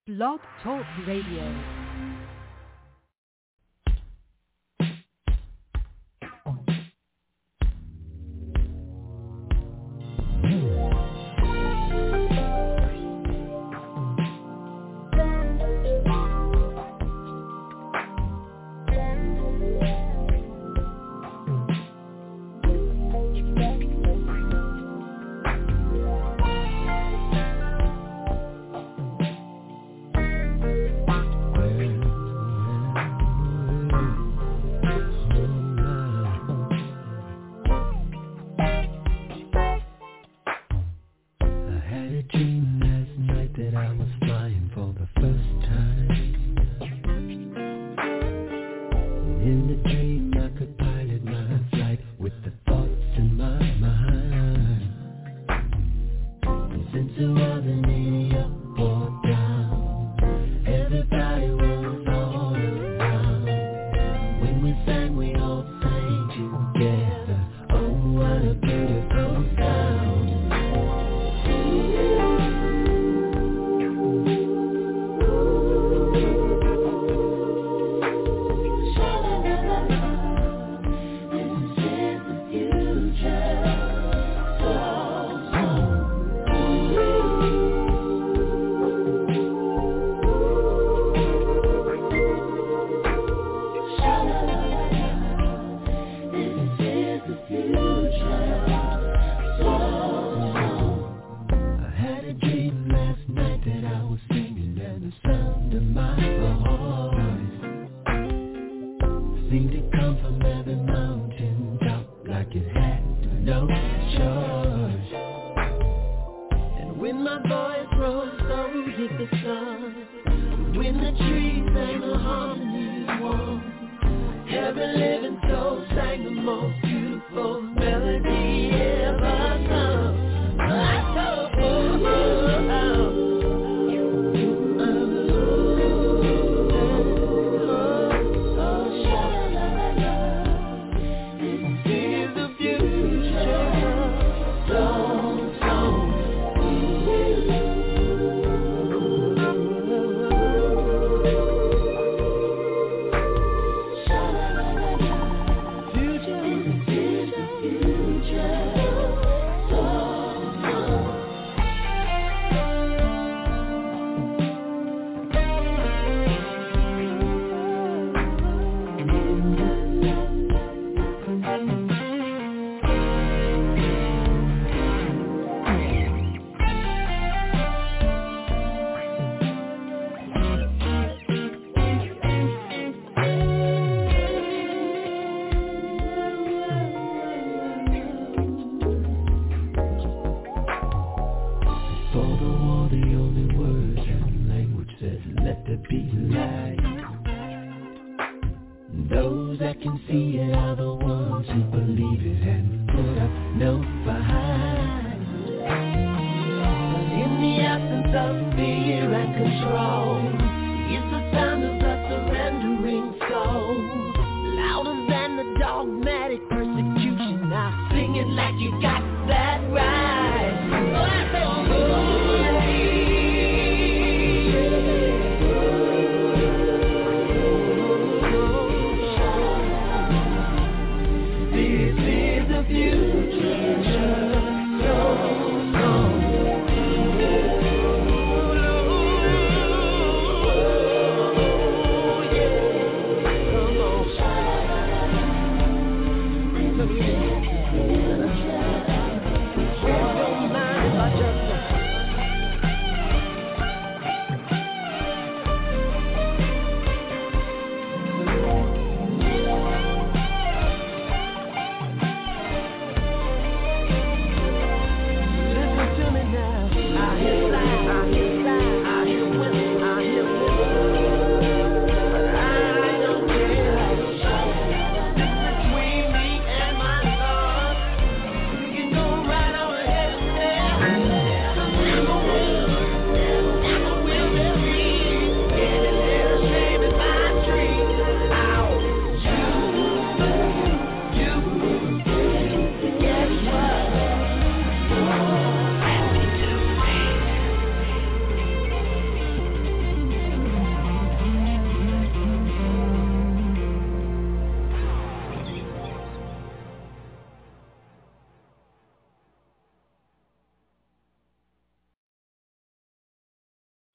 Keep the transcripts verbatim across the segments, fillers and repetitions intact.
Blog Talk Radio.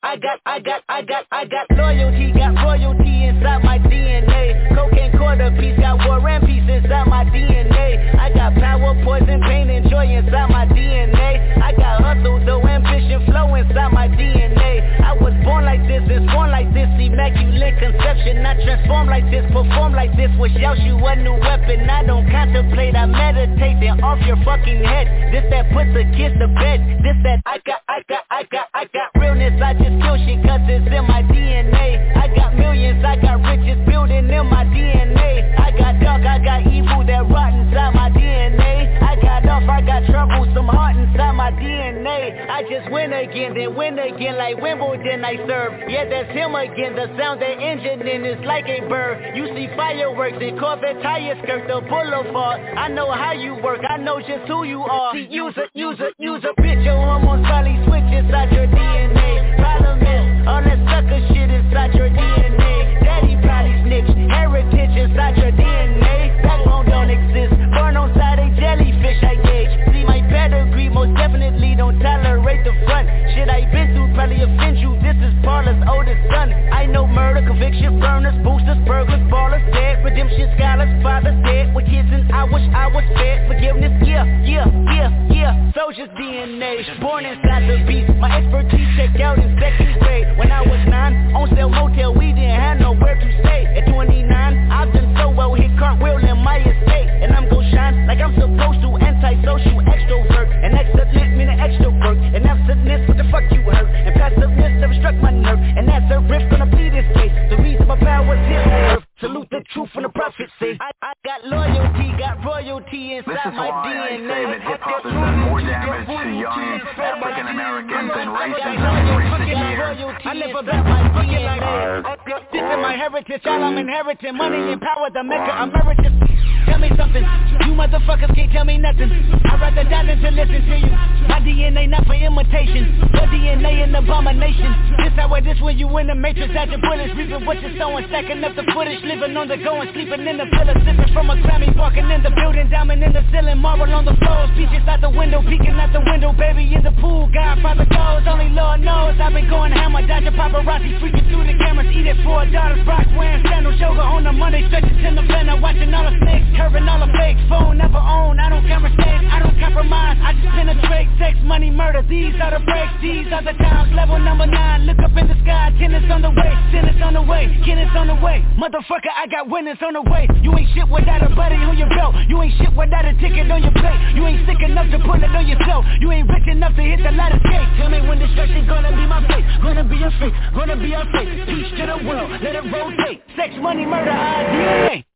I got, I got, I got, I got loyalty, got royalty inside my D N A. Cocaine quarter piece, got war and peace inside my D N A. I got power, poison, pain, and joy inside my D N A. I got hustle, though, ambition, flow inside my D N A. I was born like this, and born like this, immaculate conception. I transform like this, perform like this, wish out you a new weapon. I don't contemplate, I meditate, then off your fucking head. This that puts a kiss to bed. This that I got, I got, I got, I got realness. I just kill shit cause it's in my D N A. I got millions, I got riches building in my D N A. I got dark, I got evil that rot inside my D N A. I got off, I got trouble, some heart inside my D N A. I just win again, then win again like Wimbledon I serve. Yeah, that's him again, the sound that engine in is like a bird. You see fireworks and Corvette tires skirt the boulevard. I know how you work, I know just who you are. See, use a, use a, use a bitch, your hormones probably switch inside your D N A. Problem is, all that sucker shit inside your D N A. Daddy probably snitch, heritage inside your D N A. Backbone don't exist, born on side a jellyfish I gauge. See my pedigree, most definitely don't tolerate the front. Shit I been through probably offend you, this is Paula's oldest son. I know murder, conviction, burners, boosters, burglars, ballers, dead, redemption, scholars, fathers, dead. With kids and I wish I was fed. Forgiveness, yeah, yeah, yeah, yeah. Soldier's D N A, born inside the beast. My expertise checked out in second grade. When I was nine, on sale motel, we didn't have nowhere to stay. At twenty-nine, I've done so well, hit cartwheel in my estate. And I'm gon' shine like I'm supposed to, antisocial extrovert. And excellent meaning extra work. And absentness, what the fuck you hurt? And passiveness never struck my nerve. And that's a riff gonna be this case. The reason my power's here on earth. Salute the truth from the prophet say I, I got loyalty, got royalty inside my D N A. This is why I say that hip-hop has done more damage to young African Americans and racism in recent years. I live about my D N A. This is my heritage, all I'm inheriting. Money and power, the Mecca emeritus. Tell me something, you motherfuckers can't tell me nothing. I'd rather die than to listen to you. My D N A not for imitation, your D N A an abomination. This how it is when you in the matrix, at your bullets, reaping what you're sowing, stacking up the footage, living on the go and sleeping in the pillar, sipping from a Grammy, walking in the building, diamond in the ceiling, marble on the floors, beaches out the window, peeking out the window, baby in the pool, Godfather goes, only Lord knows. I've been going hammer, dodging paparazzi, freaking through the cameras, eat it for a daughter's Brock, wearing sandals, yoga on a Monday, stretches in the planner, watching all the snakes, curving all the fakes, phone never own, I don't conversate, I don't compromise, I just penetrate, sex, money, murder, these are the breaks, these are the times, level number nine, look up in the sky, tennis on the way, tennis on the way, tennis on the way, motherfucker, I got winners on the way, you ain't shit without a buddy on your belt, you ain't shit without a ticket on your plate, you ain't sick enough to pull it on yourself, you ain't rich enough to hit the ladder skate, tell me when destruction gonna be my fate, gonna be a fate, gonna be a fate, peace to the world, let it rotate, sex, money, murder, I D N A.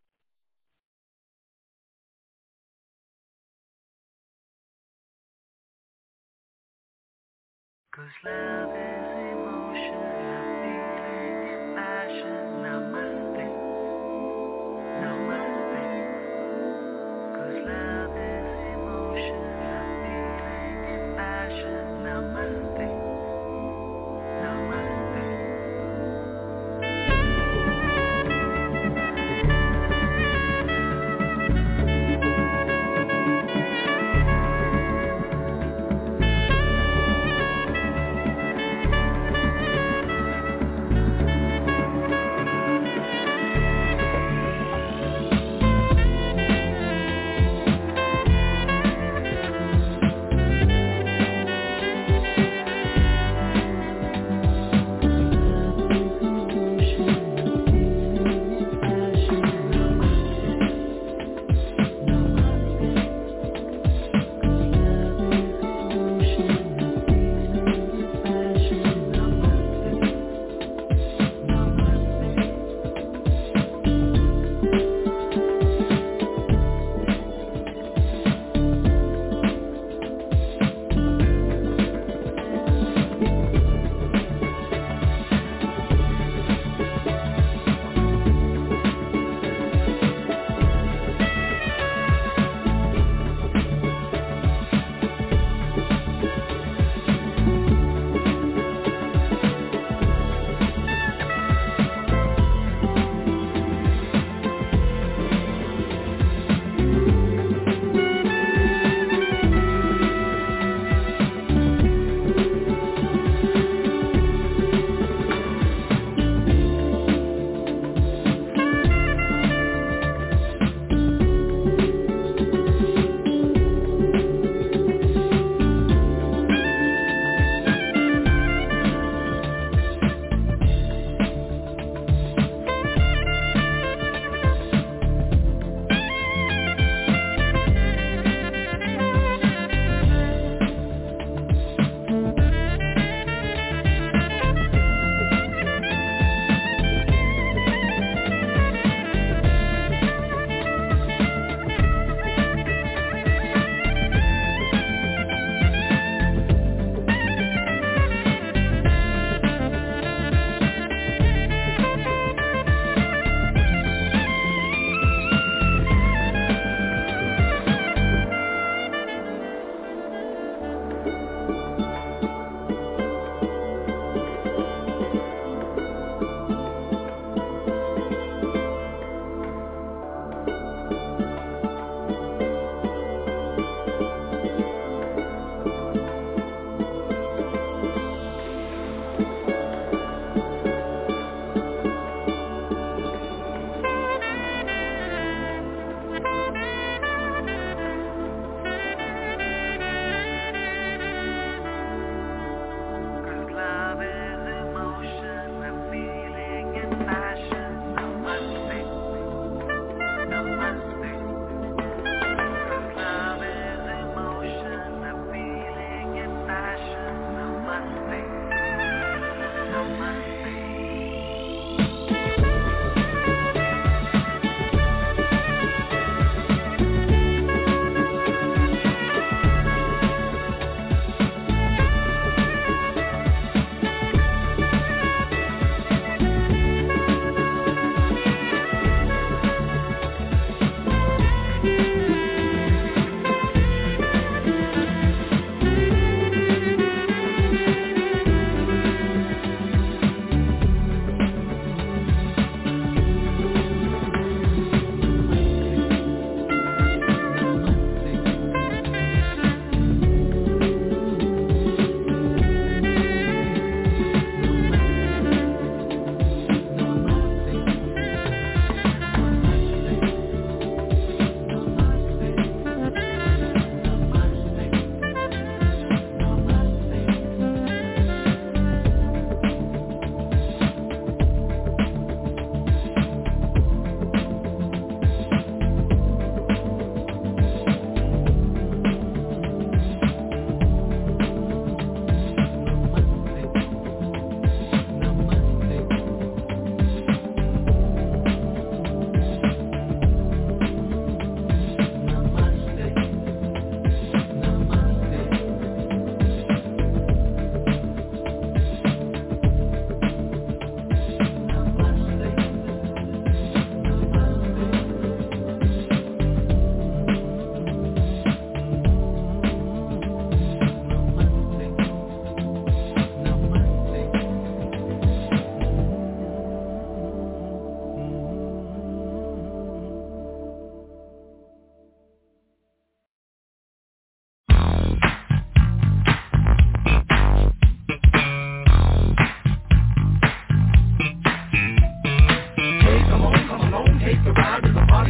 Cause love is emotion, love feeling, passion, namaste, namaste. Cause love is emotion, love feeling, passion, namaste, namaste.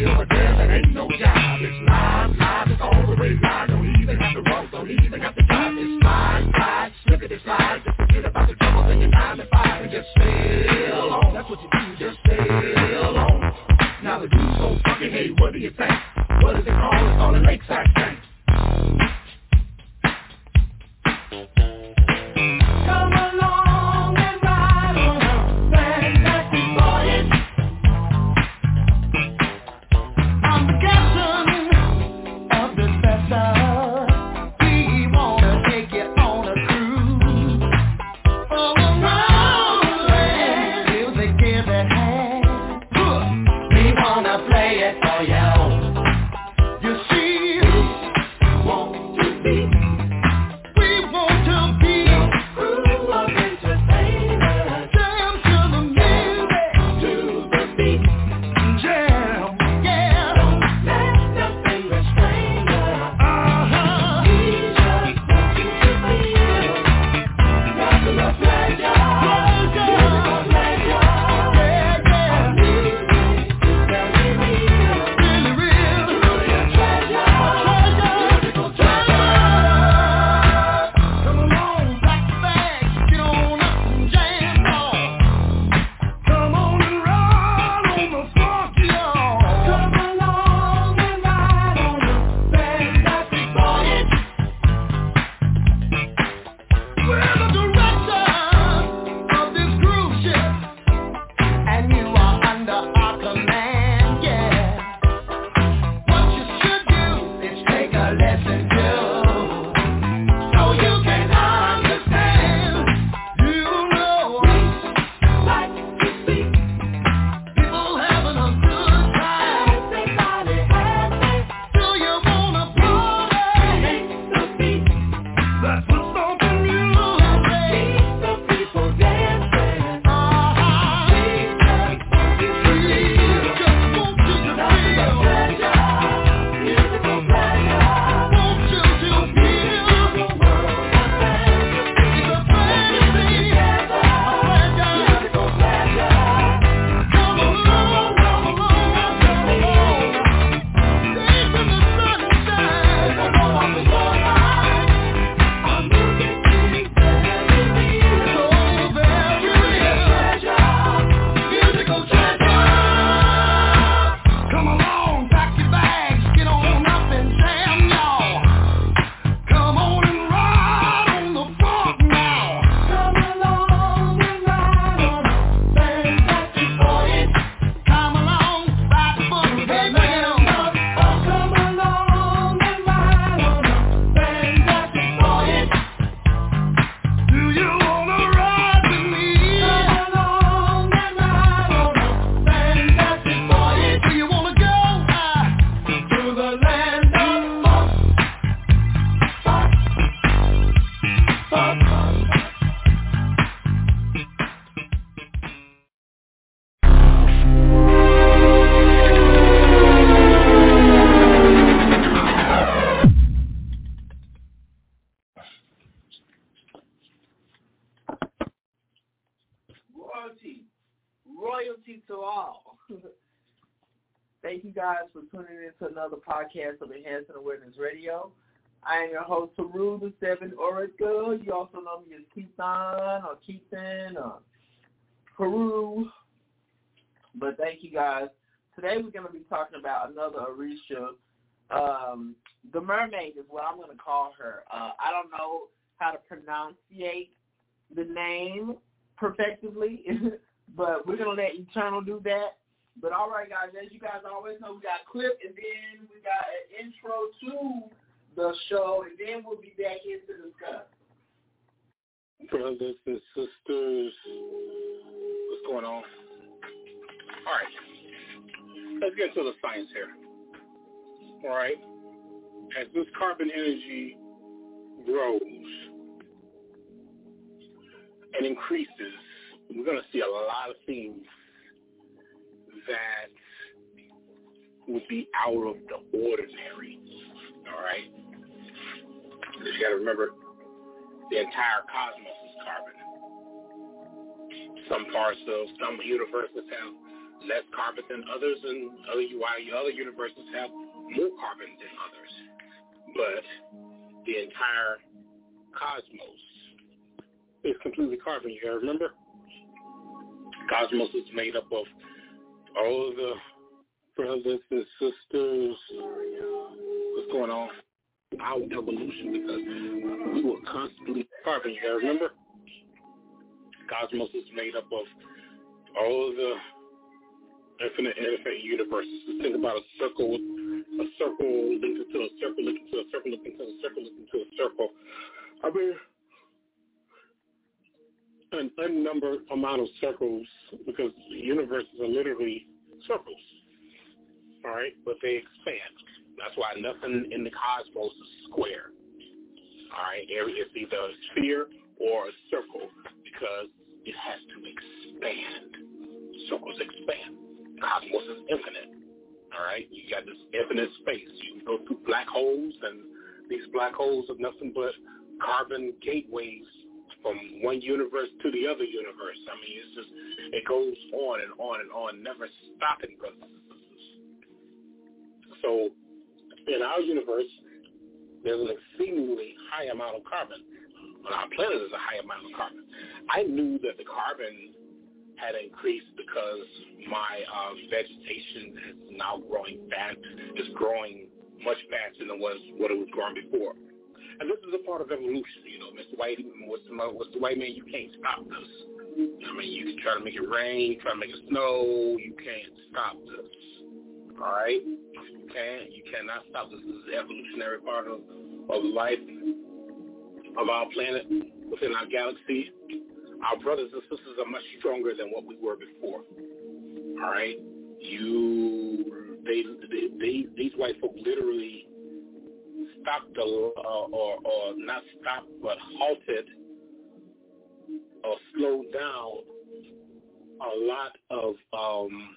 a girl, it ain't no job. It's live, live, it's all the way live. Don't even have to walk, don't even have to drive. It's slide, slide, slippity slide. Just forget about the troubles in your nine to five and just stay alone. That's what you do, just stay alone. Now the dude's so funky, hey, what do you think? What is it called? It's called a lakeside tank. Come along and ride on a fantastic voyage. I'm the captain of this vessel. We wanna take you on a cruise all around the land. Music give it hand. We wanna play it for you. You see, we want to be, we want to be a crew of entertainers. Jam to the music, to the beat. Jam, yeah. Don't let nothing restrain us. Uh-huh. We just want you to feel nothing but pleasure. Musical pleasure. Yeah, yeah. Our music is very real. Really real. Truly a treasure. Musical treasure. Come along, pack your bags, get on up and jam on. Come on and ride on the funky y'all. Come along and ride on the fantastic voyage. We're the director of this cruise ship, and you are under our command, yeah. What you should do is take a lesson too, so you can understand. You know we like to see people having a good time. Everybody happy. Do you wanna party? Make the beat. That's what's stomping music. Keep the people dancing. Uh-huh. We just want you to feel. We just want you to feel. Pleasure. Musical pleasure. Want you to feel. The world of fantasy. It's a fantasy. A pleasure. Musical pleasure. Come along, come along, come along. Deep in the sunshine. Come on, it's all right. Our music is very real. So very real. Musical treasure. Come along, pack your bags, get on up and jam, y'all. Come on and ride on the funk now. Come along and ride on a fantastic voyage. Come along, ride the boogie, hey man. Come along and ride on a fantastic voyage. Do you wanna ride with me? Come along and ride on a fantastic voyage. Do you wanna go uh, to the land of funk? Funk, funk, funk. Royalty, royalty to all. Thank you guys for tuning in to another podcast of Enhancing Awareness Radio. I am your host, Peru, the Seven Oracle. You also know me as Keithan or Keithan or Peru. But thank you guys. Today we're going to be talking about another Orisha. Um, the mermaid is what I'm going to call her. Uh, I don't know how to pronunciate the name perfectively, but we're going to let Eternal do that. But all right, guys, as you guys always know, we got a clip, and then we got an intro to the show, and then we'll be back here to discuss. Brothers and sisters, what's going on? All right, let's get to the science here. All right, as this carbon energy grows and increases, we're going to see a lot of things that would be out of the ordinary. All right, because you got to remember, the entire cosmos is carbon. Some parts of some universes have less carbon than others, and other, while other universes have more carbon than others. But the entire cosmos is completely carbon. You gotta remember, cosmos is made up of all of the brothers and sisters. What's going on? Our evolution, because we were constantly carbon. You gotta remember, cosmos is made up of all of the infinite, infinite universes. Just think about a circle, a circle linked to a circle, linked to a circle, linked to a circle, linked to a circle. I mean, an unnumbered amount of circles, because universes are literally circles, all right? But they expand. That's why nothing in the cosmos is square, all right? It's either a sphere or a circle, because it has to expand. Circles expand. Cosmos is infinite, all right? You got this infinite space. You can go through black holes, and these black holes are nothing but carbon gateways from one universe to the other universe. I mean, it's just, it goes on and on and on, never stopping, brothers and sisters. So in our universe, there's an exceedingly high amount of carbon. On our planet, there's a high amount of carbon. I knew that the carbon had increased because my uh, vegetation is now growing fast. It's growing much faster than was what it was growing before. And this is a part of evolution, you know, Mister White, Mister Mister White Man, you can't stop this. I mean, you can try to make it rain, try to make it snow, you can't stop this. All right? You can't, you cannot stop this. This is the evolutionary part of, of life, of our planet, within our galaxy. Our brothers and sisters are much stronger than what we were before. All right? You, they, they, they these white folk literally stopped, the, uh, or, or not stopped, but halted or slowed down a lot of um,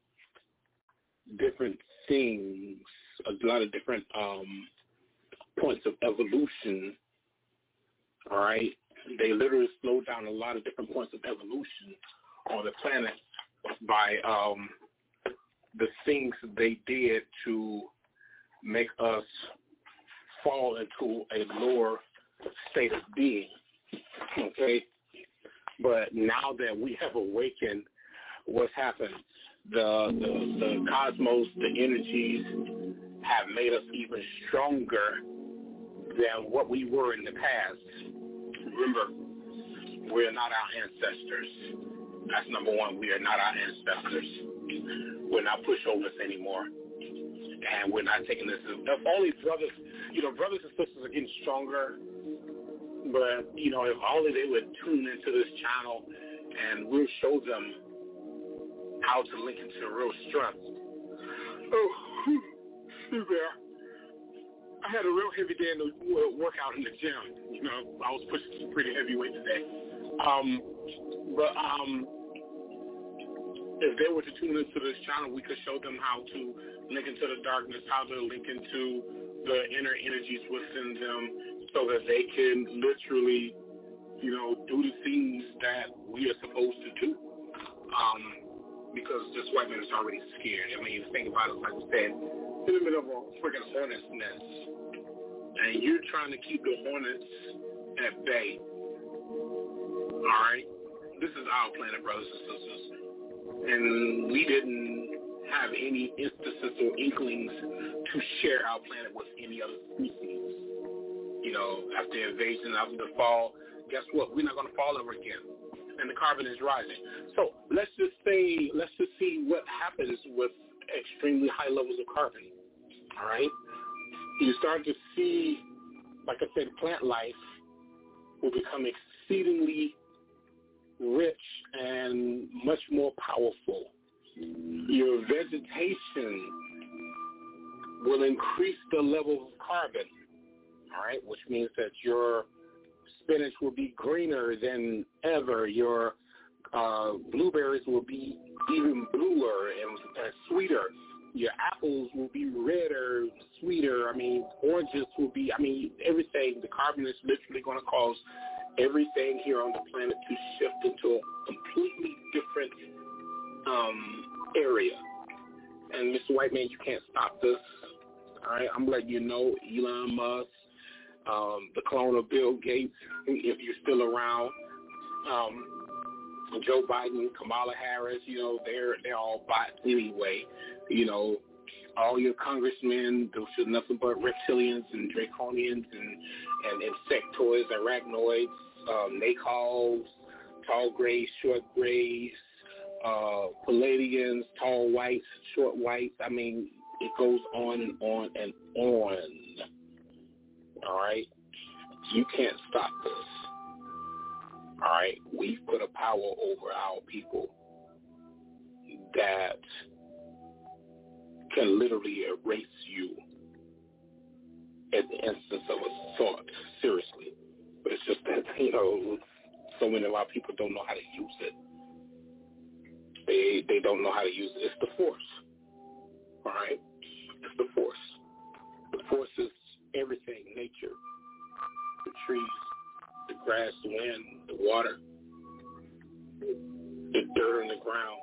different things, a lot of different um, points of evolution, all right? They literally slowed down a lot of different points of evolution on the planet by um, the things they did to make us fall into a lower state of being, okay? But now that we have awakened, what's happened? The, the, the cosmos, the energies have made us even stronger than what we were in the past. Remember, we're not our ancestors. That's number one. We are not our ancestors. We're not pushovers anymore. And we're not taking this. If only brothers, you know, brothers and sisters are getting stronger. But, you know, if only they would tune into this channel and we'll show them how to link into real strength. Oh, excuse me. I had a real heavy day in the workout in the gym. You know, I was pushing some pretty heavy weight today. Um, but um, if they were to tune into this channel, we could show them how to link into the darkness, how to link into the inner energies within them so that they can literally, you know, do the things that we are supposed to do. Um, because this white man is already scared. I mean, think about it, like I said, in the middle of a freaking hornet's nest, and you're trying to keep the hornets at bay. All right? This is our planet, brothers and sisters. And we didn't have any instances or inklings to share our planet with any other species. You know, after the invasion, after the fall, guess what? We're not going to fall ever again. And the carbon is rising. So let's just say, let's just see what happens with extremely high levels of carbon. All right? You start to see, like I said, plant life will become exceedingly rich and much more powerful. Your vegetation will increase the level of carbon, all right, which means that your spinach will be greener than ever. Your uh, blueberries will be even bluer and uh, sweeter. Your apples will be redder, sweeter. I mean, oranges will be, I mean, everything. The carbon is literally going to cause everything here on the planet to shift into a completely different um, area. And Mister White Man, you can't stop this. All right, I'm letting you know, Elon Musk, um, the clone of Bill Gates, if you're still around, um, Joe Biden, Kamala Harris, you know, they're they're all bots anyway. You know, all your congressmen, those are nothing but reptilians and draconians and, and insectoids, arachnoids, um, nacals, tall grays, short grays, uh, Palladians, tall whites, short whites. I mean, it goes on and on and on. All right? You can't stop this. All right? We've put a power over our people that can literally erase you at the instance of a thought, seriously. But it's just that, you know, so many of our people don't know how to use it. They they don't know how to use it. It's the force. All right? It's the force. The force is everything, nature, the trees, the grass, the wind, the water, the dirt on the ground.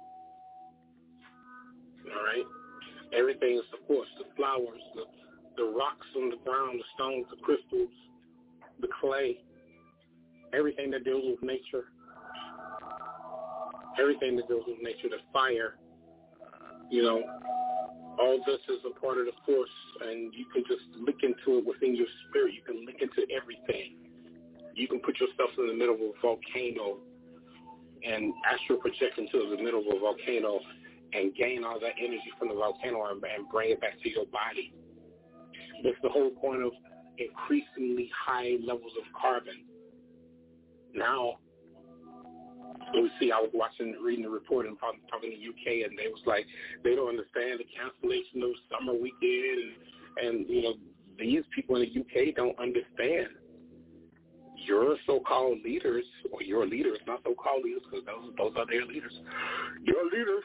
All right? Everything is the force, the flowers, the, the rocks on the ground, the stones, the crystals, the clay, everything that deals with nature, everything that deals with nature, the fire, you know, all this is a part of the force, and you can just look into it within your spirit. You can look into everything. You can put yourself in the middle of a volcano and astral project into the middle of a volcano and gain all that energy from the volcano and, and bring it back to your body. That's the whole point of increasingly high levels of carbon. Now, we see, I was watching, reading the report and talking, talking to the U K, and they was like, they don't understand the cancellation of summer weekend, and, and, you know, these people in the U K don't understand. Your so-called leaders, or your leaders, not so-called leaders, because those, those are their leaders. Your leaders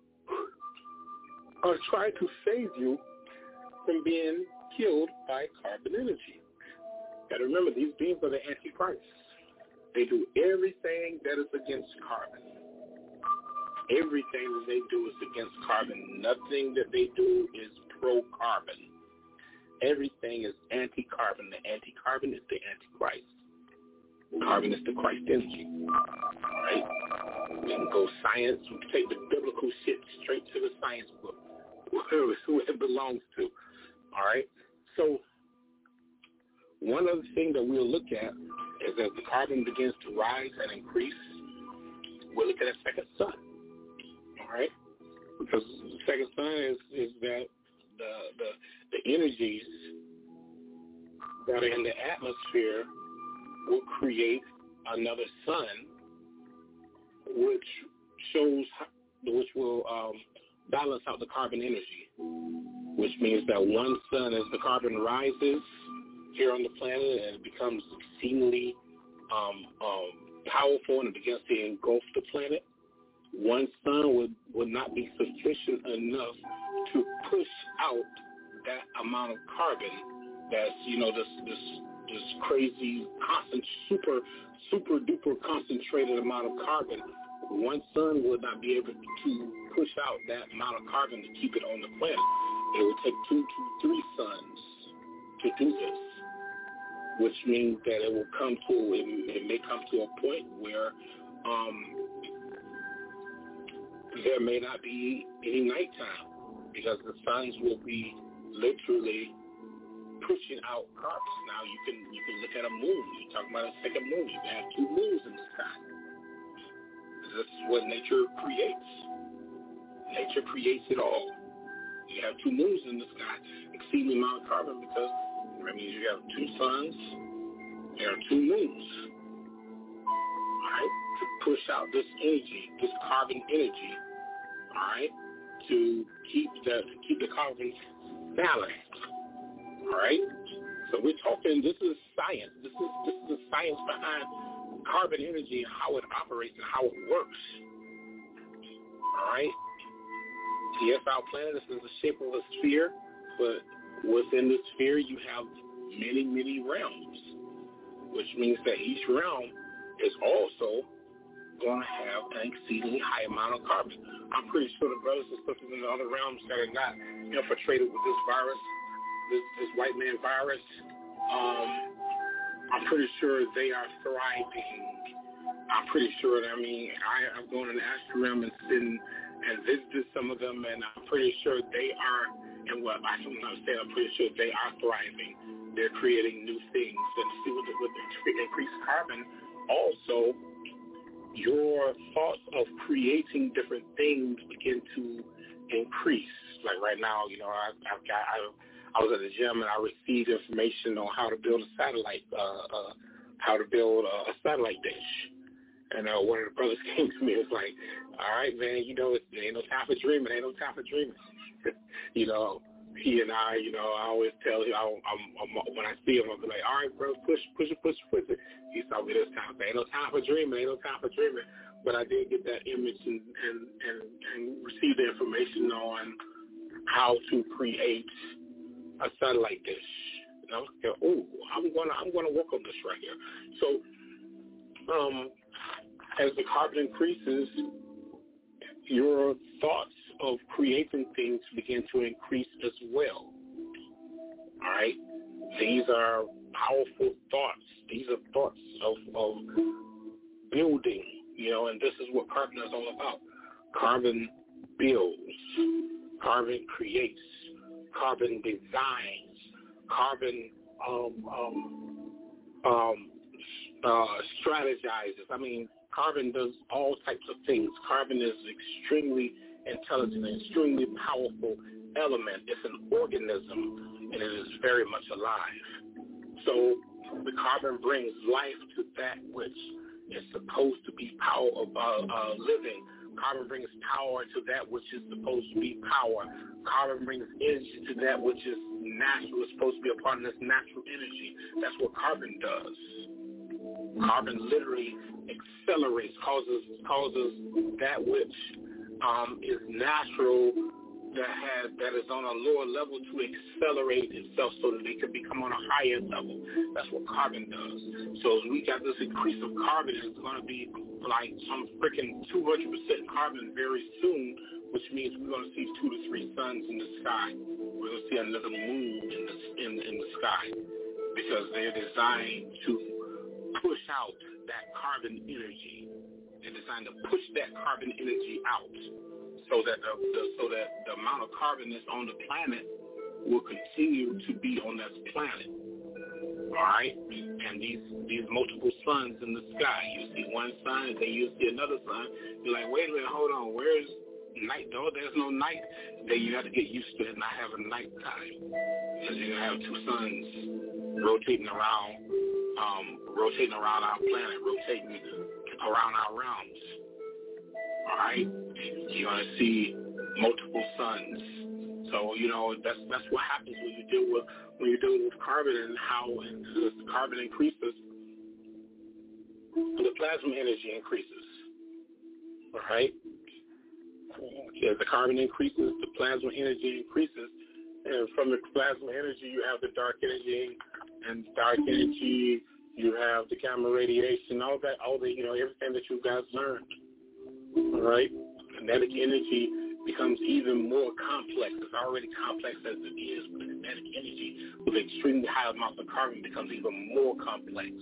are trying to save you from being killed by carbon energy. Got to remember, these beings are the Antichrist. They do everything that is against carbon. Everything that they do is against carbon. Nothing that they do is pro-carbon. Everything is anti-carbon. The anti-carbon is the Antichrist. Carbon is the Christ energy. All right? We can go science. We can take the biblical shit straight to the science book, where it belongs to. All right? So one other thing that we'll look at is as the carbon begins to rise and increase, we'll look at a second sun. All right? Because the second sun is, is that the, the the energies that are in the atmosphere will create another sun, which shows, which will um, balance out the carbon energy, which means that one sun, as the carbon rises here on the planet and it becomes exceedingly um, um, powerful and it begins to engulf the planet, one sun would, would not be sufficient enough to push out that amount of carbon that's, you know, this this this crazy, constant, super, super duper concentrated amount of carbon. One sun would not be able to push out that amount of carbon to keep it on the planet. It would take two to three suns to do this, which means that it will come to, it, it may come to a point where um, there may not be any nighttime because the suns will be literally pushing out carbon. Now you can you can look at a moon. You're talking about a second moon. You can have two moons in the sky. This is what nature creates. Nature creates it all. You have two moons in the sky, exceeding the amount of carbon because I mean you have two suns, there are two moons. All right, to push out this energy, this carbon energy. All right, to keep the to keep the carbon balanced. All right, so we're talking. This is science. This is this is the science behind carbon energy and how it operates and how it works. All right. Yes, our planet is in the shape of a sphere, but within the sphere you have many, many realms, which means that each realm is also going to have an exceedingly high amount of carbon. I'm pretty sure the brothers and sisters in the other realms that are not infiltrated with this virus, this, this white man virus, um, I'm pretty sure they are thriving. I'm pretty sure that, I mean, I, I've gone in the astral realm and sitting and visited some of them, and I'm pretty sure they are, and what I don't understand, I'm pretty sure they are thriving. They're creating new things. And see with the, with the increased carbon, also, your thoughts of creating different things begin to increase. Like right now, you know, I, I've got, I, I was at the gym and I received information on how to build a satellite, uh, uh, how to build a, a satellite dish. And uh, one of the brothers came to me and was like, all right, man, you know, there ain't no time for dreaming. Ain't no time for dreaming. You know, he and I, you know, I always tell him, I, I'm, I'm, when I see him, I'll be like, all right, bro, push, push it, push it, push it. He told me this time, ain't no time for dreaming, ain't no time for dreaming. But I did get that image and, and, and, and receive the information on how to create a satellite dish. And I was like, oh, I'm gonna, I'm gonna work on this right here. So, um, as the carbon increases, your thoughts of creating things begin to increase as well. All right? These are powerful thoughts. These are thoughts of, of building, you know, and this is what carbon is all about. Carbon builds. Carbon creates. Carbon designs. Carbon um, um, um, uh, strategizes. I mean, carbon does all types of things. Carbon is extremely intelligent, an extremely powerful element. It's an organism, and it is very much alive. So the carbon brings life to that which is supposed to be power of uh, uh, living. Carbon brings power to that which is supposed to be power. Carbon brings energy to that which is natural, is supposed to be a part of this natural energy. That's what carbon does. Carbon literally accelerates, causes causes that which um, is natural that has that is on a lower level to accelerate itself so that it can become on a higher level. That's what carbon does. So we got this increase of carbon, it's going to be like some freaking two hundred percent carbon very soon, which means we're going to see two to three suns in the sky. We're going to see another moon in the in, in the sky because they're designed to push out that carbon energy. They're designed to push that carbon energy out so that the, the so that the amount of carbon that's on the planet will continue to be on this planet. All right? And these these multiple suns in the sky. You see one sun, then you see another sun. You're like, wait a minute, hold on, where's night? No, there's no night. Then you have to get used to it not having night time. Because you're going to have two suns rotating around Um, rotating around our planet, rotating around our realms. All right, you're gonna see multiple suns. So you know that's that's what happens when you deal with when you're dealing with carbon and how as the carbon increases, the plasma energy increases. All right, as the carbon increases, the plasma energy increases, and from the plasma energy you have the dark energy. And dark energy, you have the gamma radiation, all that, all the, you know, everything that you guys learned. All right? Kinetic energy becomes even more complex. It's already complex as it is, but kinetic energy with extremely high amounts of carbon becomes even more complex.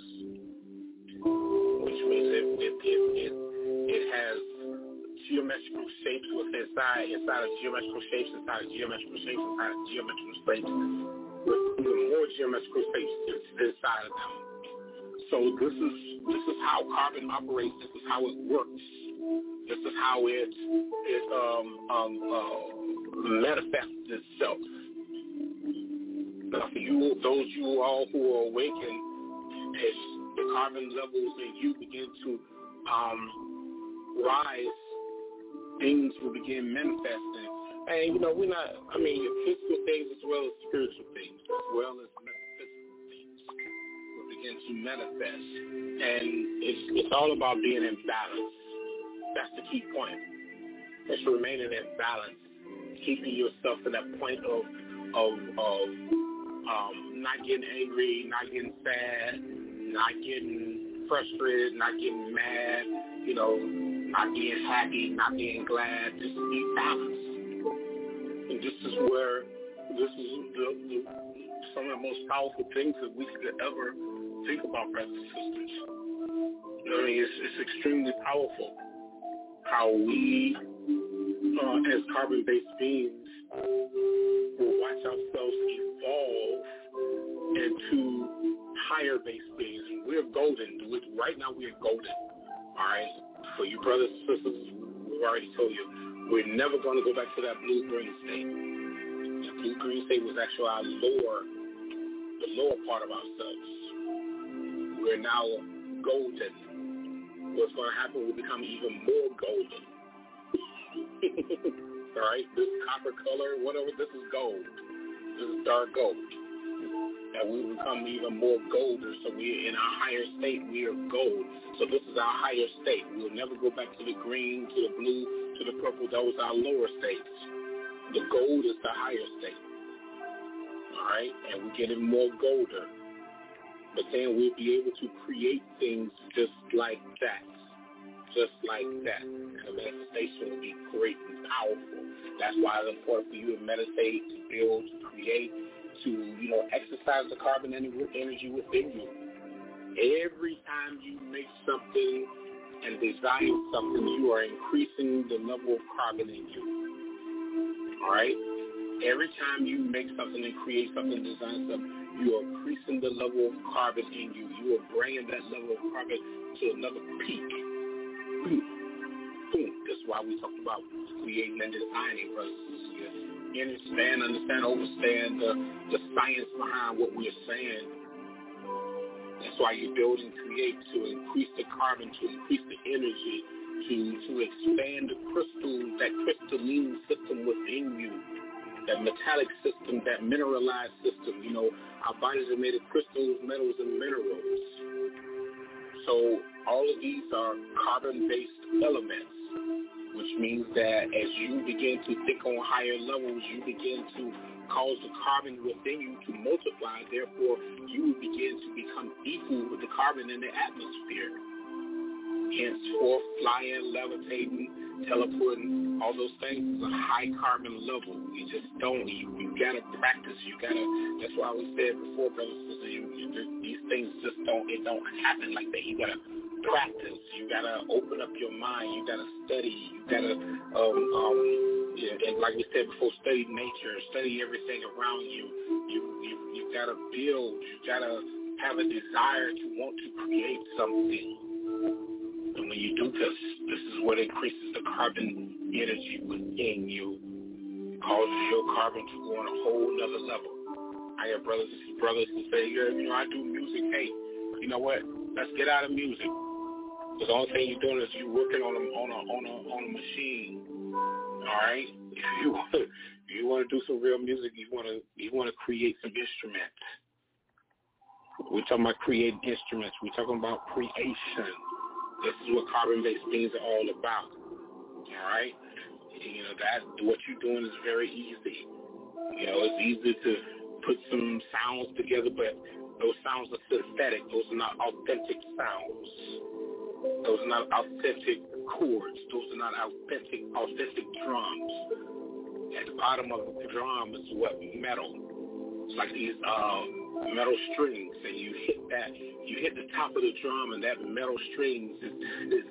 Which means it it it, it, it has geometrical shapes with inside inside of geometrical shapes, inside of geometrical shapes, inside of geometrical shapes. With even more geometrical shapes inside of them. So this is this is how carbon operates. This is how it works. This is how it it um, um, uh, manifests itself. Now, for you, those you all who are awakened, as the carbon levels in you begin to um, rise, things will begin manifesting. And, you know, we're not, I mean, physical things as well as spiritual things, as well as metaphysical things will begin to manifest. And it's it's all about being in balance. That's the key point. It's remaining in balance, keeping yourself in that point of, of, of um, not getting angry, not getting sad, not getting frustrated, not getting mad, you know, not being happy, not being glad, just be balanced. And this is where, this is the, the, some of the most powerful things that we could ever think about, brothers and sisters. You know what I mean? It's, it's extremely powerful how we, uh, as carbon-based beings, will watch ourselves evolve into higher-based beings. We're golden. Right now, we're golden. All right? For you brothers and sisters, we've already told you, we're never going to go back to that blue-green state. The blue-green state was actually our lower, the lower part of ourselves. We're now golden. What's going to happen will become even more golden. All right? This copper color, whatever, this is gold. This is dark gold. And we become even more golder, so we're in our higher state, we are gold. So this is our higher state. We'll never go back to the green, to the blue, to the purple. Those are our lower states. The gold is the higher state. All right? And we're getting more golder. But then we'll be able to create things just like that. Just like that. And the manifestation will be great and powerful. That's why it's important for you to meditate, to build, to create, to, you know, exercise the carbon energy within you. Every time you make something and design something, you are increasing the level of carbon in you. All right? Every time you make something and create something, design something, you are increasing the level of carbon in you. You are bringing that level of carbon to another peak. Boom. Boom. That's why we talked about creating and designing versus understand, understand, understand the, the science behind what we're saying. That's why you build and create, to increase the carbon, to increase the energy, to, to expand the crystal, that crystalline system within you, that metallic system, that mineralized system. You know, our bodies are made of crystals, metals, and minerals. So all of these are carbon-based elements, which means that as you begin to think on higher levels, you begin to cause the carbon within you to multiply. Therefore, you will begin to become equal with the carbon in the atmosphere. Henceforth, flying, levitating, teleporting, all those things is a high carbon level. You just don't. You, you got to practice. You got to. That's why we said before, brothers and sisters, you, you, these things just don't, it don't happen like that. You got to practice. You gotta open up your mind. You gotta study. You gotta, um, um, yeah, and like we said before, study nature, study everything around you. You, you, you gotta build. You gotta have a desire to want to create something. And when you do this, this is what increases the carbon energy within you. It causes your carbon to go on a whole nother level. I have brothers and brothers who say, yeah, you know, I do music. Hey, you know what? Let's get out of music. The only thing you're doing is you're working on a on a on a on a machine. All right. If you want to, if you want to do some real music, you want to you want to create some instruments. We're talking about creating instruments. We're talking about creation. This is what carbon-based beings are all about. All right. You know that what you're doing is very easy. You know, it's easy to put some sounds together, but those sounds are synthetic. Those are not authentic sounds. Those are not authentic chords. Those are not authentic authentic drums. At the bottom of the drum is what? Metal. It's like these uh, metal strings, and you hit that. You hit the top of the drum, and that metal strings is, is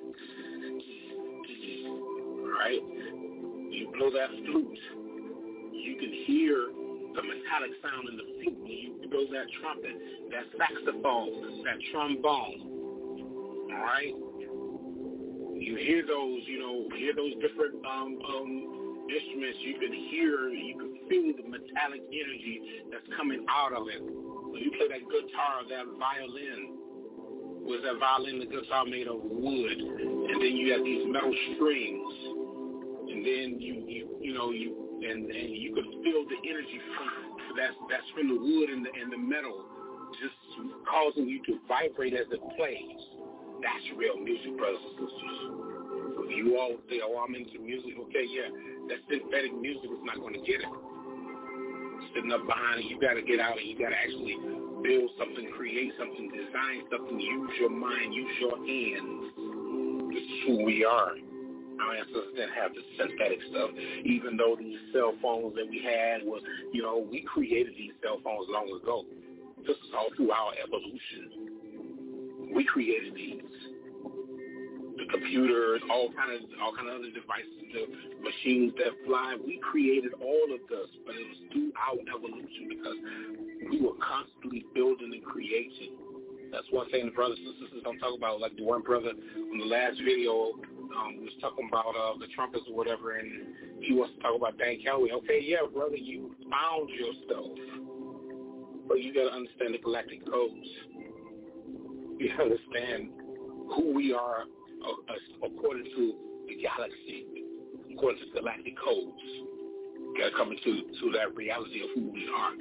right. You blow that flute, you can hear the metallic sound in the flute. When you blow that trumpet, that saxophone, that trombone. All right, you hear those, you know, hear those different um, um, instruments. You can hear, you can feel the metallic energy that's coming out of it. When you play that guitar, that violin, was that violin, the guitar made of wood, and then you have these metal strings, and then you, you, you know, you, and, and you can feel the energy from that's that's from the wood and the, and the metal, just causing you to vibrate as it plays. That's real music, brothers and sisters. So if you all say, oh, I'm into music, okay, yeah, that synthetic music is not going to get it. Sitting up behind it, you got to get out and you got to actually build something, create something, design something, use your mind, use your hands. This is who we are. Our ancestors didn't have the synthetic stuff. Even though these cell phones that we had was, you know, we created these cell phones long ago. This is all through our evolution. We created these. The computers, all kind of all kind of other devices, the machines that fly. We created all of this, but it was through our evolution because we were constantly building and creating. That's one thing the brothers and sisters don't talk about. Like the one brother on the last video um, was talking about uh, the trumpets or whatever, and he wants to talk about Dan Kelly. Okay, yeah, brother, you found your stuff, but you got to understand the galactic codes. You understand who we are uh, according to the galaxy, according to galactic codes. You got to come into to that reality of who we are.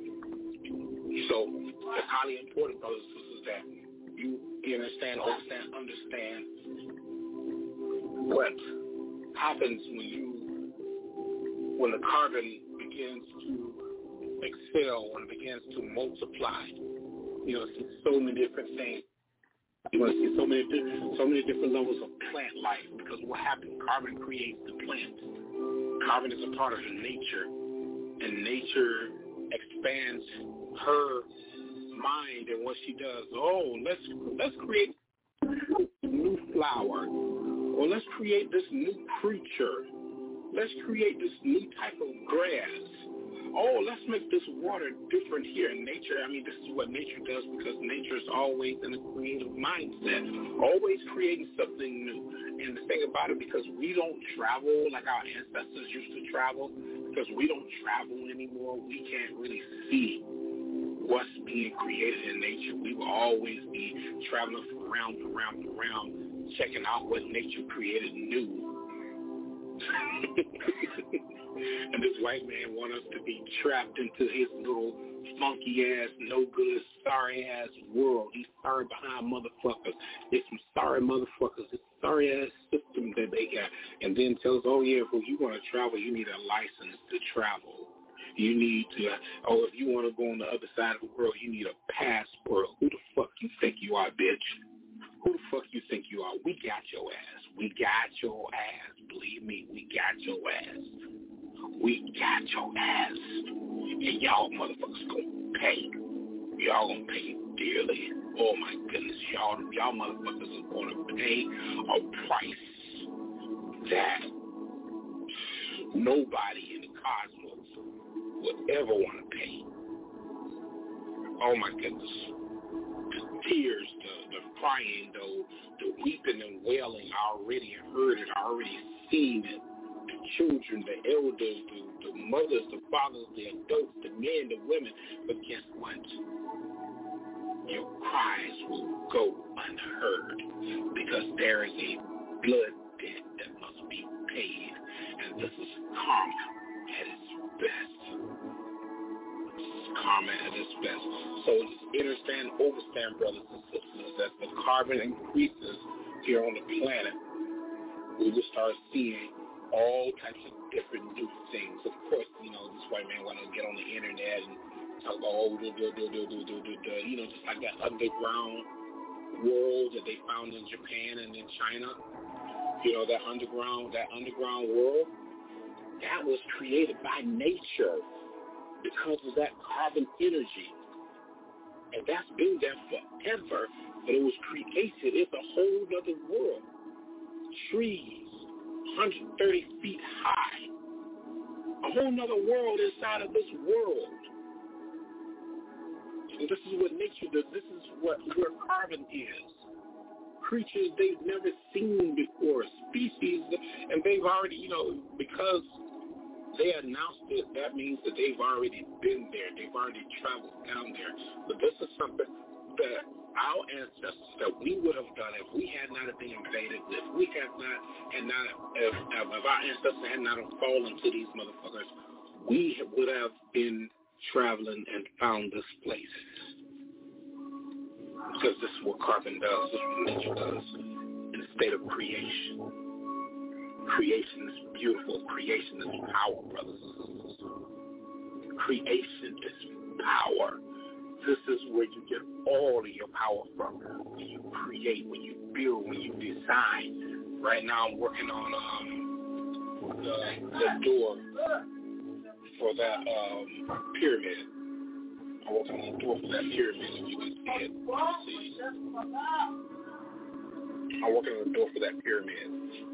So it's highly important, brothers and sisters, that you understand, understand, understand what happens when you, when the carbon begins to excel, when it begins to multiply. You know, see so many different things. You want to see so many, so many different levels of plant life, because what happens? Carbon creates the plant. Carbon is a part of nature, and nature expands her mind and what she does. Oh, let's let's create a new flower, or let's create this new creature. Let's create this new type of grass. Oh, let's make this water different here in nature. I mean, this is what nature does, because nature is always in a creative mindset, always creating something new. And the thing about it, because we don't travel like our ancestors used to travel, because we don't travel anymore, we can't really see what's being created in nature. We will always be traveling from around and around and around, checking out what nature created new. And this white man wants us to be trapped into his little funky-ass, no-good, sorry-ass world. These sorry behind motherfuckers. It's some sorry motherfuckers. It's a sorry-ass system that they got. And then tells, oh, yeah, if you want to travel, you need a license to travel. You need to, oh, if you want to go on the other side of the world, you need a passport. Who the fuck you think you are, bitch? Who the fuck you think you are? We got your ass. We got your ass. Believe me, we got your ass. We got your ass. And y'all motherfuckers gonna pay. Y'all gonna pay dearly. Oh my goodness, y'all, y'all motherfuckers are gonna pay a price that nobody in the cosmos would ever want to pay. Oh my goodness. The tears, the, the crying, the, the weeping and wailing, I already heard it, I already seen it. The children, the elders, the, the mothers, the fathers, the adults, the men, the women. But guess what? Your cries will go unheard, because there is a blood debt that must be paid. And this is karma at its best. This is karma at its best. So just understand, overstand, brothers and sisters, that the carbon increases here on the planet, we will start seeing all types of different new things. Of course, you know, this white man want to get on the internet and talk about, oh, do, do, do, do, do, do, do, do, you know, just like that underground world that they found in Japan and in China. You know, that underground, that underground world, that was created by nature because of that carbon energy. And that's been there forever, but it was created. It's a whole other world. Trees, one hundred thirty feet high. A whole nother world inside of this world. And this is what nature does. This is what where carbon is. Creatures they've never seen before. Species, and they've already, you know, because they announced it, that means that they've already been there. They've already traveled down there. But this is something that our ancestors, that we would have done if we had not been invaded, if we had not, had not, if, if our ancestors had not fallen to these motherfuckers, we would have been traveling and found this place. Because this is what carbon does, this is what nature does in a state of creation. Creation is beautiful. Creation is power, brothers and sisters. Creation is power. this is where you get all of your power from. When you create, when you build, when you design. Right now I'm working on um, the, the door for that um, pyramid. I'm working on the door for that pyramid, if you can see it. See. I'm working on the door for that pyramid.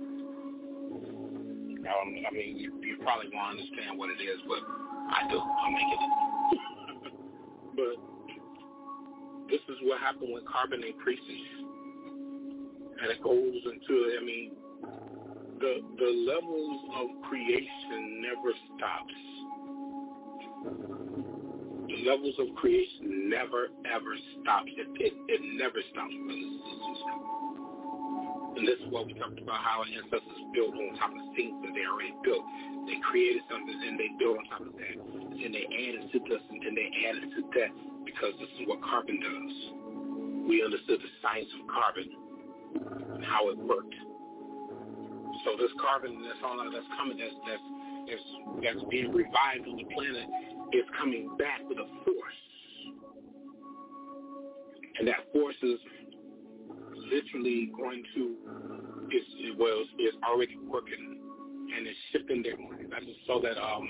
Um, I mean, you, you probably won't understand what it is, but I do. I'm making it. But this is what happened when carbon increases. And it goes into, I mean, the the levels of creation never stops. The levels of creation never, ever stops. It, it, it never stops, brothers and sisters. And this is what we talked about, how our ancestors built on top of things that they already built. They created something, and they built on top of that. And they added to this, and then they added to that, because this is what carbon does. We understood the science of carbon and how it worked. So this carbon that's all that's coming, that's that's that's, that's being revived on the planet, is coming back with a force. And that force is literally going to, is, well, it's already working, and it's shifting their money. I just saw that um,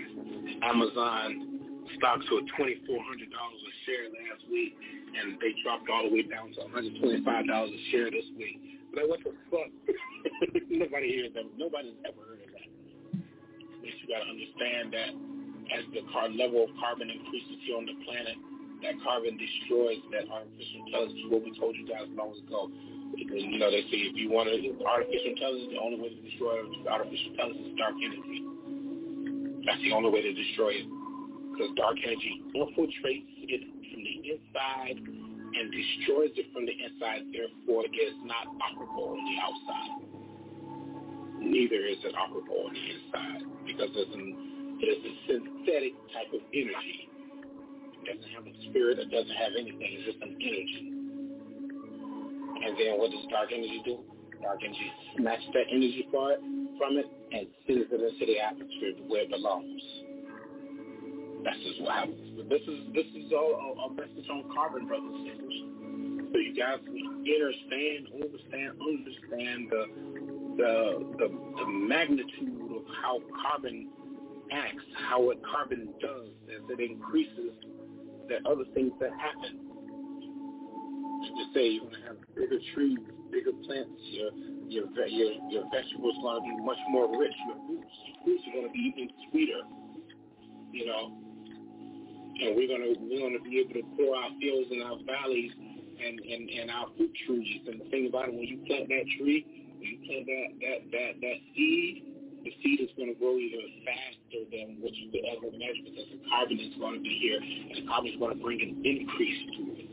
Amazon stocks were twenty-four hundred dollars a share last week, and they dropped all the way down to one hundred twenty-five dollars a share this week. But what the fuck? Nobody hears them. Nobody's ever heard of that. But you got to understand that as the car level of carbon increases here on the planet, that carbon destroys that artificial intelligence, what we told you guys long ago. Because, you know, they say if you want to, artificial intelligence, the only way to destroy artificial intelligence is dark energy. That's the only way to destroy it. Because dark energy infiltrates it from the inside and destroys it from the inside. Therefore, it is not operable on the outside. Neither is it operable on the inside, because it's, an, it's a synthetic type of energy. It doesn't have a spirit. It doesn't have anything. It's just an energy. And then what does dark energy do? Dark energy snatches that energy from it, from it and sends it into the atmosphere where it belongs. That's just what happens. But this is this is all a, a message on carbon, brothers and sisters. So you guys understand, understand, understand the the the, the magnitude of how carbon acts, how what carbon does as it increases the other things that happen. You say you're going to have bigger trees, bigger plants. Your your your your vegetables are going to be much more rich. Your fruits, fruits are going to be even sweeter. You know. And we're gonna we're gonna be able to grow our fields and our valleys and, and, and our fruit trees. And the thing about it, when you plant that tree, when you plant that that that, that seed, the seed is gonna grow even faster than what you could ever imagine, because the carbon is gonna be here, and the carbon is gonna bring an increase to it.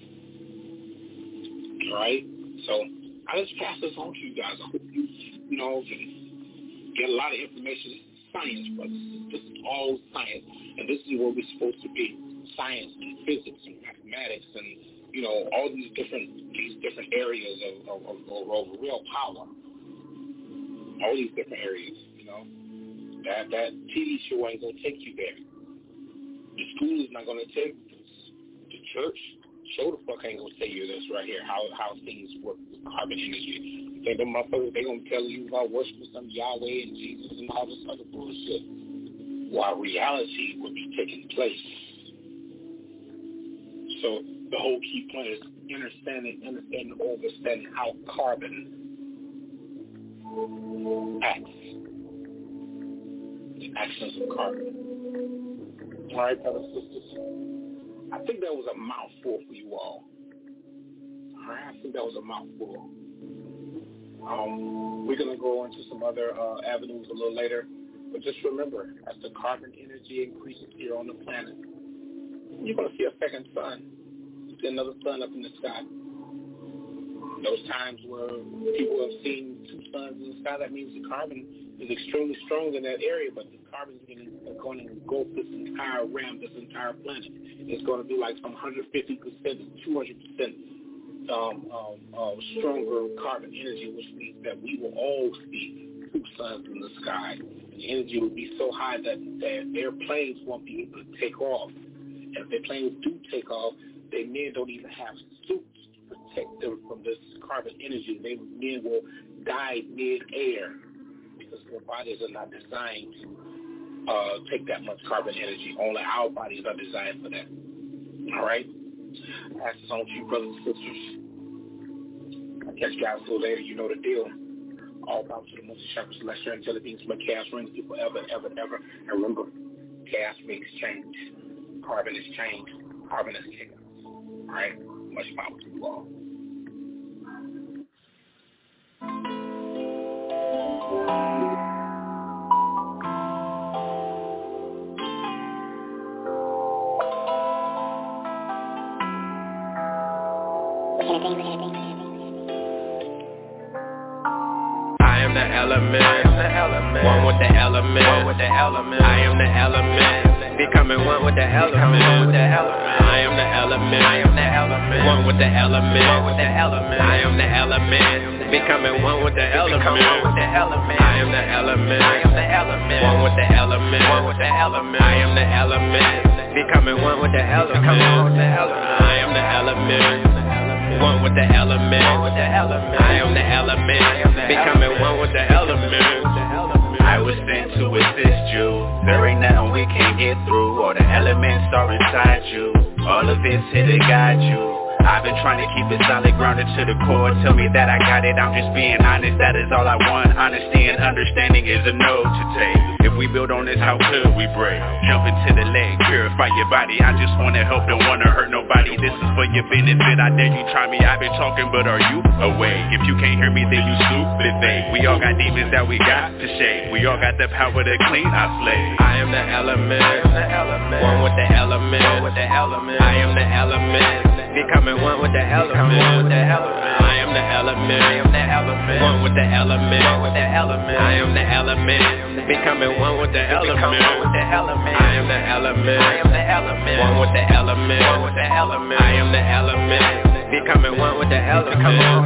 All right? So I just pass this on to you guys. I hope you you know can get a lot of information. This is science, brothers. This is all science, and this is where we're supposed to be. Science and physics and mathematics and, you know, all these different these different areas of, of, of, of real power. All these different areas, you know. That that T V show ain't going to take you there. The school is not going to take you. The church show the fuck ain't going to tell you this right here, how, how things work with carbon energy. You think them motherfuckers, they going to tell you about worshiping some Yahweh and Jesus and all this other bullshit, while reality would be taking place. So the whole key point is understanding, understanding, understanding how carbon acts. The actions of carbon. All right, brothers and sisters. I think that was a mouthful for you all. All right, I think that was a mouthful. Um, we're going to go into some other uh, avenues a little later. But just remember, as the carbon energy increases here on the planet, you're going to see a second sun. See another sun up in the sky. Those times where people have seen two suns in the sky, that means the carbon is extremely strong in that area, but the carbon is going to engulf this entire realm, this entire planet. It's going to be like some one hundred fifty percent to two hundred percent um, um, uh, stronger carbon energy, which means that we will all see two suns in the sky. The energy will be so high that, that airplanes won't be able to take off. And if their planes do take off, their men don't even have suits to protect them from this carbon energy. They men will die mid-air because their bodies are not designed to uh, take that much carbon energy. Only our bodies are designed for that. All right? Pass this on to you, brothers and sisters. I catch you guys still later. You know the deal. All about to the most sharp celestial intelligent beings from chaos rings through forever, ever, ever. And remember, chaos makes change. Carbon is change. Carbon is chaos. All right? Much power to you all. I am the element, one with the element. I am the element, becoming one with the element. I am the element, one with the element. I am the element, becoming one with the element. I am the element, one with the element. I am the element, becoming one with the element. I am the element. One with the element. I am the element, becoming one with the element. I was sent to assist you. There ain't nothing we can't get through. All the elements are inside you. All of it's here to guide you. I've been trying to keep it solid, grounded to the core. Tell me that I got it, I'm just being honest. That is all I want. Honesty and understanding is a no to take. If we build on this, how could we break? Jump into the leg, purify your body. I just wanna help, don't wanna hurt nobody. This is for your benefit. I dare you try me, I've been talking, but are you awake? If you can't hear me, then you stupid fake. We all got demons that we got to shake. We all got the power to clean our slate. I am the element, one with the element. I am the element, becoming one with the element. I am the element, one with the element. I am the element, becoming one with the element. I am the element, one with the element. I am the element, becoming one with the element.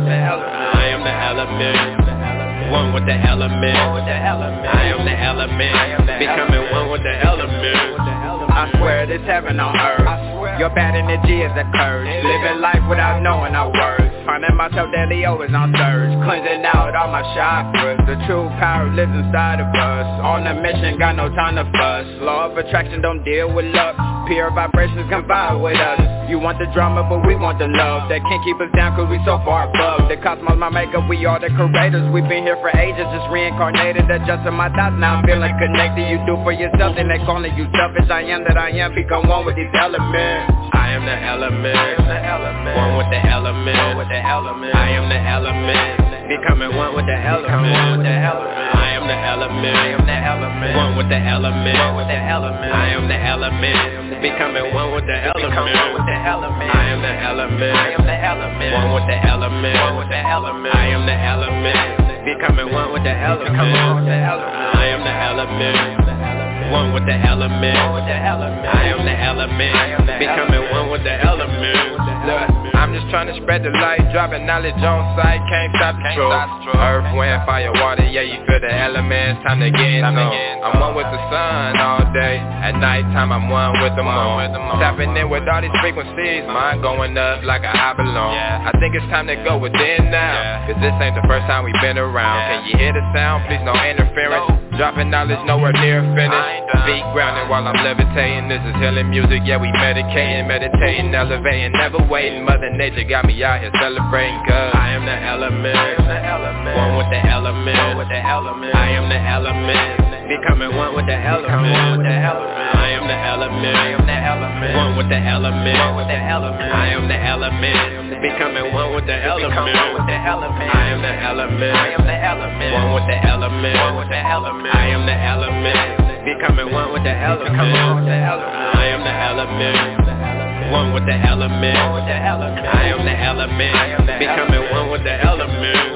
I am the element, one with the element. I am the element, becoming one with the element. I swear this heaven on earth. Your bad energy is a curse. Living life without knowing our worth. Finding myself daily always on surge. Cleansing out all my chakras. The true power lives inside of us. On a mission, got no time to fuss. Law of attraction don't deal with luck. Pure vibrations combine with us. You want the drama, but we want the love. That can't keep us down cause we so far above. The cosmos, my makeup, we are the creators. We've been here for ages, just reincarnated. Adjusting my thoughts, now I'm feeling connected. You do for yourself, then they calling you selfish. I am that I am, become one with these elements. I am the element, one with the element. I am the element, becoming one with the element. I am the element, one with the element. I am the element, becoming one with the element. I am the element, one with the element. I am the element, becoming one with the element. I am the element, one with the element. I am the element, becoming one with the element. Look, I'm just trying to spread the light, dropping knowledge on sight, can't stop the truth. Earth, wind, fire, water, yeah, you feel the elements, time to get in zone. I'm one with the sun all day, at night time I'm one with the moon. Tapping in with all these frequencies, mind going up like a high balloon. I think it's time to go within now, cause this ain't the first time we've been around. Can you hear the sound? Please no interference. Dropping knowledge nowhere near finished. Feet grounded while I'm levitating. This is healing music, yeah we medicating, meditating, elevating, never waiting. Mother Nature got me out here celebrating cause I am the element, one with the element. I am the element, becoming one with the element. I am the element, one with the element. I am the element, becoming one with the element. I am the element, one with the element. I am the element, becoming one with the element. I am the element, one with the element. I am the element, becoming one with the element.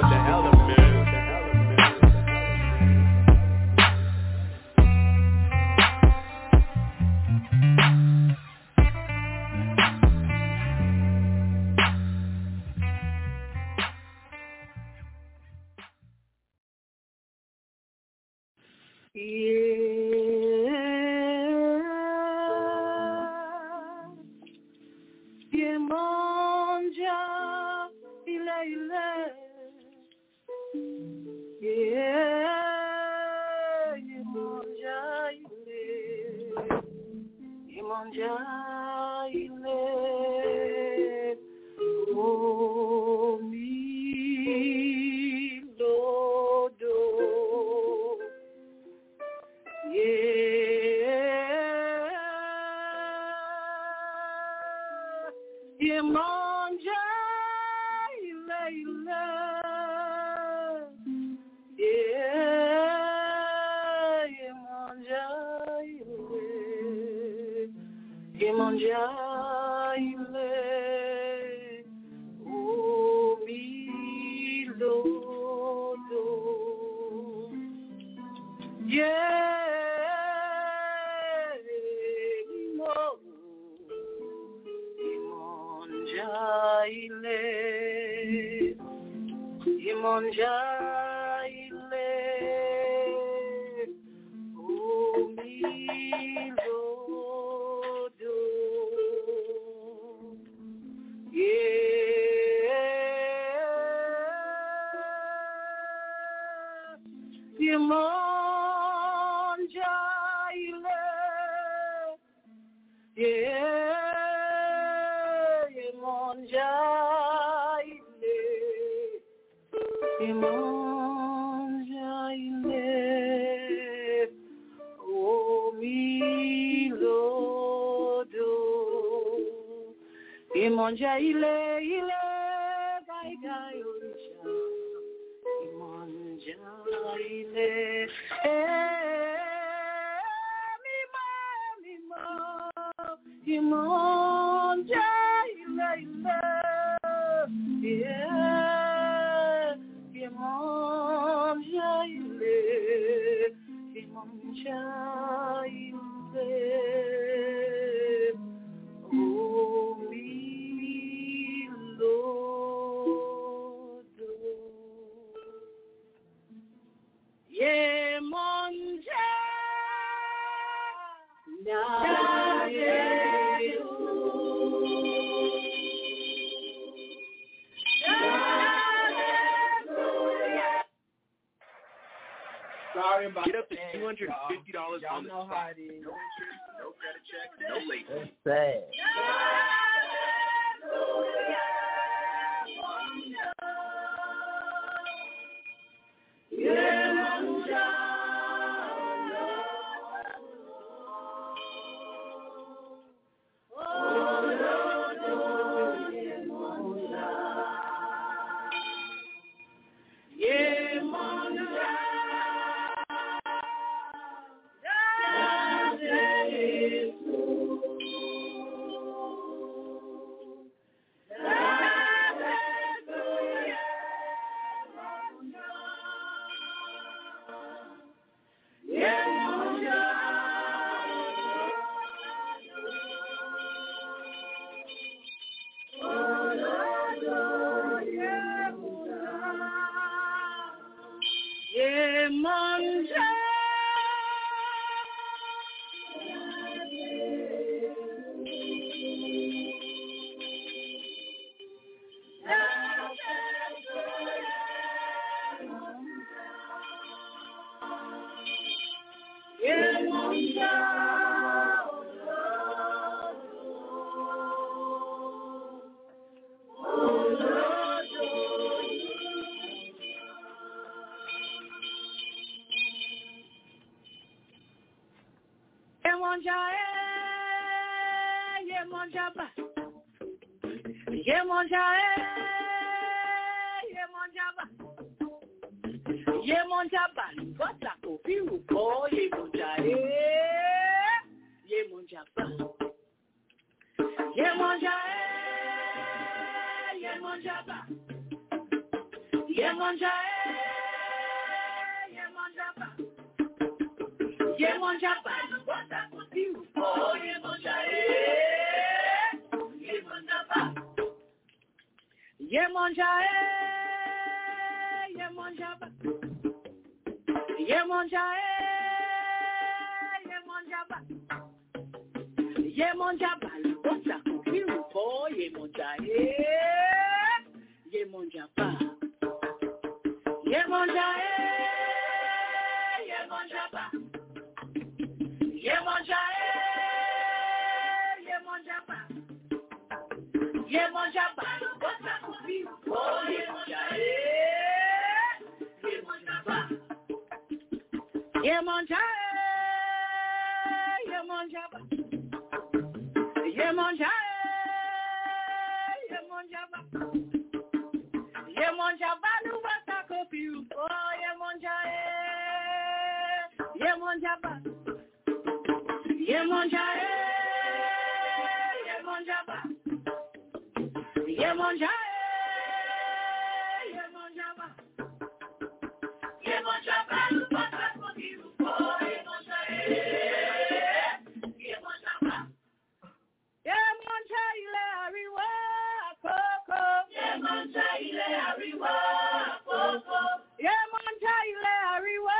monja ile o mi lodo yeah ye monja ile ile yeah ye monja ile ye monja ile o mi lodo yeah mo ye monja ile ye monja ile o mi lodo yeah ye monja ile yeah ye monja ile ye monja ile o mi lodo ye monja ile ile gai gai orisha ye monja ile eh mi ma mi ma ye monja ile ile yeah ye monja ile ye monja ile o mi lodo ye monja na yesu Sorry about Get up to that, two hundred fifty dollars y'all. on the Y'all know spot. how it is. No interest, no credit check, no late fee. Sad. Yeah, mon chai. Yeah, mon chaba. Yeah, mon chai. Yeah, mon chaba. Yeah, mon chaba. Nu basta kopi upo. Yeah, mon chai. Yeah, mon chaba. Yeah, mon chai. Yeah, mon chaba. Yeah, mon chai. Yeah, mon chaba. Yeah, mon chaba. Nu basta kopi upo. Yeah, mon chai. Yeah, mon chaba. Yeah, mon chai le ariwa koko. Yeah, mon chai le ariwa koko. Yeah, mon chai le ariwa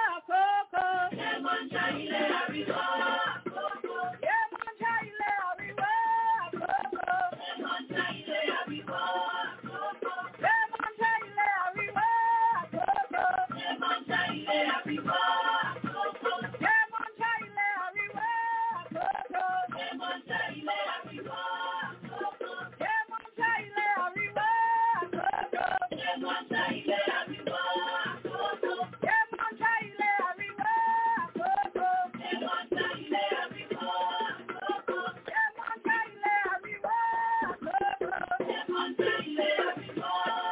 koko. Yeah, mon chai le ariwa koko. Yeah, mon chai le ariwa koko. Yeah, mon chai le ariwa koko. Yeah, mon chai le ariwa koko. Yeah, mon chai le ariwa koko. Yeah, mon chai le ariwa koko. Yeah, mon chai le ariwa koko. Yeah, mon chai le ariwa koko. Yeah, mon chai le ariwa koko. Yeah, mon chai le ariwa koko. Yeah, mon chai le ariwa koko. Yeah, mon chai le ariwa koko. Yeah, mon chai le ariwa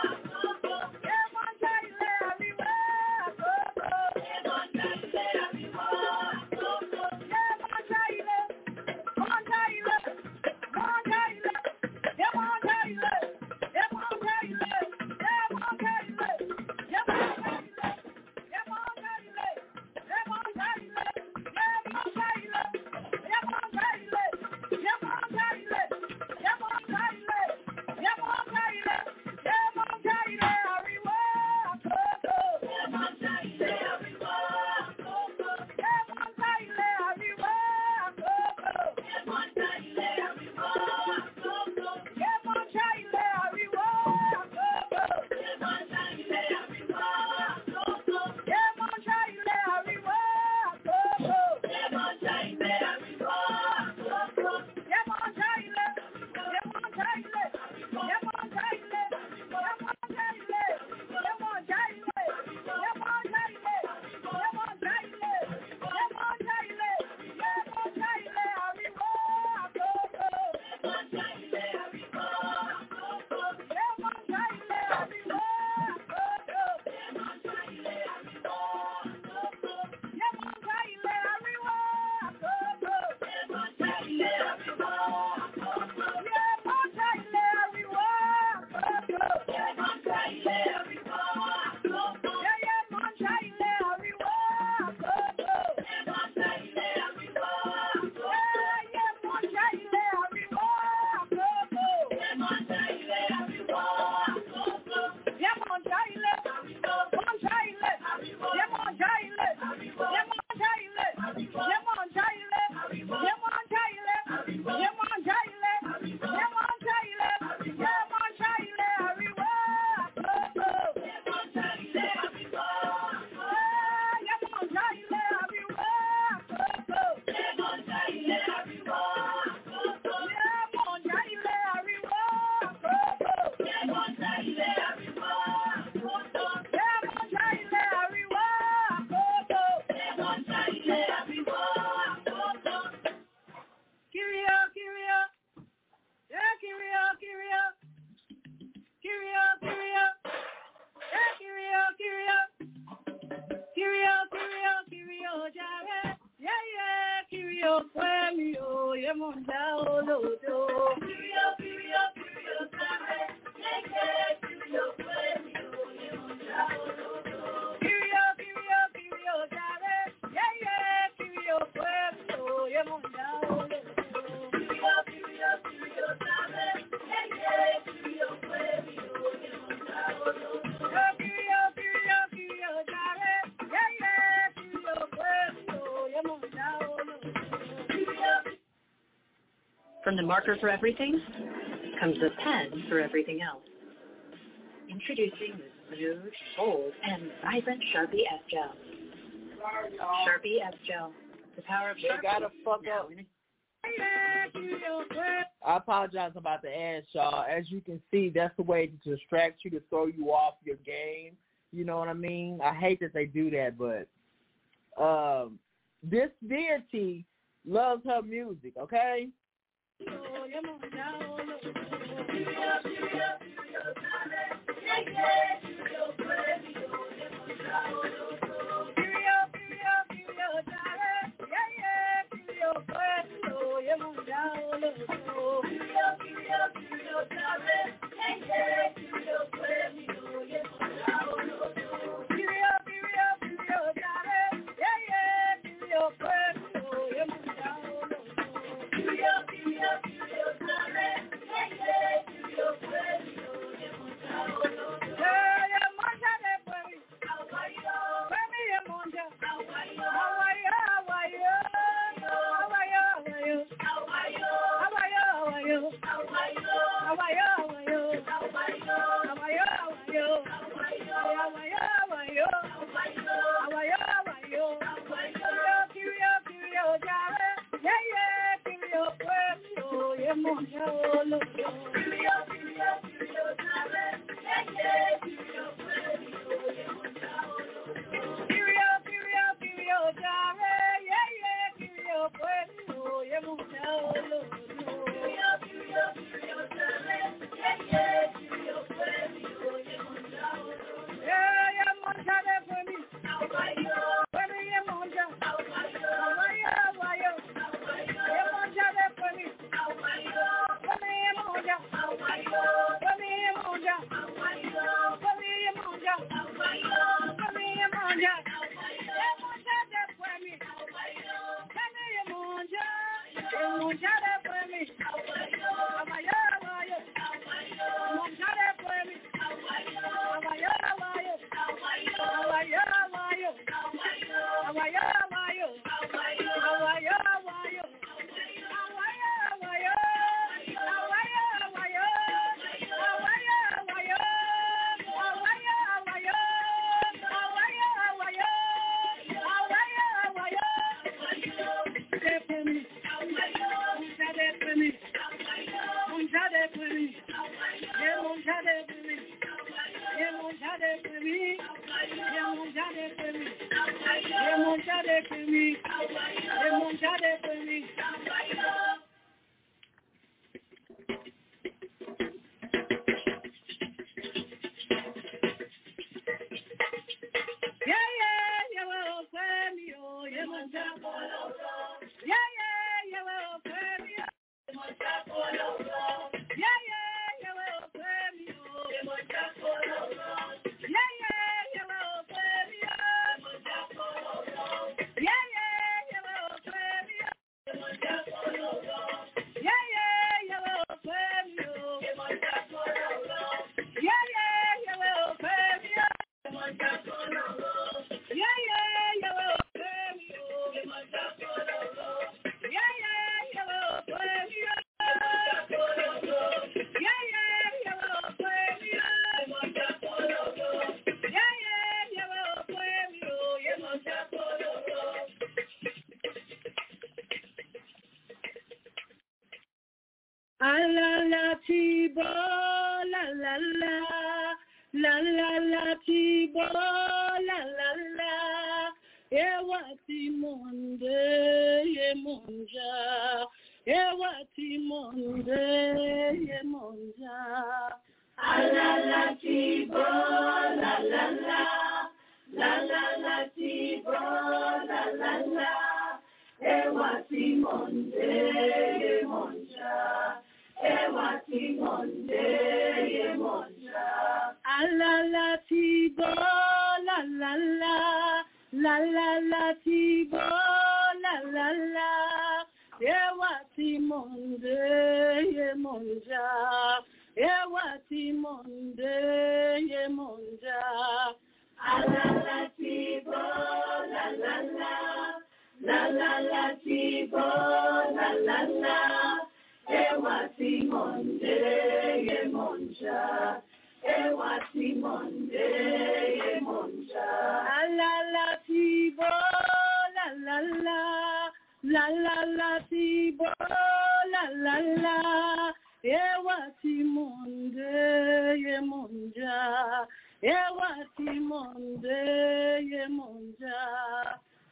koko. Yeah, mon chai le ariwa koko. Yeah, mon chai le ariwa koko. Yeah, mon chai le mon chai le mon chai le yeah, mon chai le yeah, mon chai le yeah, mon chai le yeah, mon chai le yeah, mon chai le yeah, mon chai le yeah, mon chai le yeah, mon chai le yeah, mon chai le yeah, mon chai le yeah, mon chai le yeah, mon chai le ariwa koko. Yeah, mon chai le ariwa koko. Yeah, mon chai le ariwa koko. Yeah, mon chai le ariwa koko. Yeah, mon chai le ariwa koko. Yeah, mon chai le ariwa koko. Yeah, mon chai le ariwa koko. Yeah, mon chai le ariwa koko. Yeah, mon chai le yeah, mon chai le yeah, mon chai le yeah, mon chai le yeah, mon chai le yeah, mon chai le yeah, mon chai le yeah, mon chai le yeah, mon chai le ariwa koko. Yeah, mon chai le ariwa koko. Yeah, mon chai le ariwa koko. Yeah, mon chai le ariwa koko. Yeah, mon chai le ariwa koko. Yeah, mon chai le ariwa koko. Yeah, mon chai le ariwa koko. Yeah, mon chai le ariwa koko. Yeah, yeah, mon chai le ariwa koko. Yeah, mon chai le ariwa koko. Yeah, yeah, mon chai le ariwa koko. Yeah, mon chai le ariwa koko. Yeah, mon chai le mon chai le yeah, mon chai le yeah, mon chai le yeah, mon chai le yeah, mon chai le yeah, mon chai le yeah, mon chai le yeah, mon chai le ariwa koko. Yeah, mon chai le ariwa koko. Yeah, mon chai le ariwa koko. Yeah, mon chai le ariwa koko. Yeah, mon chai le ariwa koko. Yeah, mon chai le ariwa koko. Yeah, mon chai le ariwa koko. Yeah, mon chai le ariwa koko. Kirio, kirio. Yeah, kirio, kirio. Kirio, kirio. Yeah, kirio, kirio. Kirio, kirio, kirio, jare. Yeah, yeah, kirio, premio. Yeah, monda olodo. Kirio, kirio, kirio, jare. Yeah, yeah, kirio, premio. Yeah, monda olodo. Kirio, kirio, kirio, jare. Yeah, yeah, kirio, premio. Yeah, monda olodo. Kirio, kirio, kirio, jare. Yeah, yeah, kirio, premio. Yeah, monda olodo. Kirio, kirio, kirio, jare. Yeah, yeah, kirio, premio. Yeah, monda olodo. From the marker for everything comes the pen for everything else. Introducing the smooth, bold, and vibrant Sharpie F-Gel. Sharpie F-Gel, the power of They Sharpie. gotta fuck up. I apologize about the ads, y'all. As you can see, that's the way to distract you, to throw you off your game. You know what I mean? I hate that they do that, but um, this deity loves her music, okay?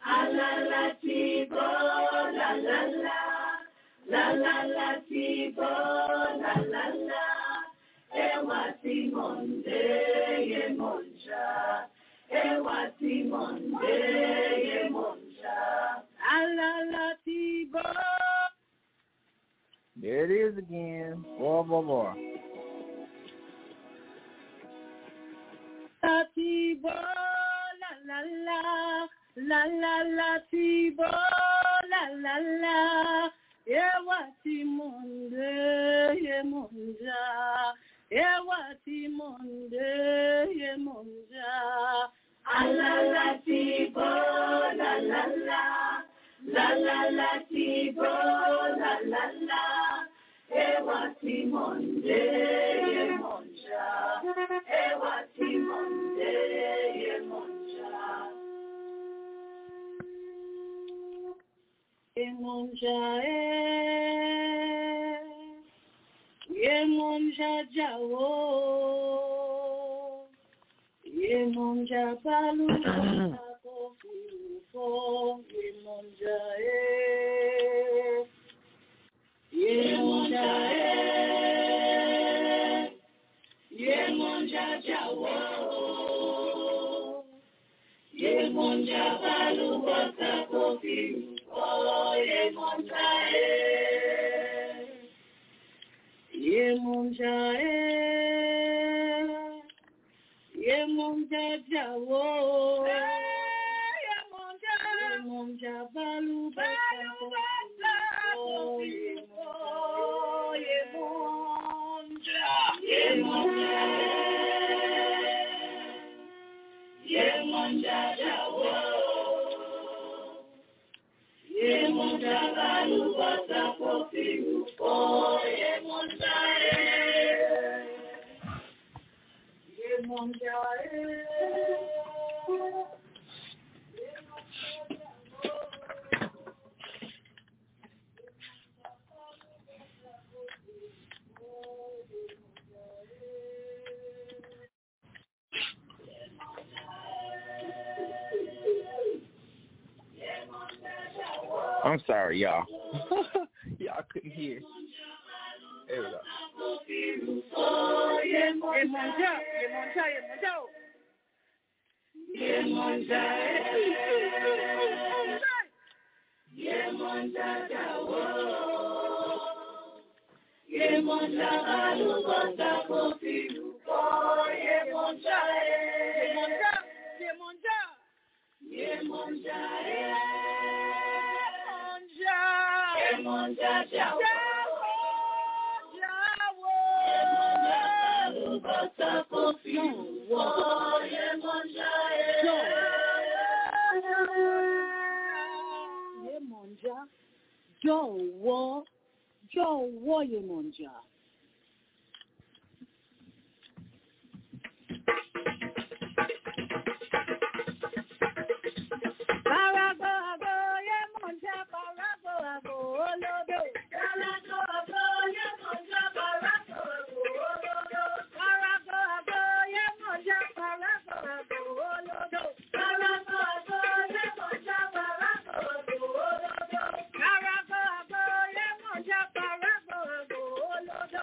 Alalatibo, la la la, la la la tibo, la la la. Ewati monde ye monja, ewati monde ye monja. Alalatibo. There it is again. Boy, boy, boy. Tibo, la la la, la la la tibo, la la la. Ewati monde ye monja, ewati monde ye monja. Alala tibo, la la la, la la la tibo, la la la. Ewati monde ye monja, ewati monde ye monja. Ye monja eh, ye monja jawo, ye monja balu kofi ko, ye monja eh, ye monja eh, ye monja jawo, ye monja balu kofi. Oh, ye monja eh, ye monja eh, ye monja jawo, ye monja, ye monja balu balu basa, oh ye monja, ye monja eh, ye monja jawo. Ye monja balu basa kofi uko, ye monja eh, ye monja eh, ye I'm sorry, y'all. Y'all couldn't hear. There we go. Ye monja, ye monja, ye monja. Ye monja jawo, ye monja balu basa kofi uko, ye monja eh, ye monja, ye monja, ye monja eh, ye monja jawo, jawo, ye monja balu basa kofi uko, ye monja eh. Jọ̀wọ́, jọ̀wọ́ ye monja. Parago ago ye monja, parago ago olodo. Parago ago ye monja, parago ago olodo. Parago ago ye monja, parago ago olodo. Parago ago ye monja, parago ago olodo. Parago ago ye monja, parago ago olodo.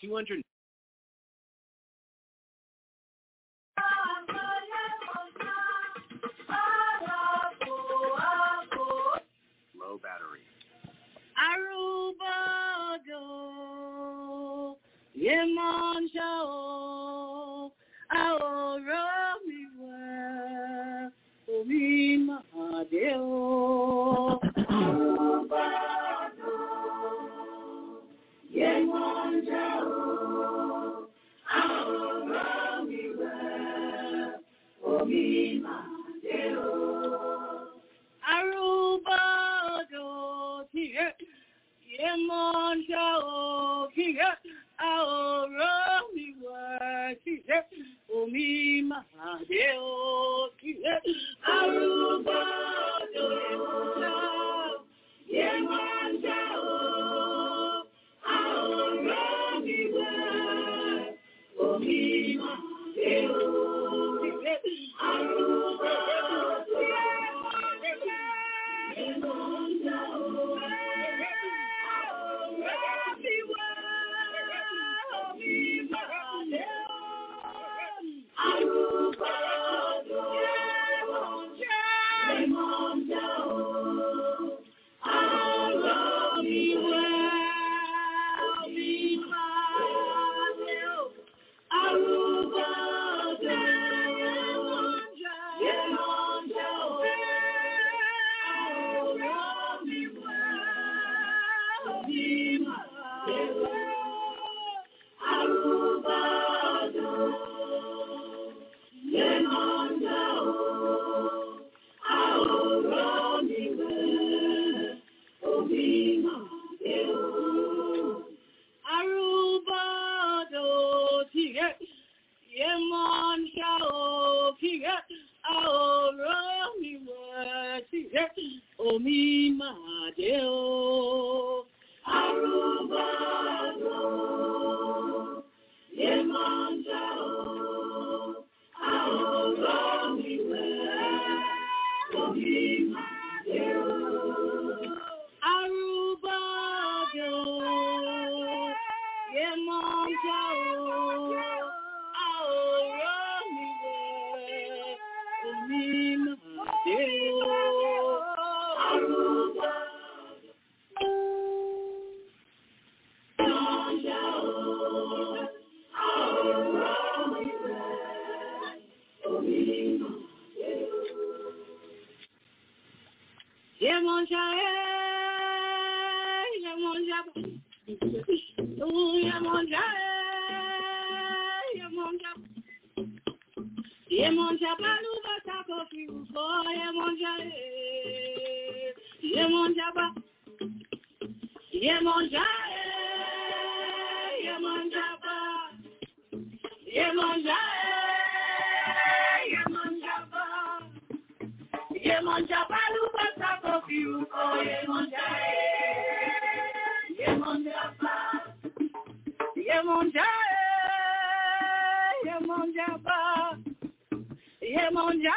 two hundred. Low battery. Aruba do Yemanja Aoro miwa Omi Mahadeo Aruba do Yemanja Aoro miwa Omi Mahadeo Aruba do Yemanja Okiya Aoro miwa Kiye Omi Mahadeo Kiye Aruba do Yemanja Aoro miwa Omi Mahadeo Kiye Aruba do Yemanja Omi Mahadeo Aruba do Yemanja Aoro miwa Omi Mahadeo Aruba do Yemanja Aoro miwa Omi Mahadeo Yemonja, Yemonja, Yemonja, Yemonja, Yemonja, Baluba Takofi, Yemonja, Yemonja, Yemonja, Yemonja, Yemonja, Yemonja, Yemonja, Baluba Takofi, Yemonja, Yemonja, Yemonja, Yemonja, Yemonja,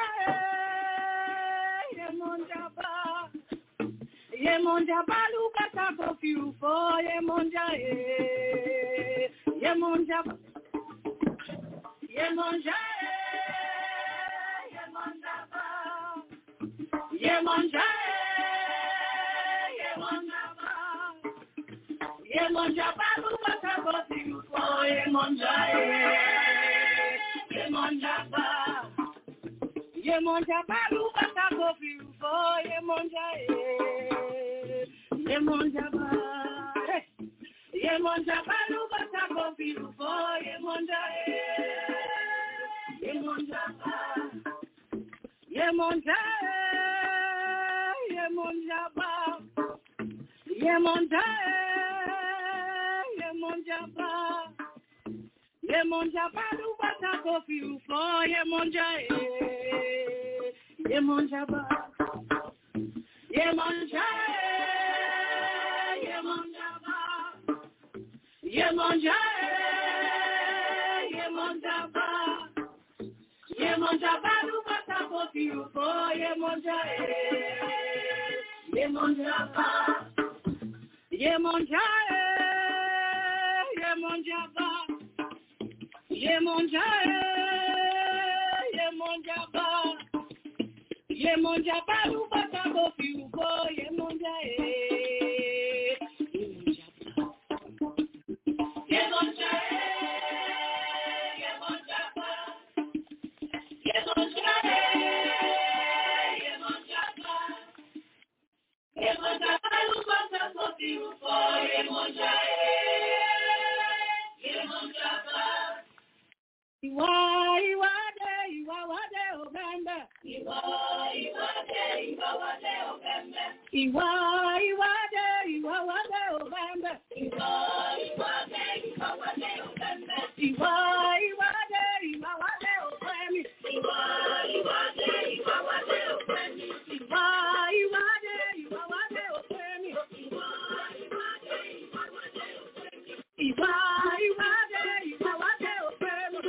Yemonja, Yemonja, Baluba Takofi, Yemonja, Yemonja, Yemonja, Yemonja, Yemonja, Baluba Takofi, Yemonja, Yemonja, Yemonja, Baluba Takofi, Yemonja, Yemonja, Yemonja, Baluba Takofi, Yemonja, Yemonja, Yemonja, Yemonja, Yemonja, Yemonja, Yemonja, Baluba Takofi, Yemonja, Yemonja, Yemonja, Yemonja, Yemonja, Yemonja, Yemonja, Baluba Takofi, Yemonja, Yemonja, Yemonja, Yemonja, Yemonjaba, Yemonjae, Yemonjaba, Yemonjaba, Lubata Bofiuko, Yemonjae, Yemonjaba, Yemonjae, Yemonjaba, Yemonjae, Yemonjaba, Yemonjaba, Lubata Bofiuko, Yemonjae. Iwa iwa de iwa wade obembe. Iwa iwa de iwa wade obembe. Iwa iwa de iwa wade obembe. Iwa iwa de iwa wade obembe. Iwa iwa de iwa wade obembe. Iwa iwa de iwa wade obembe. Iwa iwa de iwa wade obembe. Iwa iwa de iwa wade obembe. Iwa iwa de iwa wade obembe.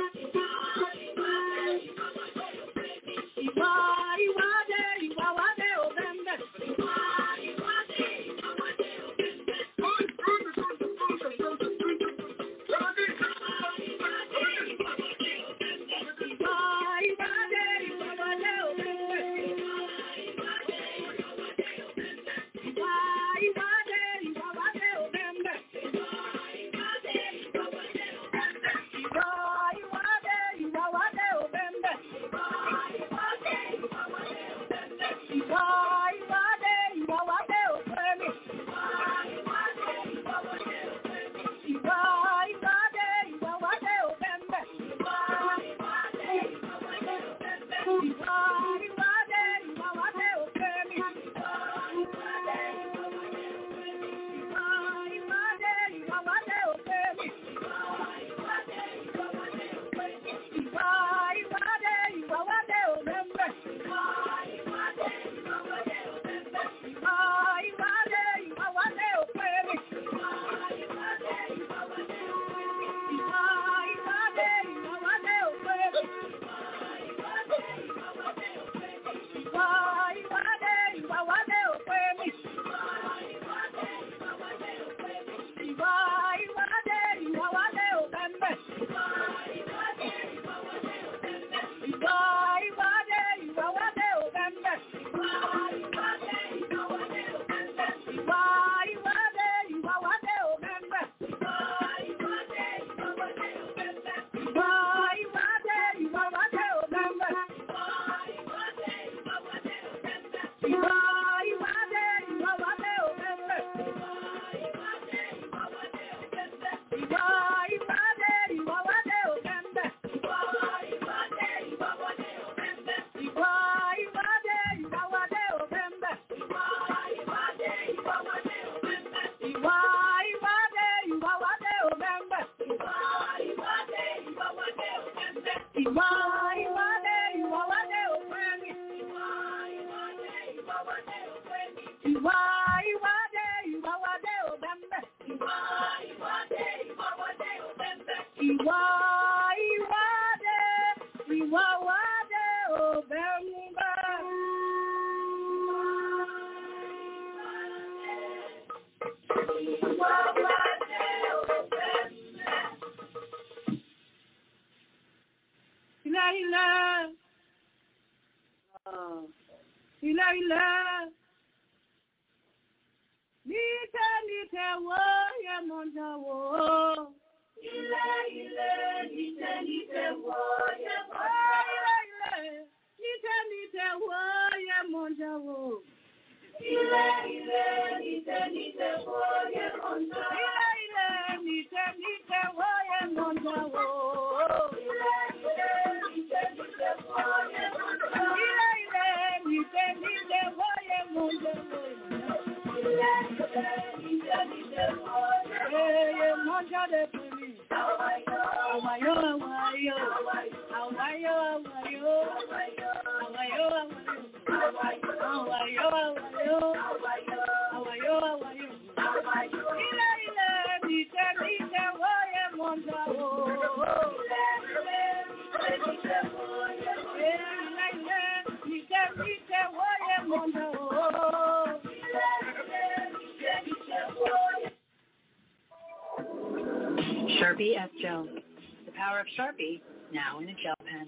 Sharpie F Gel. The power of Sharpie, now in a gel pen.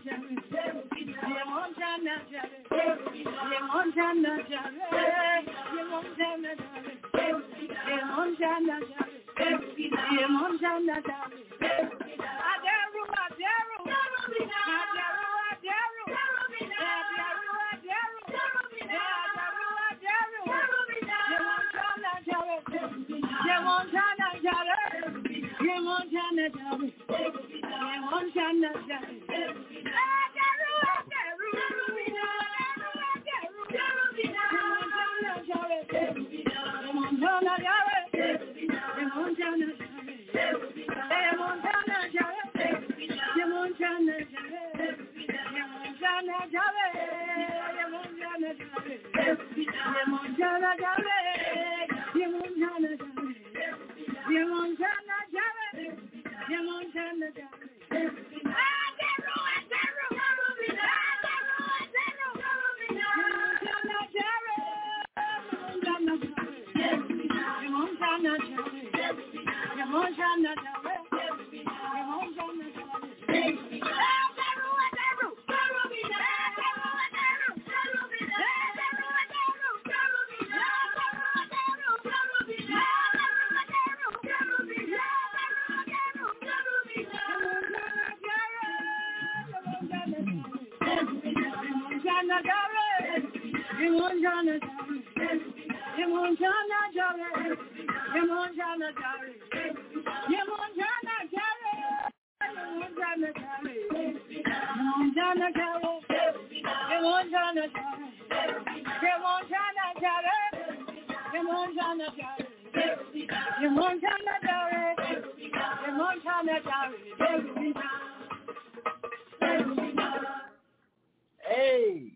Hey.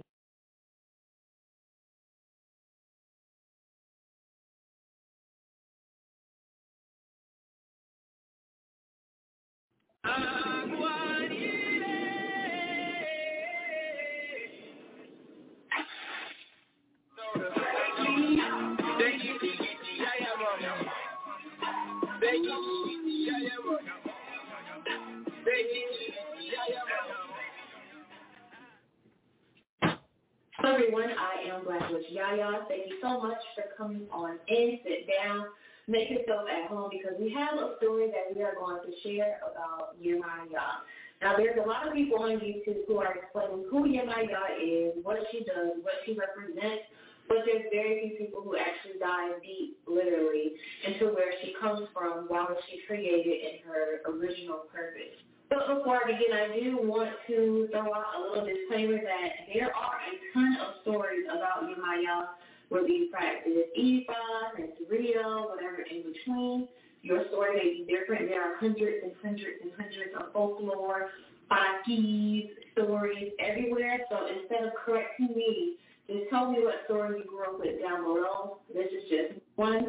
Hello everyone, I am Black Witch Yaya. Thank you so much for coming on in. Sit down, make yourself at home because we have a story that we are going to share about Yemaya. Now there's a lot of people on YouTube who are explaining who Yemaya is, what she does, what she represents, but there's very few people who actually dive deep, literally, into where she comes from, why was she created, and her original purpose. But before I begin, I do want to throw out a little disclaimer that there are a ton of stories about Yemaya where these practices Ifa, Santeria, whatever in between. Your story may be different. There are hundreds and hundreds and hundreds of folklore, Fakis, stories everywhere. So instead of correcting me, just tell me what story you grew up with down below. This is just one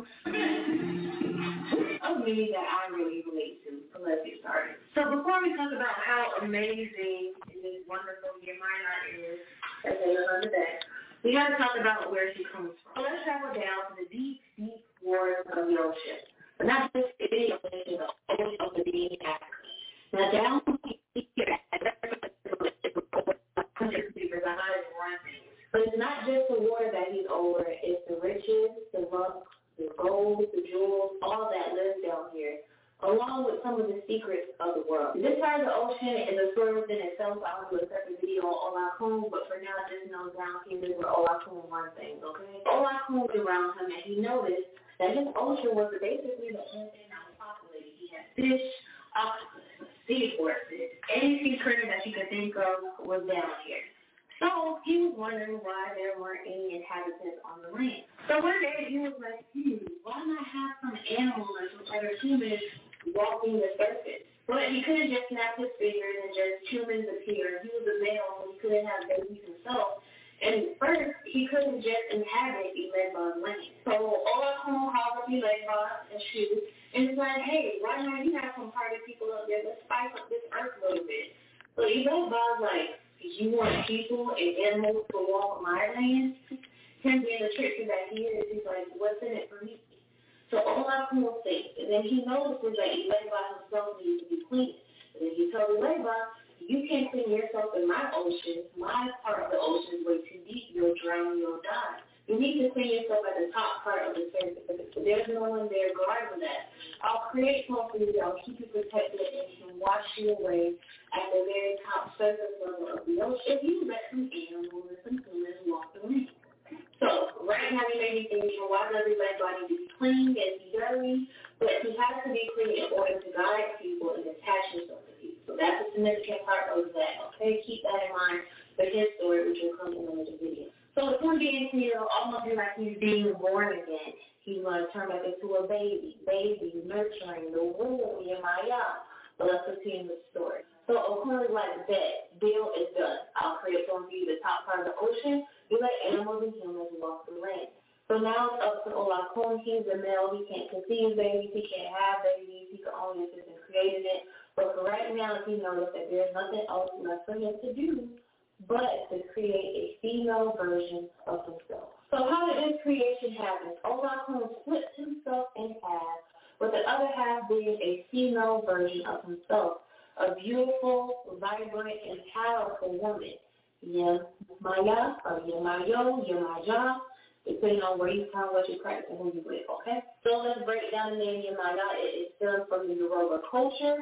of me that I really relate to. So let's get started. So before we talk about how amazing and this wonderful Yemaya is, as they live under that, we got to talk about where she comes from. So let's travel down to the deep, deep waters of the ocean. But not just the ocean, the ocean of the deep Africa. Now down here, but it's not just the water that he's over, it's the riches, the luck, the gold, the jewels, all that lives down here, along with some of the secrets of the world. This part of the ocean is a story within itself. I'll do a separate video on Olakun, but for now, just know down here is where Olakun won things, okay? Olakun was around him, and he noticed that his ocean was basically the only thing that was populated. He had fish, octopus, seahorses, any sea critter that you could think of was down here. So he was wondering why there weren't any inhabitants on the land. So one day he was like, hmm, why not have some animals or some other humans walking the surface? But he couldn't just snap his fingers and just humans appear. He was a male, so he couldn't have babies himself. And first, he couldn't just inhabit Ilegba's land. So Olakun called up Ilegba and Shu, and it's like, hey, why not you have some party people up there? Let's spice up this earth a little bit. So Ilegba's like, you want people and animals to walk my land? Him being the trickster that he is, he's like, what's in it for me? So Olakun thinks, and then he notices that Ilegba himself needs to be clean. And then he told Ilegba, You can't clean yourself in my ocean. My part of the ocean is way too deep. You'll drown, you'll die. You need to clean yourself at the top part of the surface. If there's no one there guarding that, I'll create one for you. I'll keep you protected and can wash you away at the very top surface level of the ocean if you let some animals and some humans walk away. So, right now you may be thinking, why does everybody need to be clean and be dirty? But he has to be clean in order to guide people and attach himself to people. So that's a significant part of that, okay? Keep that in mind for his story, which will come in another video. So if we're getting to, you know, almost like he's being born again, he's going to turn back into a baby, baby, nurturing, the womb, Yemaya. But let's continue the story. So according like that, deal is done. I'll create for you the top part of the ocean. You let animals and humans walk the land. So now it's up to Olakun. He's a male. He can't conceive babies. He can't have babies. He can only assist in creating it. But for right now, he knows that there's nothing else left for him to do but to create a female version of himself. So how did this creation happen? Olakun flipped himself in half, with the other half being a female version of himself, a beautiful, vibrant, and powerful woman. Yemaya, or Yemayo, Yemaya, depending on where you from, what you practice, and who you with, okay? So let's break down the name Yemaya. It is still from the Yoruba culture.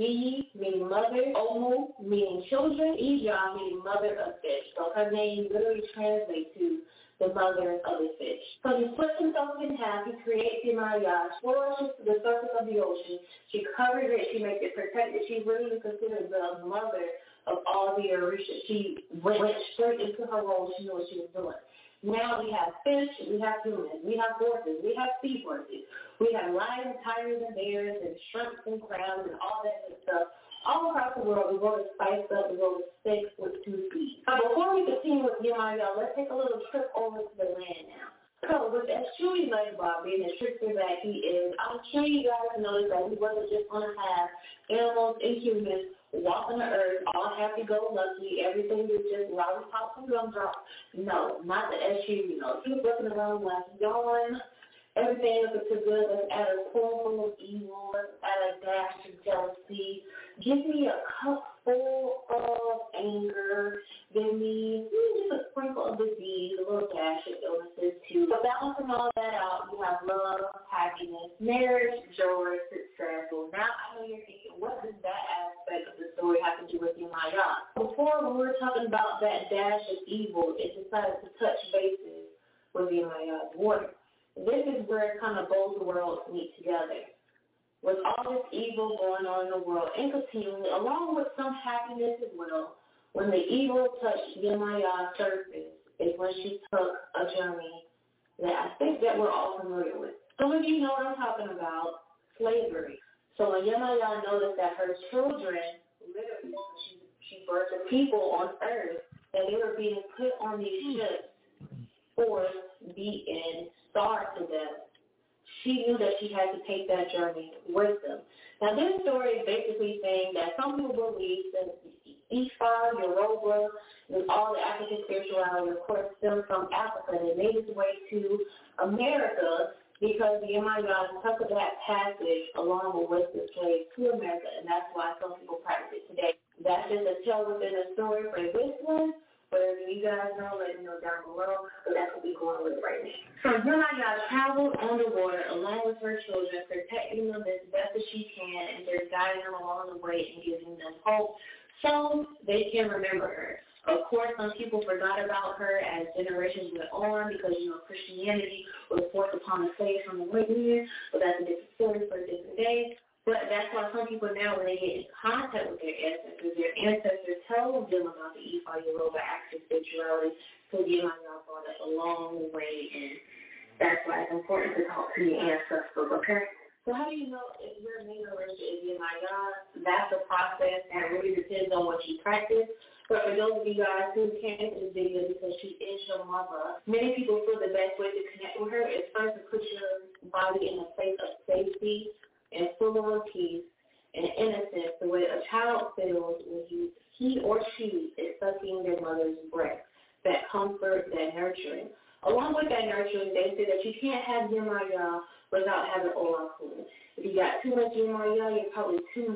Yi meaning mother, Omu meaning children, Ija meaning mother of fish. So her name literally translates to the mother of the fish. So he splits himself in half. He creates Yemaya, flourishes to the surface of the ocean. She covers it. She makes it protected. She's literally considered the mother of all the Orisha. She went, went straight into her role. She knew what she was doing. Now we have fish, we have humans, we have horses, we have seahorses, we have lions, tigers, and bears, and shrimps and crabs, and all that good stuff. All across the world, we go to spice up, we go to steaks with two feet. Now, before we continue with Yemaya, let's take a little trip over to the land now. So, with as truly like Bobby and the trickster that he is, I'm sure you guys noticed that he wasn't just going to have animals and humans walk on the earth, all happy-go-lucky, everything is just lollipops and gumdrops. No, not the S U, you know. He was looking around like, yawn, everything looking too good. Let's add a spoonful of evil. Let's add a dash of jealousy. Give me a cup full of anger. Give me just a sprinkle of disease, a little dash of illnesses, too. But balancing all that out, you have love, happiness, marriage, joy, success. Well, now I know you're thinking, what does that aspect of the story have to do with Yemaya? Before, when we were talking about that dash of evil, it decided to touch bases with Yemaya's water. This is where kind of both worlds meet together. With all this evil going on in the world and continually, along with some happiness as well, when the evil touched Yemaya's surface is when she took a journey that I think that we're all familiar with. Some of you know what I'm talking about, slavery. So when Yemaya noticed that her children, literally, she, she birthed the people on earth, that they were being put on these ships, forced, beaten, starved to death, she knew that she had to take that journey with them. Now, this story is basically saying that some people believe that Ifa, Yoruba, and all the African spirituality, of course, stems from Africa. They made its way to America because the Yemaya took that passage along with the slaves to America, and that's why some people practice it today. That's just a tale within a story for this one. Whatever you guys know, let me know down below. But that's what we're going with right now. So Yemaya traveled on the water along with her children, protecting them as best as she can, and just guiding them along the way and giving them hope so they can remember her. Of course, some people forgot about her as generations went on because, you know, Christianity was forced upon the slaves from the white men, but that's a different story for a different day. But that's why some people now, when they get in contact with their ancestors, their ancestors tell them about the Ifa, Yoruba, African spirituality, because you know y'all brought us a long way, and that's why it's important to talk to your ancestors, okay? So how do you know if your main religion is Yemaya? That's a process that really depends on what you practice. But for those of you guys who can't see this video because she is your mother, many people feel the best way to connect with her is first to put your body in a place of safety and full of peace and innocence, the way a child feels when he, he or she is sucking their mother's breast. That comfort, that nurturing. Along with that nurturing, they say that you can't have Yemaya without having Olakun. If you got too much Yemaya, you're probably too nice,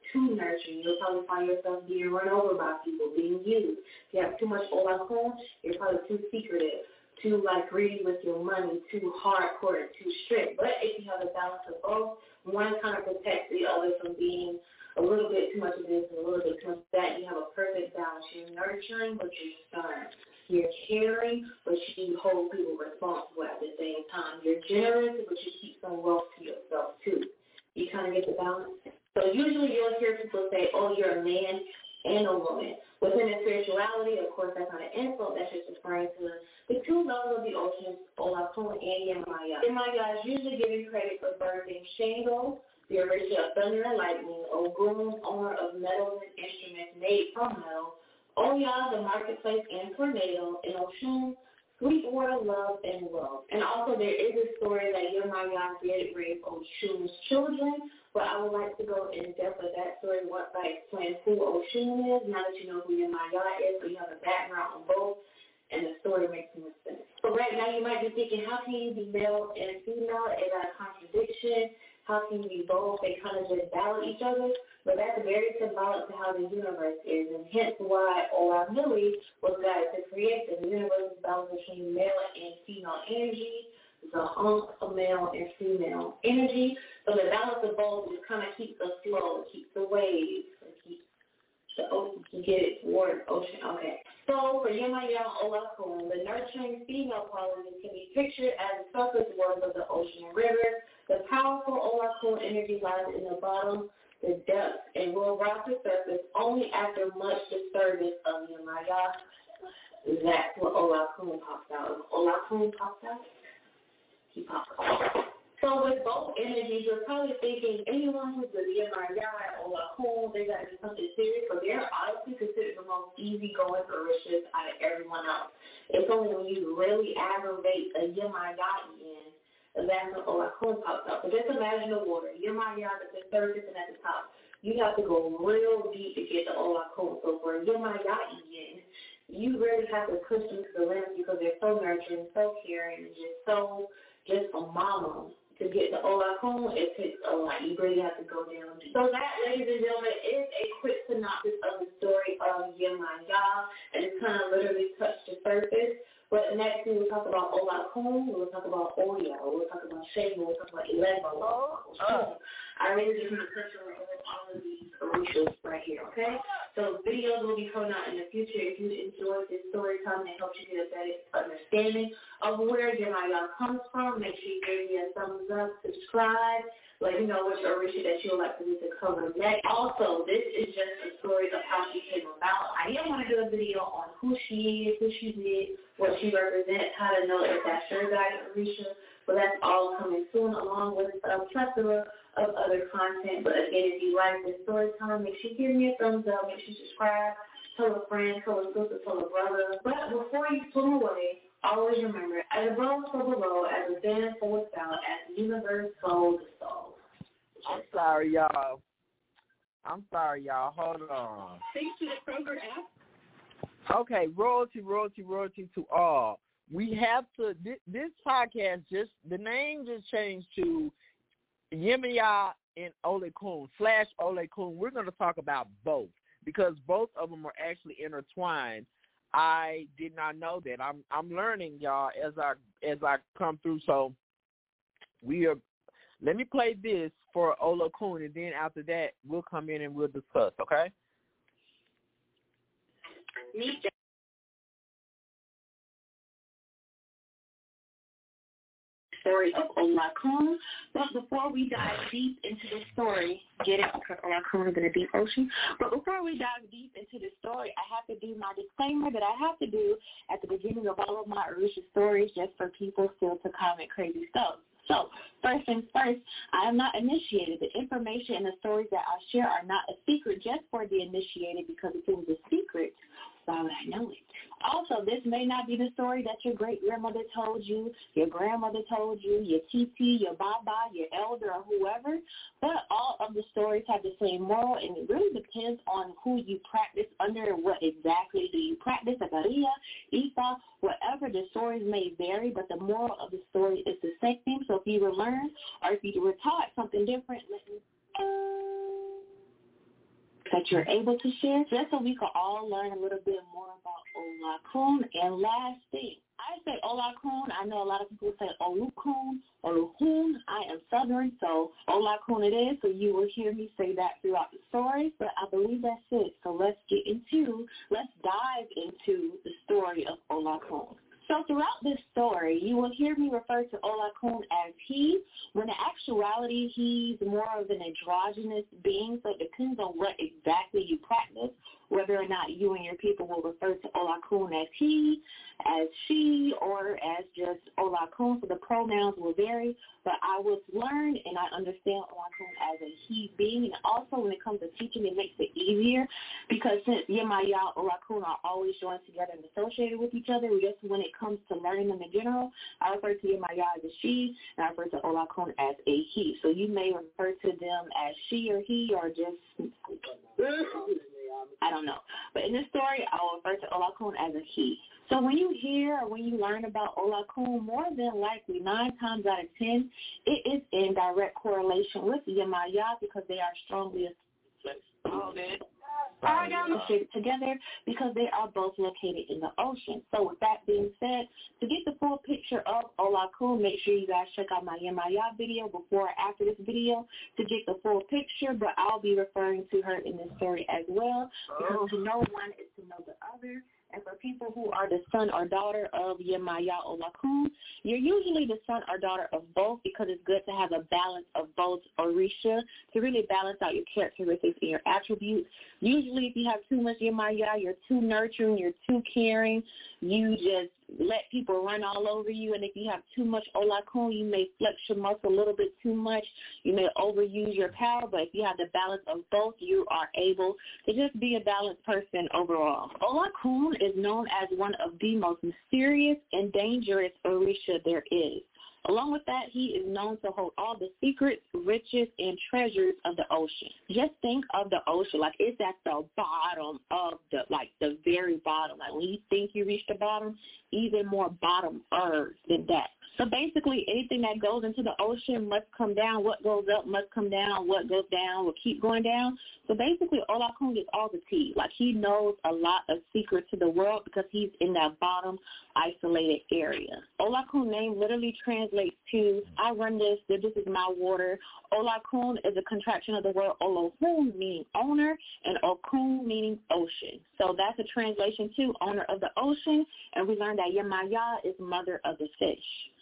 too nurturing, you'll probably find yourself being run over by people, being used. If you have too much Olakun, you're probably too secretive, too like greedy with your money, too hardcore, too strict. But if you have a balance of both, one kind of protects the other from being a little bit too much of this and a little bit too much of that. You have a perfect balance. You're nurturing, but you're stern. You're caring, but you hold people responsible at the same time. You're generous, but you keep some wealth to yourself, too. You kind of get the balance. So usually you'll hear people say, oh, you're a man and a woman. Within the spirituality, of course, that's not an insult. That's just referring to the two levels of the oceans, Olakun and Yemaya. Yemaya is usually given credit for birthing Shango, the origin of thunder and lightning, Ogun, owner of metals and instruments made from metal, Oya, the marketplace and tornado, and Oshun, sweet water, love, and love. And also there is a story that Yemaya did rape Oshun's children, but I would like to go in depth with that story once I explain who Oshun is. Now that you know who Yemaya is, so you have a background on both, and the story makes more sense. So right now you might be thinking, how can you be male and female? Is that a contradiction? How can you be both? They kind of just balance each other. But that's very symbolic to how the universe is, and hence why Ola Mili was guided to create the universe balance between male and female energy, the unk of male and female energy. So the balance of both just kind of keeps us flow, keeps the waves, keeps the ocean, to get it toward the ocean. Okay. So for Yemaya and Olakun, the nurturing female qualities can be pictured as the surface waters of the ocean and river. The powerful Olakun energy lies in the bottom, the depths, and will rise to surface only after much disturbance of Yemaya. That's what Olakun pops out. If Olakun pops out, he pops out. So with both energies, you're probably thinking anyone who's a Yemaya or Olakun, they got to do something serious, but they're honestly considered the most easygoing Orishas out of everyone else. It's only when you really aggravate a Yemaya in, that's when Olakun pops out. But just imagine the water. Yemaya at the surface and at the top. You have to go real deep to get the Olakun. So for Yemaya in, you really have to push them to the limit because they're so nurturing, so caring, and just so, just a mama. To get the Olakun, it takes a lot. You really have to go down. So that, ladies and gentlemen, is a quick synopsis of the story of Yemaya, and it's kind of literally touched the surface. But next we will talk about Olakun, we will talk about Oya, we will talk about Shango, we will talk about Eleva. Oh. I really just want to touch on all of these Orishas right here, okay? So videos will be coming out in the future. If you enjoyed this story time, it helps you get a better understanding of where Yemaya comes from. Make sure you give me a thumbs up, subscribe, let me know which Orisha that you would like for me to cover next. Also, this is just a story of how she came about. I didn't want to do a video on who she is, who she did, what she represents, how to know if that's your guide Orisha. But that's all coming soon, along with a plethora of other content. But again, if you like this story time, make sure you give me a thumbs up, make sure you subscribe, tell a friend, tell a sister, tell a brother. But before you pull away, always remember, as above, so below, as within, so without, as the universe, so the soul. I'm sorry, y'all. I'm sorry, y'all. Hold on. Thanks to the Kroger app. Okay, royalty, royalty, royalty to all. We have to, this, this podcast, just the name just changed to Yemaya and Olakun, slash Olakun. We're going to talk about both because both of them are actually intertwined. I did not know that. I'm I'm learning, y'all, as I as I come through. So we are. Let me play this for Olakun, and then after that, we'll come in and we'll discuss. Okay. Me. Story of Olakun. But before we dive deep into the story, get it? Because Olakun is in a deep ocean. But before we dive deep into the story, I have to do my disclaimer that I have to do at the beginning of all of my Orisha stories just for people still to comment crazy stuff. So, first things first, I am not initiated. The information and the stories that I share are not a secret just for the initiated, because if it was a secret, why would I know it? Also, this may not be the story that your great-grandmother told you, your grandmother told you, your T T, your Baba, your elder, or whoever, but all of the stories have the same moral, and it really depends on who you practice under and what exactly do you practice, Agaria, Ifa, whatever. The stories may vary, but the moral of the story is the same. So if you were learned or if you were taught something different, let me... that you're able to share, just so we can all learn a little bit more about Olakun. And last thing, I say Olakun. I know a lot of people say Olukun, Olukun. I am Southern, so Olakun it is. So you will hear me say that throughout the story. But I believe that's it. So let's get into, let's dive into the story of Olakun. So throughout this story, you will hear me refer to Olakun as he, when in actuality he's more of an androgynous being, so it depends on what exactly you practice, whether or not you and your people will refer to Olakun as he, as she, or as just Olakun, so the pronouns will vary, but I was learned and I understand Olakun as a he being, and also when it comes to teaching, it makes it easier, because since Yemaya and Olakun are always joined together and associated with each other, just when it comes to learning them in general, I refer to Yemaya as a she, and I refer to Olakun as a he. So you may refer to them as she or he, or just, I don't know. But in this story, I will refer to Olakun as a he. So when you hear or when you learn about Olakun, more than likely, nine times out of ten, it is in direct correlation with Yemaya, because they are strongly associated together, because they are both located in the ocean. So with that being said, to get the full picture of Olakun, make sure you guys check out my Yemaya video before or after this video to get the full picture, but I'll be referring to her in this story as well, because to know one is to know the other. And for people who are the son or daughter of Yemaya Olakun, you're usually the son or daughter of both, because it's good to have a balance of both Orisha to really balance out your characteristics and your attributes. Usually if you have too much Yemaya, you're too nurturing, you're too caring, you just let people run all over you. And if you have too much Olakun, you may flex your muscle a little bit too much. You may overuse your power, but if you have the balance of both, you are able to just be a balanced person overall. Olakun is known as one of the most mysterious and dangerous Orisha there is. Along with that, he is known to hold all the secrets, riches, and treasures of the ocean. Just think of the ocean like it's at the bottom of the, like the very bottom. Like when you think you reach the bottom, even more bottom-er than that. So basically, anything that goes into the ocean must come down. What goes up must come down. What goes down will keep going down. So basically, Olakun gets all the tea. Like, he knows a lot of secrets to the world because he's in that bottom, isolated area. Olakun name literally translates to, I run this, this is my water. Olakun is a contraction of the word Olohun, meaning owner, and Okun, meaning ocean. So that's a translation to owner of the ocean, and we learned that Yemaya is mother of the fish.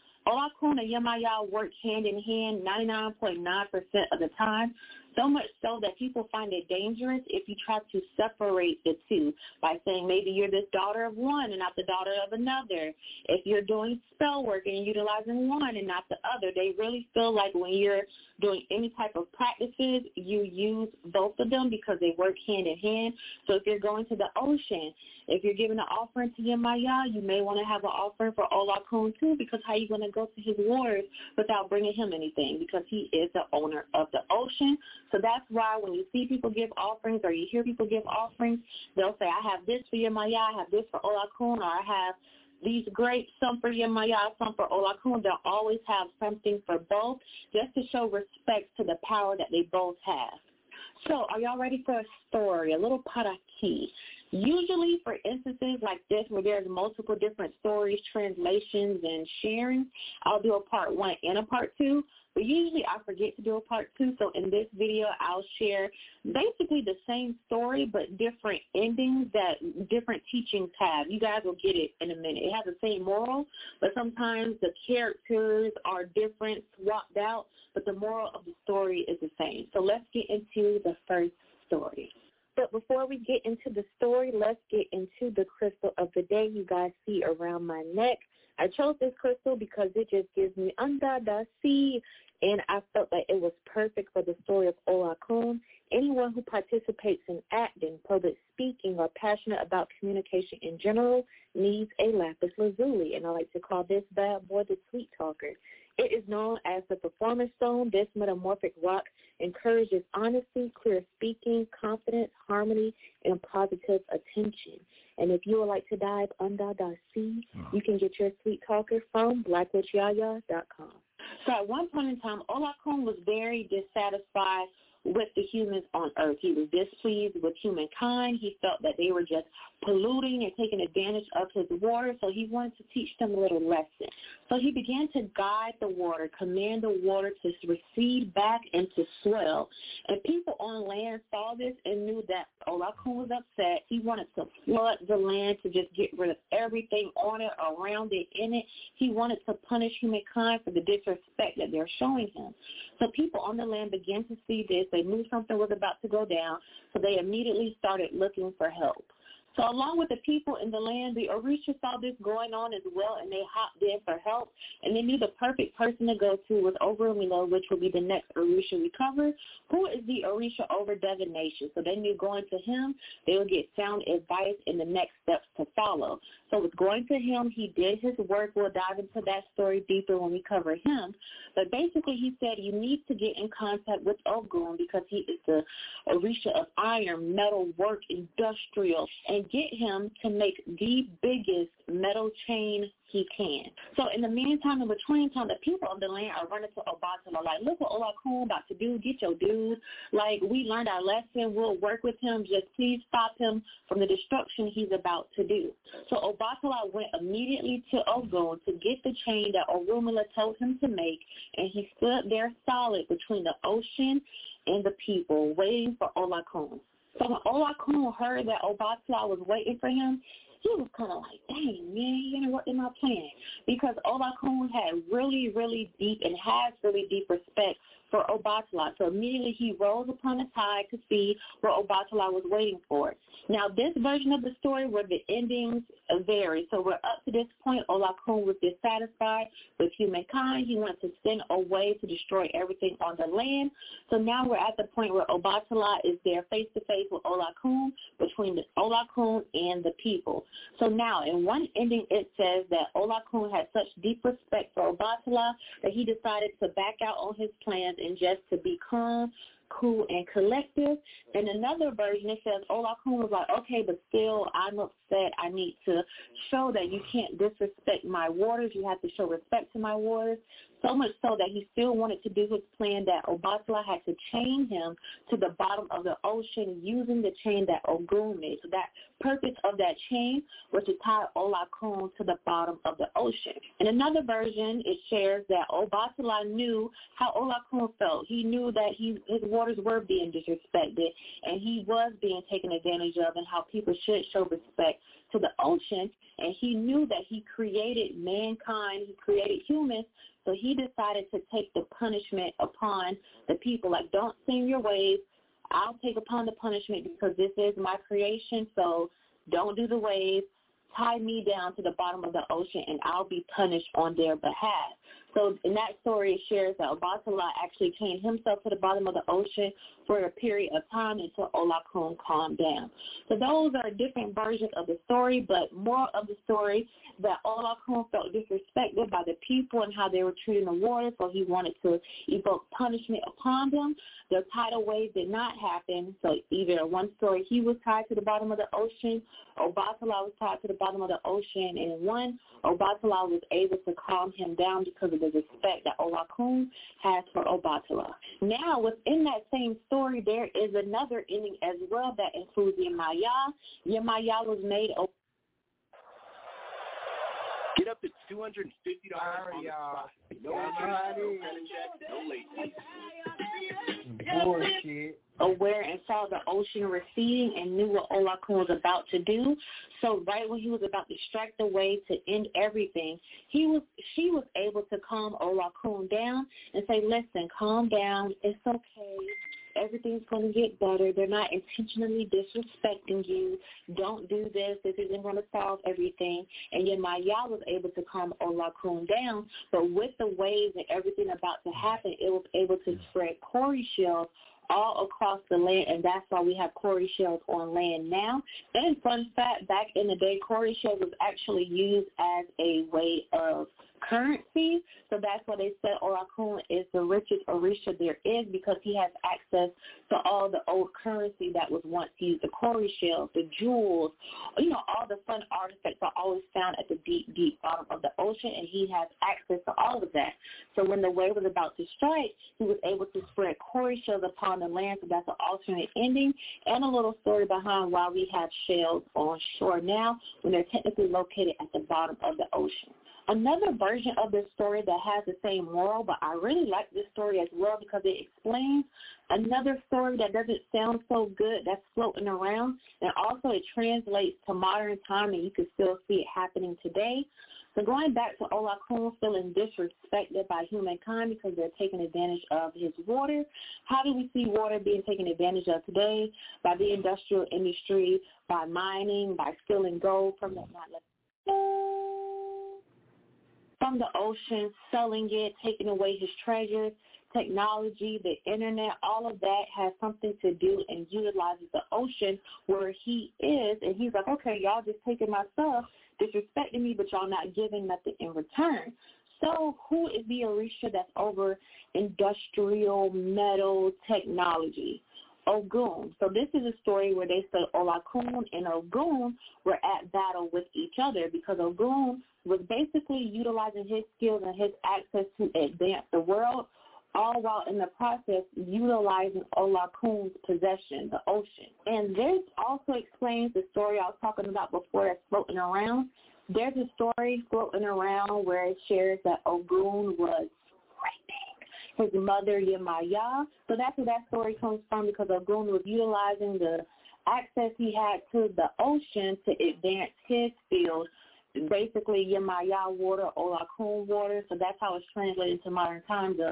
Olakun and Yemaya work hand in hand ninety-nine point nine percent of the time, so much so that people find it dangerous if you try to separate the two by saying maybe you're this daughter of one and not the daughter of another. If you're doing spell work and utilizing one and not the other, they really feel like when you're doing any type of practices, you use both of them because they work hand in hand. So if you're going to the ocean, if you're giving an offering to Yemaya, you may want to have an offering for Olakun too, because how are you going to go to his waters without bringing him anything? Because he is the owner of the ocean. So that's why when you see people give offerings or you hear people give offerings, they'll say, I have this for Yemaya, I have this for Olakun, or I have these grapes, some for Yemaya, some for Olakun. They'll always have something for both, just to show respect to the power that they both have. So are y'all ready for a story, a little paraki? Usually for instances like this where there's multiple different stories, translations, and sharing, I'll do a part one and a part two. But usually I forget to do a part two, so in this video I'll share basically the same story but different endings that different teachings have. You guys will get it in a minute. It has the same moral, but sometimes the characters are different, swapped out, but the moral of the story is the same. So let's get into the first story. But before we get into the story, let's get into the crystal of the day you guys see around my neck. I chose this crystal because it just gives me Andadasi, and I felt like it was perfect for the story of Olakun. Anyone who participates in acting, public speaking, or passionate about communication in general needs a lapis lazuli, and I like to call this bad boy the sweet talker. It is known as the performance stone. This metamorphic rock encourages honesty, clear speaking, confidence, harmony, and positive attention. And if you would like to dive under the sea, you can get your sweet talker from black witch yaya dot com. So at one point in time, Olakun was very dissatisfied with the humans on Earth. He was displeased with humankind. He felt that they were just polluting and taking advantage of his water, so he wanted to teach them a little lesson. So he began to guide the water, command the water to recede back and to swell. And people on land saw this and knew that Olakun was upset. He wanted to flood the land to just get rid of everything on it, around it, in it. He wanted to punish humankind for the disrespect that they're showing him. So people on the land began to see this. They knew something was about to go down, so they immediately started looking for help. So along with the people in the land, the Orisha saw this going on as well, and they hopped in for help. And they knew the perfect person to go to was Orunmila, which would be the next Orisha we cover, who is the Orisha over divination. So they knew going to him, they would get sound advice in the next steps to follow. So with going to him, he did his work. We'll dive into that story deeper when we cover him. But basically, he said you need to get in contact with Ogun because he is the Orisha of iron, metal work, industrial, and get him to make the biggest metal chain he can. So in the meantime, in between time, the people of the land are running to Obatala like, look what Olakun about to do. Get your dude. Like, we learned our lesson. We'll work with him. Just please stop him from the destruction he's about to do. So Obatala went immediately to Ogun to get the chain that Orunmila told him to make, and he stood there solid between the ocean and the people, waiting for Olakun. So when Olakun heard that Obatala was waiting for him, he was kind of like, dang, man, he interrupted my plan. Because Olakun had really, really deep and has really deep respect for Obatala. So immediately he rose upon a tide to see where Obatala was waiting for. Now, this version of the story where the endings vary. So we're up to this point, Olakun was dissatisfied with humankind. He wanted to send away to destroy everything on the land. So now we're at the point where Obatala is there face-to-face with Olakun, between the Olakun and the people. So now, in one ending, it says that Olakun had such deep respect for Obatala that he decided to back out on his plans and just to be calm, cool, and collective. In another version, it says Olakun was like, okay, but still, I'm upset. I need to show that you can't disrespect my waters. You have to show respect to my waters. So much so that he still wanted to do his plan that Obatala had to chain him to the bottom of the ocean using the chain that Ogun made. So that purpose of that chain was to tie Olakun to the bottom of the ocean. In another version, it shares that Obatala knew how Olakun felt. He knew that he, his waters were being disrespected and he was being taken advantage of, and how people should show respect to the ocean. And he knew that he created mankind, he created humans, so he decided to take the punishment upon the people. Like, don't sing your waves. I'll take upon the punishment because this is my creation, so don't do the waves. Tie me down to the bottom of the ocean, and I'll be punished on their behalf. So in that story, it shares that Obatala actually chained himself to the bottom of the ocean for a period of time until Olakun calmed down. So those are different versions of the story, but more of the story that Olakun felt disrespected by the people and how they were treating the water, so he wanted to evoke punishment upon them. The tidal wave did not happen, so either one story he was tied to the bottom of the ocean, Obatala was tied to the bottom of the ocean, and in one, Obatala was able to calm him down because of the respect that Olakun has for Obatala. Now, within that same story, there is another ending as well that includes Yemaya. Yemaya was made over. Get up to two hundred fifty dollars on the spot. No interest, no late fees. Bullshit. Aware and saw the ocean receding and knew what Olakun was about to do. So right when he was about to strike the wave to end everything, he was she was able to calm Olakun down and say, listen, calm down. It's okay. Everything's going to get better. They're not intentionally disrespecting you. Don't do this. This isn't going to solve everything. And Yemaya was able to calm Olakun down. But with the waves and everything about to happen, it was able to spread Cori shells all across the land, and that's why we have Cori shells on land now. And fun fact, back in the day, Cori shells was actually used as a way of currency. So that's why they said Olakun is the richest Orisha there is, because he has access to all the old currency that was once used, the Cori shells, the jewels, you know, all the fun artifacts are always found at the deep, deep bottom of the ocean, and he has access to all of that. So when the wave was about to strike, he was able to spread Cori shells upon around the land, so that's an alternate ending, and a little story behind why we have shells on shore now when they're technically located at the bottom of the ocean. Another version of this story that has the same moral, but I really like this story as well because it explains another story that doesn't sound so good that's floating around, and also it translates to modern time and you can still see it happening today. So going back to Olakun feeling disrespected by humankind because they're taking advantage of his water. How do we see water being taken advantage of today? By the industrial industry, by mining, by stealing gold from the from the ocean, selling it, taking away his treasures, technology, the internet, all of that has something to do and utilizes the ocean where he is. And he's like, okay, y'all just taking my stuff, disrespecting me, but y'all not giving nothing in return. So who is the Orisha that's over industrial metal technology? Ogun. So this is a story where they say Olakun and Ogun were at battle with each other because Ogun was basically utilizing his skills and his access to advance the world, all while in the process utilizing Olakun's possession, the ocean. And this also explains the story I was talking about before that's floating around. There's a story floating around where it shares that Ogun was his mother, Yemaya. So that's where that story comes from because Ogun was utilizing the access he had to the ocean to advance his field, basically Yemaya water, Olakun water. So that's how it's translated to modern times of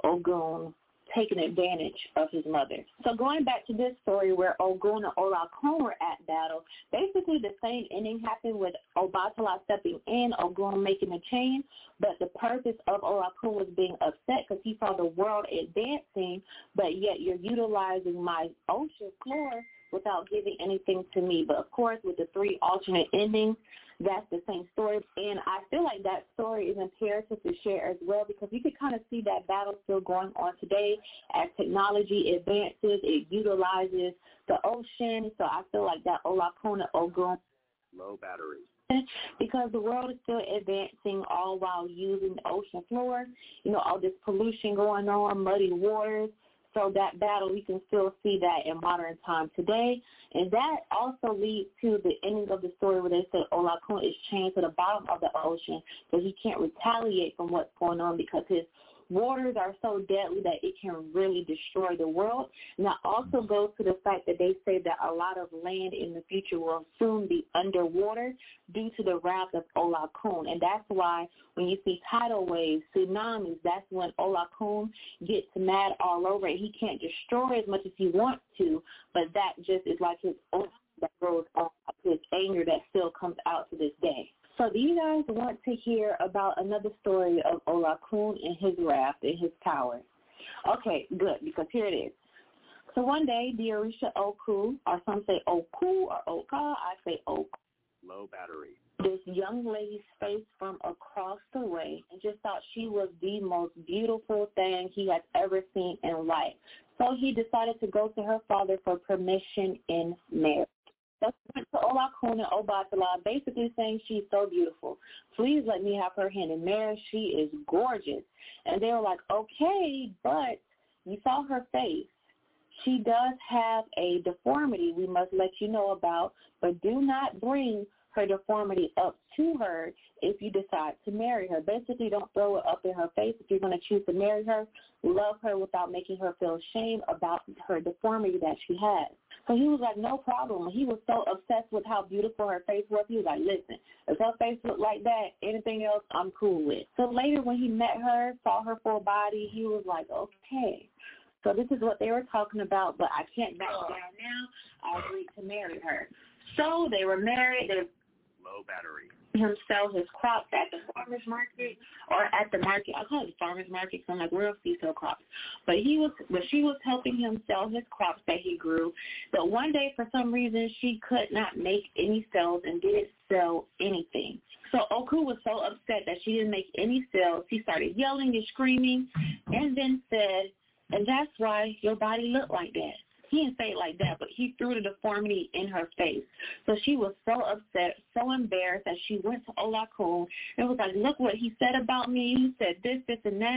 Ogun taking advantage of his mother. So going back to this story where Ogun and Olakun were at battle, basically the same ending happened with Obatala stepping in, Ogun making a change, but the purpose of Olakun was being upset because he saw the world advancing, but yet you're utilizing my ocean floor without giving anything to me. But of course, with the three alternate endings, that's the same story. And I feel like that story is imperative to share as well because you can kind of see that battle still going on today as technology advances. It utilizes the ocean. So I feel like that Olakun and Ogun. Low battery. Because the world is still advancing all while using the ocean floor. You know, all this pollution going on, muddy waters. So that battle, we can still see that in modern time today. And that also leads to the ending of the story where they say Olakun is chained to the bottom of the ocean because he can't retaliate from what's going on because his waters are so deadly that it can really destroy the world. And that also goes to the fact that they say that a lot of land in the future will soon be underwater due to the wrath of Olakun. And that's why when you see tidal waves, tsunamis, that's when Olakun gets mad all over it. He can't destroy as much as he wants to, but that just is like his own that grows off his anger that still comes out to this day. So do you guys want to hear about another story of Olakun and his wrath and his power? Okay, good, because here it is. So one day, the Orisha Oku, or some say Oku or Oka, I say Oku. Low battery. This young lady's face from across the way and just thought she was the most beautiful thing he had ever seen in life. So he decided to go to her father for permission in marriage. So he went to Olakun and Obatala, basically saying she's so beautiful. Please let me have her hand in marriage. She is gorgeous. And they were like, okay, but you saw her face. She does have a deformity we must let you know about, but do not bring her deformity up to her if you decide to marry her. Basically, don't throw it up in her face. If you're going to choose to marry her, love her without making her feel shame about her deformity that she has. So he was like, no problem. He was so obsessed with how beautiful her face was. He was like, listen, if her face looked like that, anything else I'm cool with. So later when he met her, saw her full body, he was like, okay. So this is what they were talking about, but I can't back down now. I agreed to marry her. So they were married. They Low battery. Him sell his crops at the farmer's market or at the market. I call it the farmer's market because I'm like, where else do you sell crops? But he was, but she was helping him sell his crops that he grew. But one day, for some reason, she could not make any sales and didn't sell anything. So Oku was so upset that she didn't make any sales. He started yelling and screaming and then said, and that's why your body looked like that. He didn't say it like that, but he threw the deformity in her face. So she was so upset, so embarrassed that she went to Olakun and was like, look what he said about me. He said this, this, and that.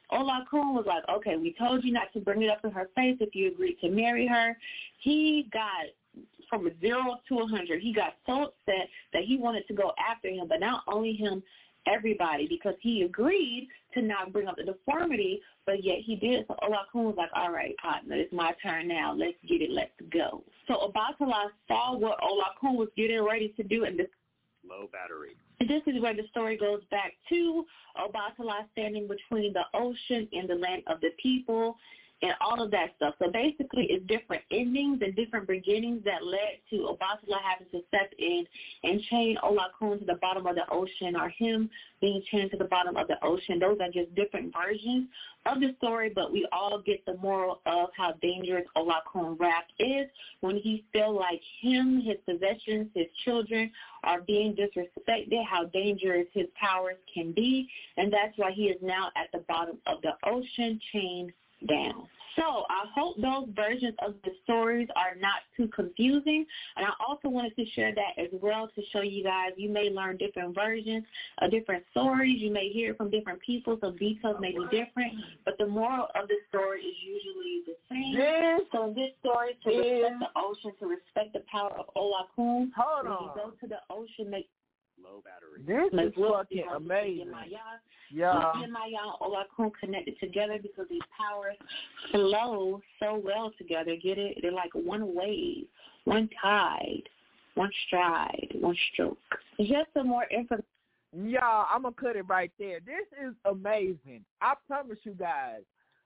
Olakun was like, okay, we told you not to bring it up in her face if you agreed to marry her. He got from a zero to a hundred. He got so upset that he wanted to go after him, but not only him, everybody, because he agreed to not bring up the deformity, but yet he did. So Olakun was like, all right, partner, it's my turn now. Let's get it. Let's go. So Obatala saw what Olakun was getting ready to do, and this low battery. This is where the story goes back to Obatala standing between the ocean and the land of the people and all of that stuff. So basically it's different endings and different beginnings that led to Obatala having to step in and chain Olakun to the bottom of the ocean, or him being chained to the bottom of the ocean. Those are just different versions of the story, but we all get the moral of how dangerous Olakun rap is when he feel like him, his possessions, his children are being disrespected, how dangerous his powers can be, and that's why he is now at the bottom of the ocean, chained down. So I hope those versions of the stories are not too confusing, and I also wanted to share that as well to show you guys you may learn different versions of different stories. You may hear it from different people, so details may be different, but the moral of the story is usually the same. This so in this story, to respect the ocean, to respect the power of Olakun, Hold when on. you go to the ocean, make low battery. This like, is fucking amazing. Yeah. Yemaya and Olakun connected together because these powers flow so well together. Get it? They're like one wave, one tide, one stride, one stroke. Just some more information. Yeah, I'm going to cut it right there. This is amazing. I promise you guys,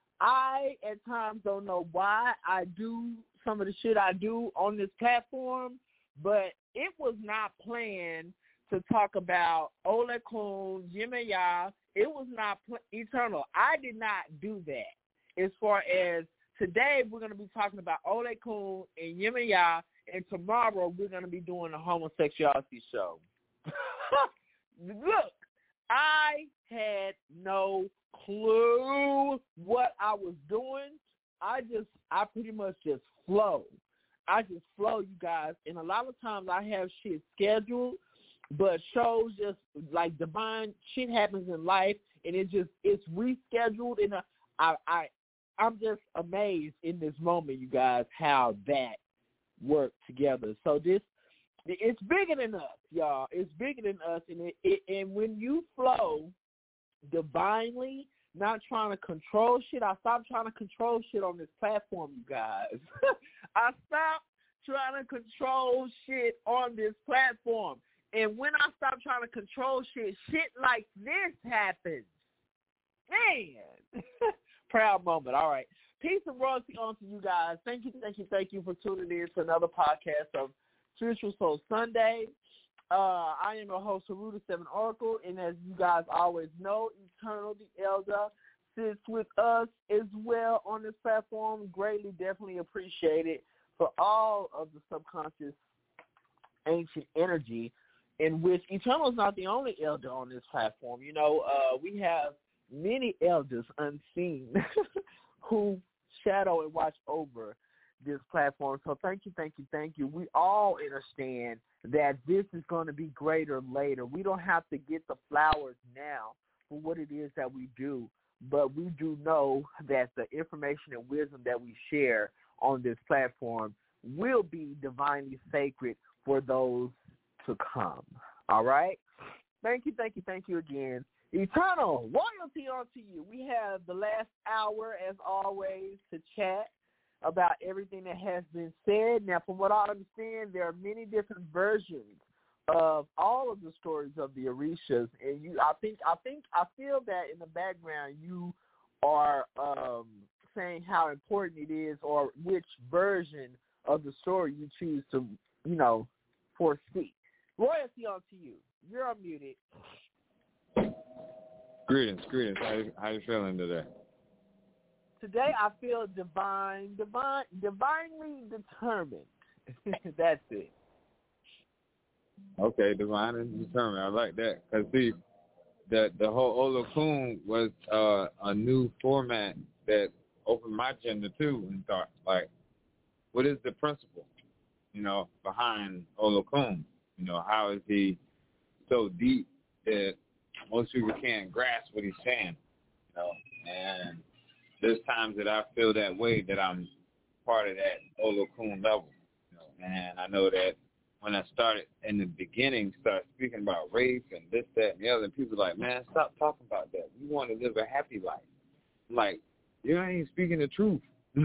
I at times don't know why I do some of the shit I do on this platform, but it was not planned to talk about Olakun, Yemaya. It was not pl- eternal. I did not do that. As far as today, we're going to be talking about Olakun and Yemaya, and tomorrow we're going to be doing a homosexuality show. Look, I had no clue what I was doing. I just, I pretty much just flow. I just flow, you guys. And a lot of times I have shit scheduled, but shows just like divine shit happens in life, and it just it's rescheduled. And I, I, I'm just amazed in this moment, you guys, how that worked together. So this, it's bigger than us, y'all. It's bigger than us, and it, it and when you flow divinely, not trying to control shit. I stopped trying to control shit on this platform, you guys. I stopped trying to control shit on this platform. And when I stop trying to control shit, shit like this happens. Man. Proud moment. All right. Peace and royalty on to you guys. Thank you, thank you, thank you for tuning in to another podcast of Spiritual Soul Sunday. Uh, I am your host, Haruda Seven Oracle, and as you guys always know, Eternal the Elder sits with us as well on this platform. Greatly, definitely appreciate it for all of the subconscious ancient energy, in which Eternal is not the only elder on this platform. You know, uh, we have many elders unseen who shadow and watch over this platform. So thank you, thank you, thank you. We all understand that this is going to be greater later. We don't have to get the flowers now for what it is that we do, but we do know that the information and wisdom that we share on this platform will be divinely sacred for those to come. All right? Thank you, thank you, thank you again. Eternal, royalty on to you. We have the last hour, as always, to chat about everything that has been said. Now, from what I understand, there are many different versions of all of the stories of the Orishas, and you, I think, I think, I feel that in the background you are um, saying how important it is, or which version of the story you choose to, you know, foresee. Royalty on to you. You're unmuted. Greetings, greetings. How you, how you feeling today? Today I feel divine, divine, divinely determined. That's it. Okay, divine and determined. I like that. Because, see, the, the whole Olakun was uh, a new format that opened my agenda, too, and thought, like, what is the principle, you know, behind Olakun? You know, how is he so deep that most people can't grasp what he's saying? You know, And there's times that I feel that way, that I'm part of that Olokun level. You know? And I know that when I started in the beginning, start speaking about race and this, that, and the other, and people are like, man, stop talking about that. We want to live a happy life. I'm like, you ain't speaking the truth.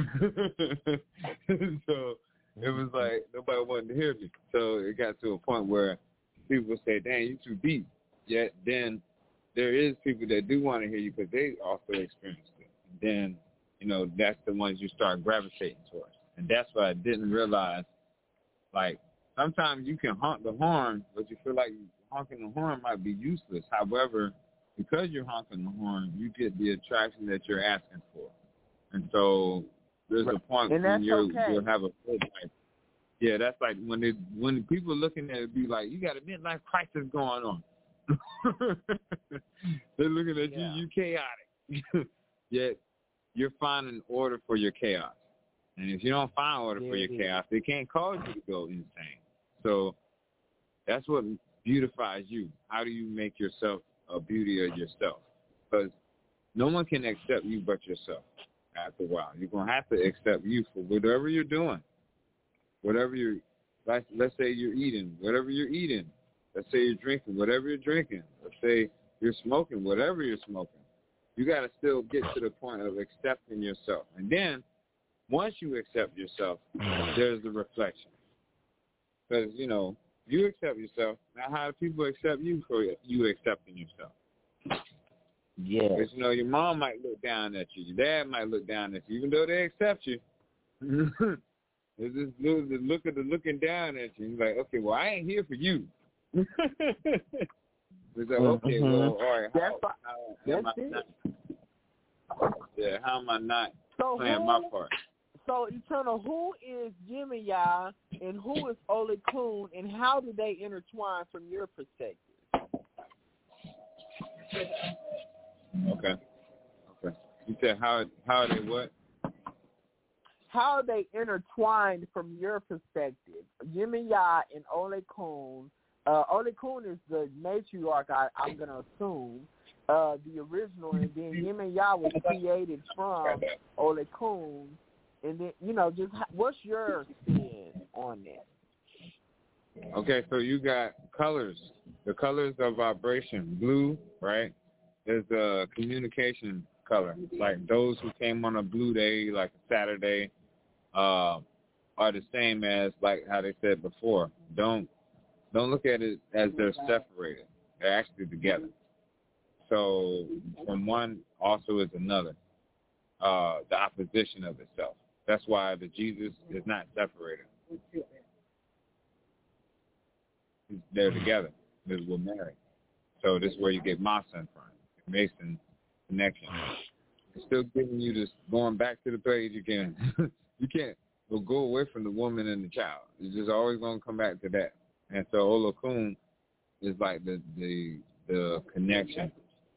So it was like nobody wanted to hear me. So it got to a point where people would say, dang, you too deep. Yet then there is people that do want to hear you because they also experienced it. And then, you know, that's the ones you start gravitating towards. And that's what I didn't realize. Like, sometimes you can honk the horn, but you feel like honking the horn might be useless. However, because you're honking the horn, you get the attraction that you're asking for. And so there's a point and when you're, okay. you'll have a midlife. Yeah, that's like when they, when people looking at it, be like, you got a midlife crisis going on. They're looking at yeah. you, you chaotic. Yet you're finding order for your chaos. And if you don't find order yeah, for your yeah. chaos, they can't cause you to go insane. So that's what beautifies you. How do you make yourself a beauty of yourself? Because no one can accept you but yourself after a while. You're going to have to accept you for whatever you're doing. Whatever you're, let's, let's say you're eating, whatever you're eating. Let's say you're drinking, whatever you're drinking. Let's say you're smoking, whatever you're smoking. You got to still get to the point of accepting yourself. And then once you accept yourself, there's the reflection. Because, you know, you accept yourself. Now how do people accept you for you accepting yourself? Yeah. Because, you know, your mom might look down at you. Your dad might look down at you, even though they accept you. There's this look, the look of the looking down at you. You're like, okay, well, I ain't here for you. It's like, okay, mm-hmm. well, all right, how, that's, how am that's I it. not, yeah, how am I not so playing who, my part? So, Eternal, who is Yemaya and who is Olokun, and how do they intertwine from your perspective? Okay. Okay. You said how how are they what? How are they intertwined from your perspective? Yemaya and Olokun. Uh, Olokun is the matriarch, I, I'm going to assume, uh, the original, and then Yemaya was created from Olokun. And then, you know, just what's your spin on that? Okay, so you got colors. The colors of vibration. Blue, right, is a communication color. Like those who came on a blue day, like a Saturday, uh, are the same as, like how they said before. Don't don't look at it as they're separated. They're actually together. So from one also is another, uh, the opposition of itself. That's why the Jesus is not separated. They're together. We're married. So this is where you get Mason from, the Mason connection. It's still giving you this, going back to the page again. You can't well, go away from the woman and the child. It's just always going to come back to that. And so Olokun is like the the, the connection.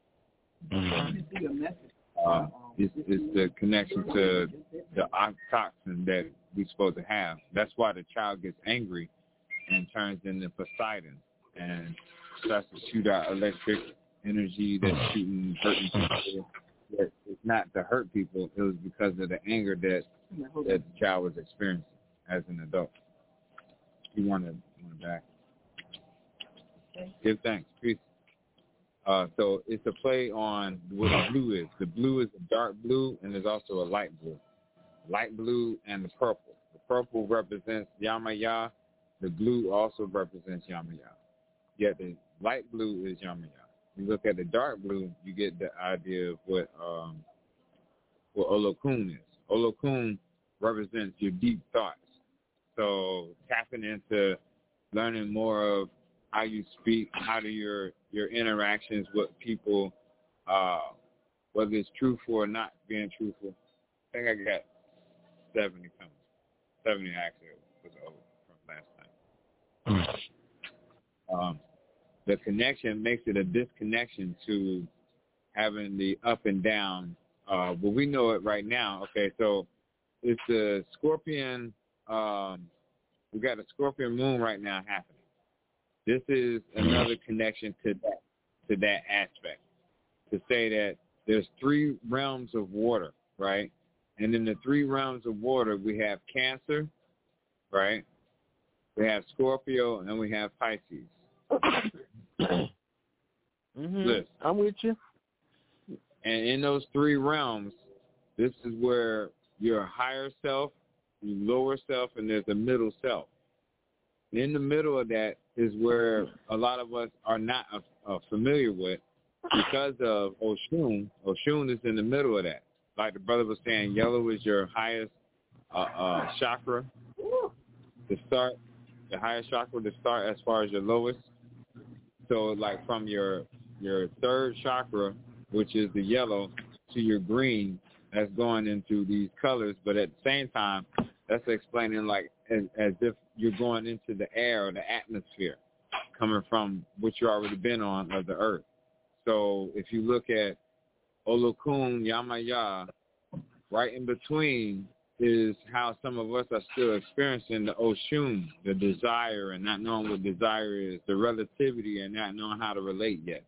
Uh, it's, it's the connection to the oxytocin that we're supposed to have. That's why the child gets angry and turns into Poseidon and starts to shoot out electric energy that's shooting, hurting people. It's not to hurt people. It was because of the anger that that the child was experiencing as an adult. You want to want to back. Give thanks. Peace. Uh, so it's a play on what the blue is. The blue is a dark blue, and there's also a light blue. Light blue and the purple. The purple represents Yemaya. The blue also represents Yemaya. Yet the light blue is Yemaya. You look at the dark blue, you get the idea of what um, what Olokun is. Olokun represents your deep thoughts. So tapping into learning more of how you speak, how do your your interactions with people, uh, whether it's truthful or not being truthful. I think I got seventy coming. seventy actually was over from last time. Um, the connection makes it a disconnection to having the up and down. Uh, but we know it right now. Okay, so it's the Scorpion. Um, we got a Scorpion moon right now happening. This is another connection to that to that aspect. To say that there's three realms of water, right? And in the three realms of water, we have Cancer, right? We have Scorpio, and we have Pisces. mm-hmm. I'm with you. And in those three realms, this is where your higher self, your lower self, and there's a middle self. In the middle of that is where a lot of us are not uh, uh, familiar with because of Oshun. Oshun is in the middle of that. Like the brother was saying, yellow is your highest uh, uh, chakra to start, the highest chakra to start as far as your lowest. So like from your your third chakra, which is the yellow, to your green, that's going into these colors. But at the same time, that's explaining like as, as if you're going into the air or the atmosphere coming from what you already been on of the earth. So if you look at Olokun, Yamaya, right in between is how some of us are still experiencing the Oshun, the desire and not knowing what desire is, the relativity and not knowing how to relate yet.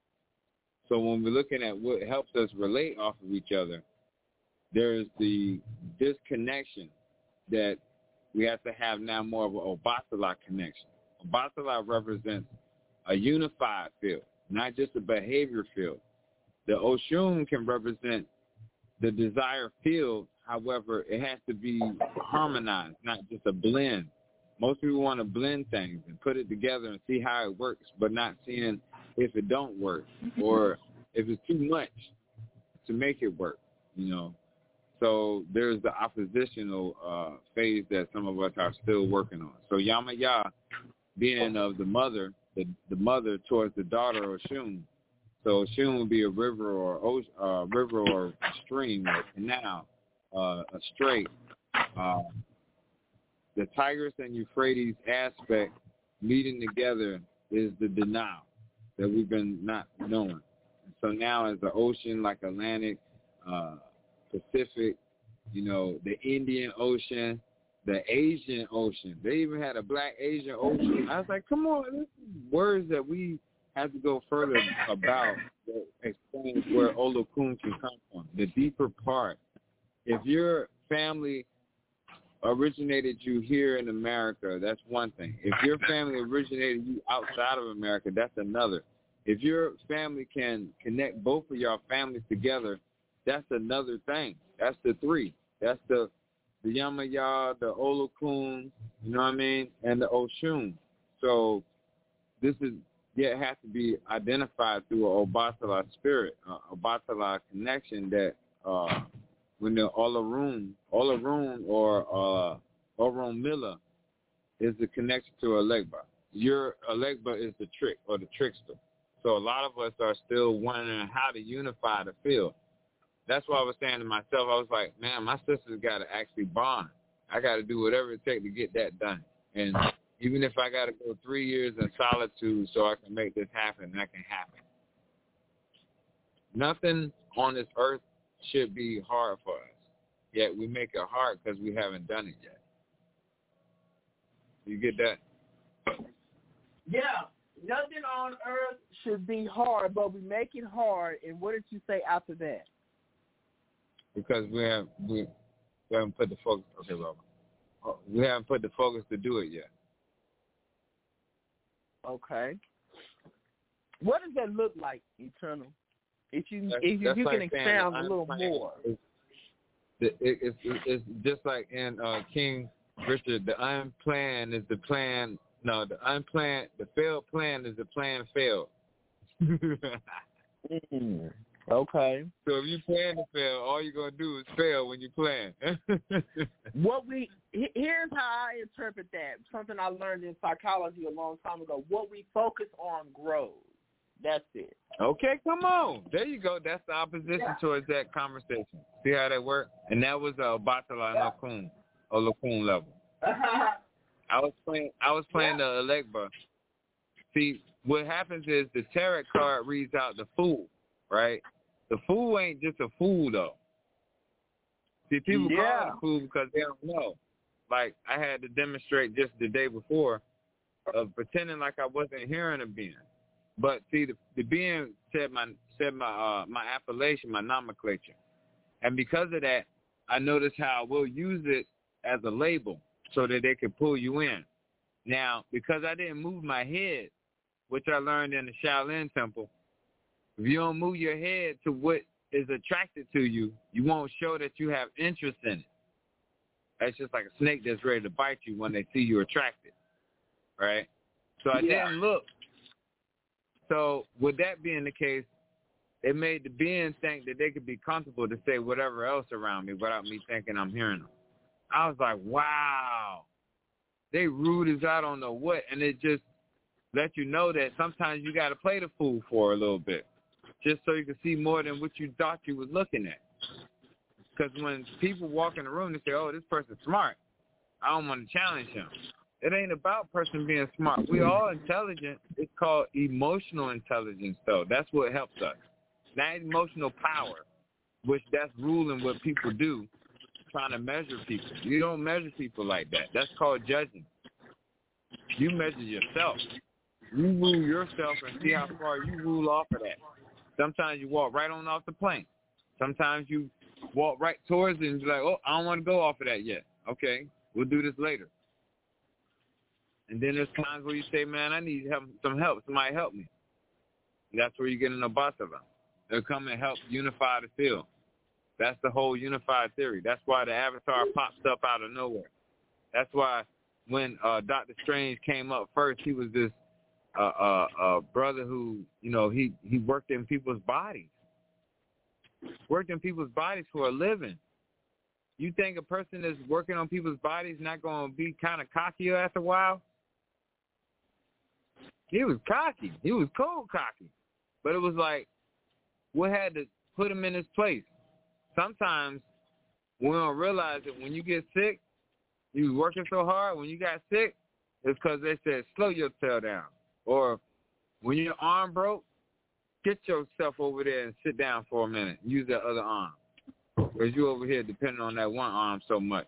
So when we're looking at what helps us relate off of each other, there's the disconnection that we have to have now more of an Obatala connection. Obatala represents a unified field, not just a behavior field. The Oshun can represent the desired field. However, it has to be harmonized, not just a blend. Most people want to blend things and put it together and see how it works, but not seeing if it don't work or if it's too much to make it work, you know. So there's the oppositional uh, phase that some of us are still working on. So Yamaya being of the mother, the, the mother towards the daughter Oshun. So Oshun would be a river or a uh, river or stream or canal, uh, a strait. Uh, the Tigris and Euphrates aspect meeting together is the denial that we've been not knowing. So now as the ocean like Atlantic, uh, Pacific, you know, the Indian Ocean, the Asian Ocean. They even had a Black Asian Ocean. I was like, come on, this is words that we have to go further about that explains where Olokun can come from, the deeper part. If your family originated you here in America, that's one thing. If your family originated you outside of America, that's another. If your family can connect both of your families together, that's another thing. That's the three. That's the the Yamaya, the Olokun, you know what I mean, and the Oshun. So this is, yeah, it has to be identified through a Obatala spirit, a Obatala connection that uh, when the Olarun, Olarun or uh, Orunmila is the connection to Elegba. Your Elegba is the trick or the trickster. So a lot of us are still wondering how to unify the field. That's why I was saying to myself, I was like, man, my sister's got to actually bond. I got to do whatever it takes to get that done. And even if I got to go three years in solitude so I can make this happen, that can happen. Nothing on this earth should be hard for us, yet we make it hard because we haven't done it yet. You get that? Yeah. Nothing on earth should be hard, but we make it hard. And what did you say after that? Because we have we, we haven't put the focus. Okay, Robert. We haven't put the focus to do it yet. Okay. What does that look like, Eternal? If you that's, if you, that's you like can expound a little more. It's, it, it, it's, it's just like in uh, King Richard. The unplanned is the plan. No, the unplanned, the failed plan is the plan failed. mm, okay. So if you plan to fail, all you're going to do is fail when you plan. What we here's how I interpret that. Something I learned in psychology a long time ago. What we focus on grows. That's it. Okay, come on. There you go. That's the opposition yeah. towards that conversation. See how that worked? And that was a uh, Batala and Okun, or Lokun level. I was playing. I was playing the Elegba. See, what happens is the tarot card reads out the Fool, right? The Fool ain't just a fool though. See, people yeah. call it a fool because they don't know. Like I had to demonstrate just the day before of pretending like I wasn't hearing a being. But see, the, the being said my said my uh, my appellation, my nomenclature, and because of that, I noticed how we'll use it as a label so that they can pull you in. Now, because I didn't move my head, which I learned in the Shaolin Temple, if you don't move your head to what is attracted to you, you won't show that you have interest in it. That's just like a snake that's ready to bite you when they see you attracted, right? So I Yeah. didn't look. So with that being the case, it made the being think that they could be comfortable to say whatever else around me without me thinking I'm hearing them. I was like, wow, they rude as I don't know what, and it just let you know that sometimes you got to play the fool for a little bit, just so you can see more than what you thought you was looking at. Because when people walk in the room, they say, oh, this person's smart, I don't want to challenge him. It ain't about person being smart. We all intelligent. It's called emotional intelligence, though. That's what helps us. Not emotional power, which that's ruling what people do, trying to measure people. You don't measure people like that. That's called judging. You measure yourself. You rule yourself and see how far you rule off of that. Sometimes you walk right on off the plane. Sometimes you walk right towards it and be like, oh, I don't want to go off of that yet. Okay, we'll do this later. And then there's times where you say, man, I need help, some help. Somebody help me. That's where you get an Obatala. They'll come and help unify the field. That's the whole unified theory. That's why the Avatar pops up out of nowhere. That's why when uh, Doctor Strange came up first, he was this uh, uh, uh, brother who, you know, he, he worked in people's bodies. Worked in people's bodies for a living. You think a person that's working on people's bodies not going to be kind of cocky after a while? He was cocky. He was cold cocky. But it was like, what had to put him in his place? Sometimes we don't realize that when you get sick, you was working so hard, when you got sick, it's because they said, slow your tail down. Or when your arm broke, get yourself over there and sit down for a minute. Use that other arm. Because you over here depending on that one arm so much.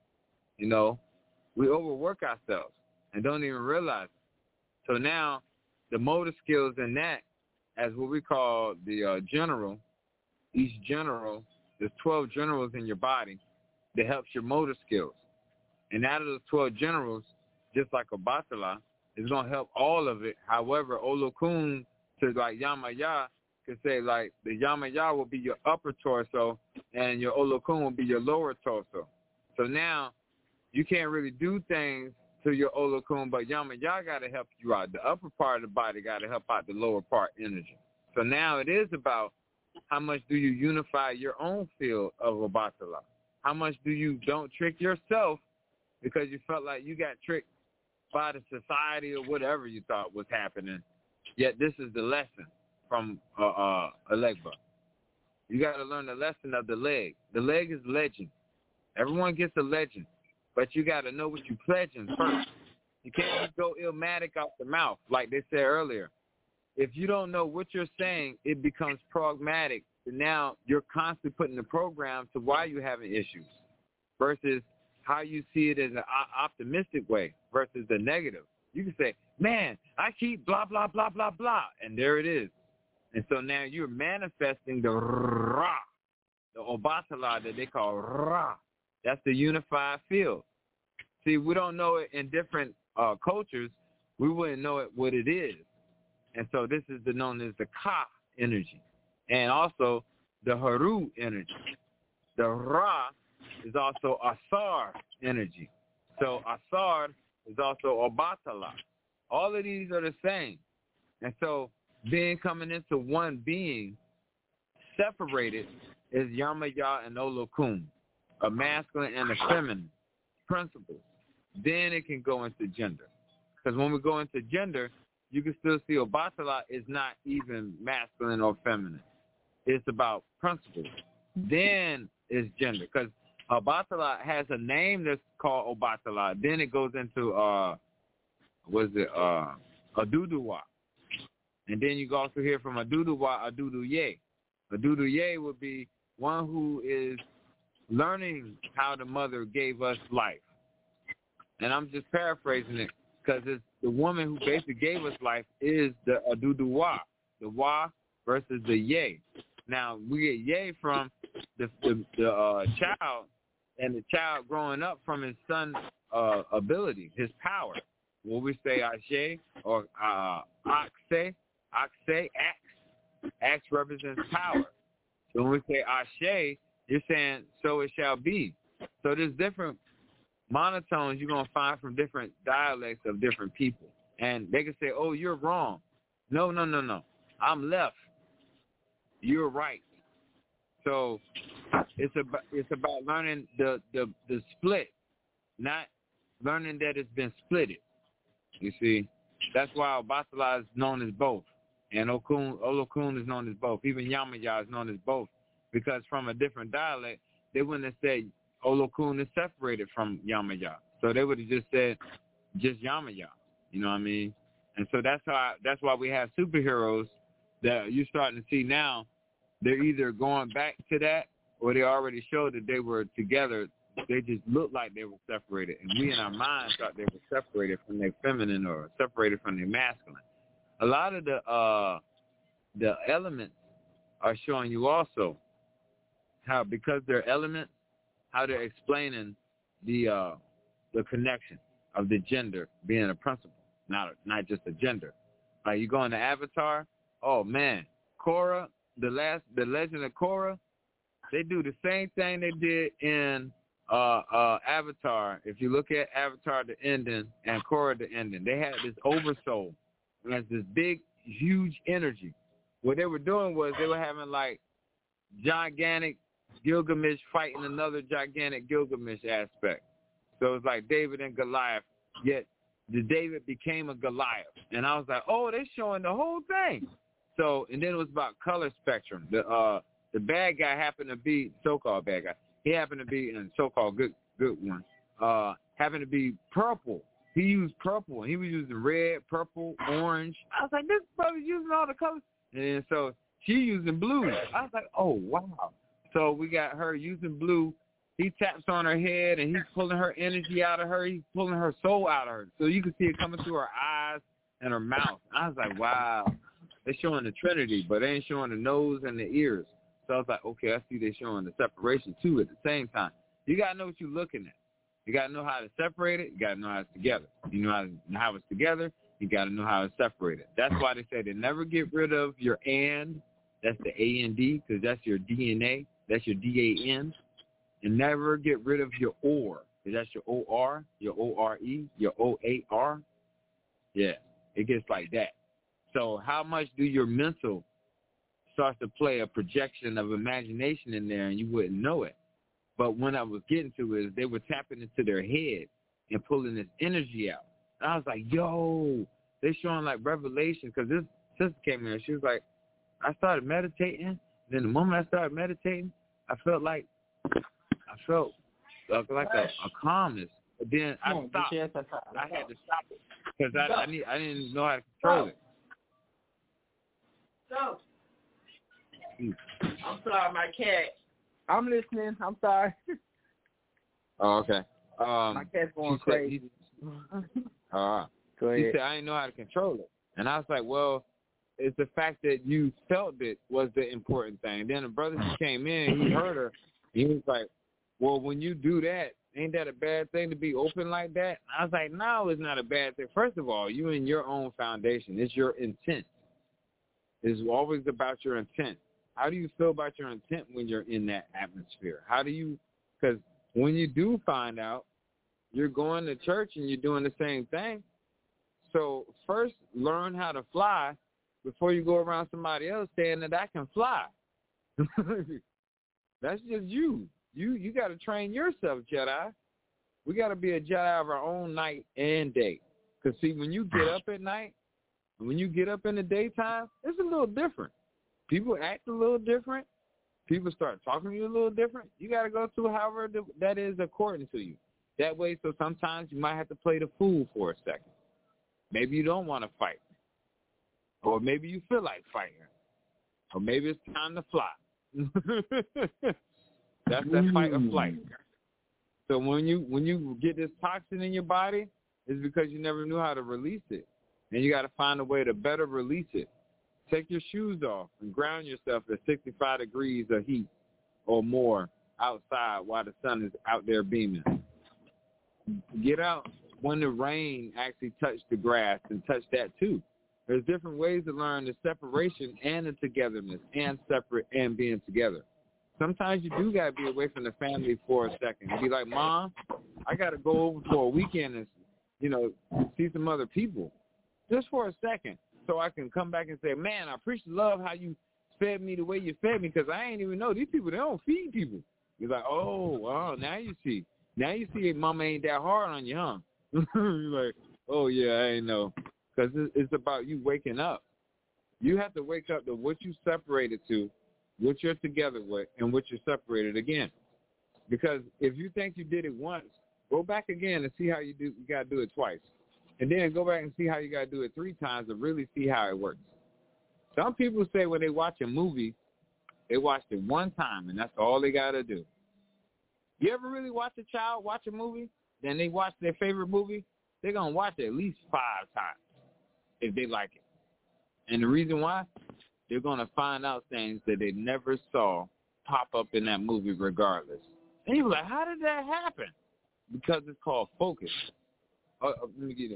You know, we overwork ourselves and don't even realize it. So now the motor skills in that, as what we call the uh, general, each general, there's twelve generals in your body that helps your motor skills. And out of those twelve generals, just like Obatala, is going to help all of it. However, Olokun to like Yamaya could say like the Yamaya will be your upper torso and your Olokun will be your lower torso. So now you can't really do things to your Olokun, but Yamaya got to help you out. The upper part of the body got to help out the lower part energy. So now it is about how much do you unify your own field of Obatala? How much do you don't trick yourself because you felt like you got tricked by the society or whatever you thought was happening. Yet this is the lesson from uh, uh, Alegba. You got to learn the lesson of the leg. The leg is legend. Everyone gets a legend, but you got to know what you're pledging first. You can't just go illmatic off the mouth like they said earlier. If you don't know what you're saying, it becomes pragmatic. And now you're constantly putting the program to why you're having issues versus how you see it as an optimistic way versus the negative. You can say, man, I keep blah, blah, blah, blah, blah, and there it is. And so now you're manifesting the Ra, the Obatala that they call Ra. That's the unified field. See, we don't know it in different uh, cultures. We wouldn't know it what it is. And so this is the known as the Ka energy and also the Haru energy. The Ra is also Asar energy. So Asar is also Obatala. All of these are the same. And so being coming into one being separated is Yamaya and Olokun, a masculine and a feminine principles. Then it can go into gender. Because when we go into gender, you can still see Obatala is not even masculine or feminine. It's about principles. Then it's gender. Because Obatala has a name that's called Obatala. Then it goes into, uh, what is it, uh, Aduduwa. And then you can also hear from Aduduwa, Aduduye. Aduduye would be one who is learning how the mother gave us life. And I'm just paraphrasing it because it's the woman who basically gave us life is the Aduduwa, the Wa versus the Ye. Now, we get Ye from the the, the uh, child, and the child growing up from his son's uh, ability, his power. When we say Ashe or uh, Akse, Akse, Axe, Axe represents power. So when we say Ashe, you're saying, so it shall be. So there's different monotones you're going to find from different dialects of different people. And they can say, oh, you're wrong. No, no, no, no. I'm left. You're right. So it's about it's about learning the, the, the split, not learning that it's been splitted. You see, that's why Obatala is known as both, and Okun Olokun is known as both. Even Yamaya is known as both, because from a different dialect, they wouldn't have said Olokun is separated from Yamaya, so they would have just said just Yamaya. You know what I mean? And so that's how that's why we have superheroes that you're starting to see now. They're either going back to that, or they already showed that they were together. They just looked like they were separated, and we in our minds thought they were separated from their feminine or separated from their masculine. A lot of the uh, the elements are showing you also how, because they're elements, how they're explaining the uh, the connection of the gender being a principle, not not just a gender. Like you go into Avatar, oh man, Korra, the last the Legend of Korra, they do the same thing they did in Uh, uh, Avatar. If you look at Avatar the ending and Korra the ending, they had this oversoul, and has this big, huge energy. What they were doing was they were having like gigantic Gilgamesh fighting another gigantic Gilgamesh aspect. So it's like David and Goliath. Yet the David became a Goliath, and I was like, oh, they're showing the whole thing. So and then it was about color spectrum. The uh, the bad guy happened to be so-called bad guy. He happened to be, and so-called good good one, uh, happened to be purple. He used purple. He was using red, purple, orange. I was like, this brother's using all the colors. And then so she using blue. I was like, oh, wow. So we got her using blue. He taps on her head, and he's pulling her energy out of her. He's pulling her soul out of her. So you can see it coming through her eyes and her mouth. I was like, wow. They're showing the Trinity, but they ain't showing the nose and the ears. So I was like, okay, I see they're showing the separation, too, at the same time. You got to know what you're looking at. You got to know how to separate it. You got to know how it's together. You know how, to, how it's together. You got to know how it's separated. That's why they say they never get rid of your and. That's the A and D, because that's your D N A. That's your D A N. And never get rid of your or, because that's your O R, your O R E, your O A R. Yeah, it gets like that. So how much do your mental starts to play a projection of imagination in there, and you wouldn't know it. But when I was getting to it, they were tapping into their head and pulling this energy out. And I was like, yo, they're showing like revelation, because this sister came in and she was like, I started meditating. Then the moment I started meditating, I felt like, I felt uh, like a, a calmness. But then I stopped. I had to stop it because I, I, need, I didn't know how to control it. So. I'm sorry, my cat. I'm listening. I'm sorry. Oh, okay. Um, my cat's going crazy. Uh, he said, I didn't know how to control it. And I was like, well, it's the fact that you felt it was the important thing. Then the brother came in, he heard her. He was like, well, when you do that, ain't that a bad thing to be open like that? I was like, no, it's not a bad thing. First of all, you in your own foundation. It's your intent. It's always about your intent. How do you feel about your intent when you're in that atmosphere? How do you, because when you do find out, you're going to church and you're doing the same thing. So first, learn how to fly before you go around somebody else saying that I can fly. That's just you. You you got to train yourself, Jedi. We got to be a Jedi of our own night and day. Because, see, when you get up at night, when you get up in the daytime, it's a little different. People act a little different. People start talking to you a little different. You got to go through however the, that is according to you. That way, so sometimes you might have to play the fool for a second. Maybe you don't want to fight. Or maybe you feel like fighting. Or maybe it's time to fly. That's that fight or flight. So when you when you get this toxin in your body, is because you never knew how to release it. And you got to find a way to better release it. Take your shoes off and ground yourself at sixty-five degrees of heat or more outside while the sun is out there beaming. Get out when the rain actually touched the grass and touch that too. There's different ways to learn the separation and the togetherness and separate and being together. Sometimes you do got to be away from the family for a second and be like, Mom, I got to go over for a weekend and, you know, see some other people just for a second so I can come back and say, man, I appreciate love how you fed me the way you fed me because I ain't even know. These people, they don't feed people. You're like, oh, wow, now you see. Now you see Mama ain't that hard on you, huh? You're like, oh, yeah, I ain't know. Because it's about you waking up. You have to wake up to what you separated to, what you're together with, and what you're separated again. Because if you think you did it once, go back again and see how you do. You got to do it twice. And then go back and see how you got to do it three times to really see how it works. Some people say when they watch a movie, they watched it one time, and that's all they got to do. You ever really watch a child watch a movie, then they watch their favorite movie? They're going to watch it at least five times if they like it. And the reason why? They're going to find out things that they never saw pop up in that movie regardless. And you're like, how did that happen? Because it's called focus. Oh, oh, let me get it.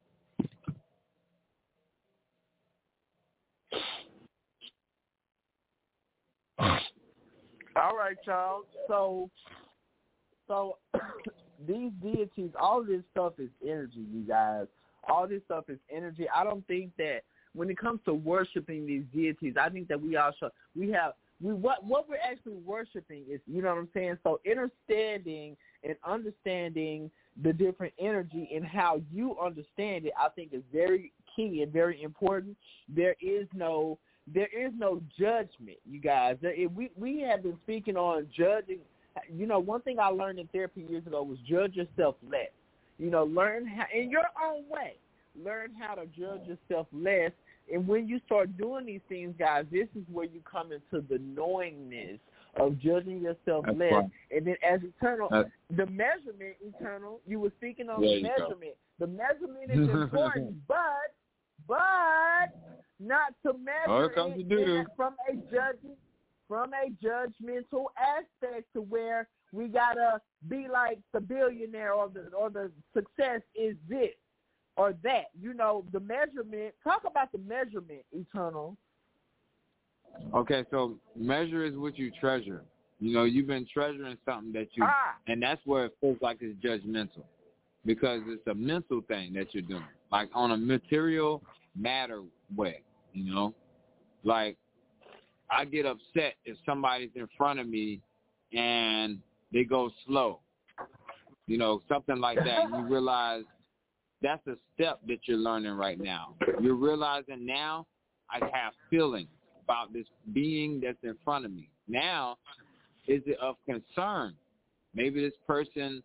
All right, y'all. So, so these deities, all this stuff is energy, you guys. All this stuff is energy. I don't think that when it comes to worshiping these deities, I think that we all should, we have we what what we're actually worshiping is, you know what I'm saying? So understanding and understanding the different energy and how you understand it, I think is very key and very important. There is no there is no judgment, you guys. There, we we have been speaking on judging. You know, one thing I learned in therapy years ago was judge yourself less. You know, learn how, in your own way, learn how to judge yourself less. And when you start doing these things, guys, this is where you come into the knowingness of judging yourself That's less. right. And then as eternal, That's, the measurement, eternal, you were speaking on there the you measurement. go. The measurement is important, but, but not to measure Oh, it comes it to do. in- from a judging, from a judgmental aspect to where we gotta be like the billionaire or the or the success is this or that. You know, the measurement. Talk about the measurement, eternal. Okay, so measure is what you treasure. You know, you've been treasuring something that you, Ah. and that's where it feels like it's judgmental, because it's a mental thing that you're doing, like on a material matter way. You know, like I get upset if somebody's in front of me and they go slow. You know, something like that. And you realize that's a step that you're learning right now. You're realizing now I have feelings about this being that's in front of me. Now, is it of concern? Maybe this person,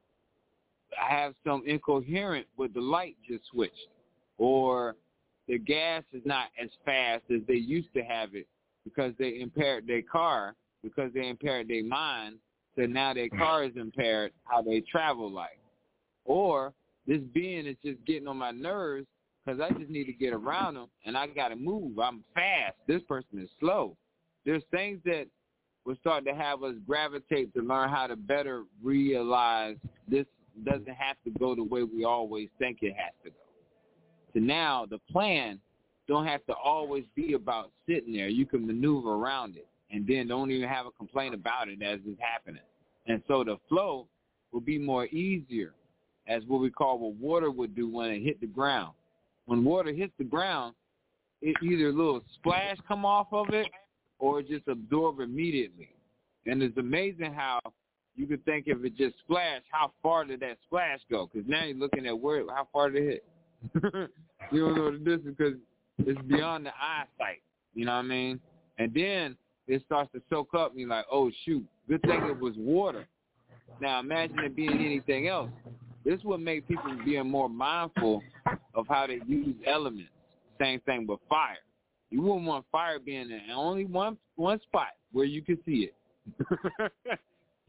I have some incoherent with the light just switched, or the gas is not as fast as they used to have it because they impaired their car, because they impaired their mind, so now their car is impaired how they travel like. Or this being is just getting on my nerves because I just need to get around them and I got to move. I'm fast. This person is slow. There's things that will start to have us gravitate to learn how to better realize this doesn't have to go the way we always think it has to go. So now the plan don't have to always be about sitting there. You can maneuver around it and then don't even have a complaint about it as it's happening. And so the flow will be more easier, as what we call what water would do when it hit the ground. When water hits the ground, it either a little splash come off of it or it just absorb immediately. And it's amazing how you could think if it just splashed, how far did that splash go? Because now you're looking at where, how far did it hit? You don't know the distance because it's beyond the eyesight. You know what I mean? And then it starts to soak up and you're like, oh, shoot, good thing it was water. Now imagine it being anything else. This would make people being more mindful of how they use elements. Same thing with fire. You wouldn't want fire being in only one one spot where you can see it.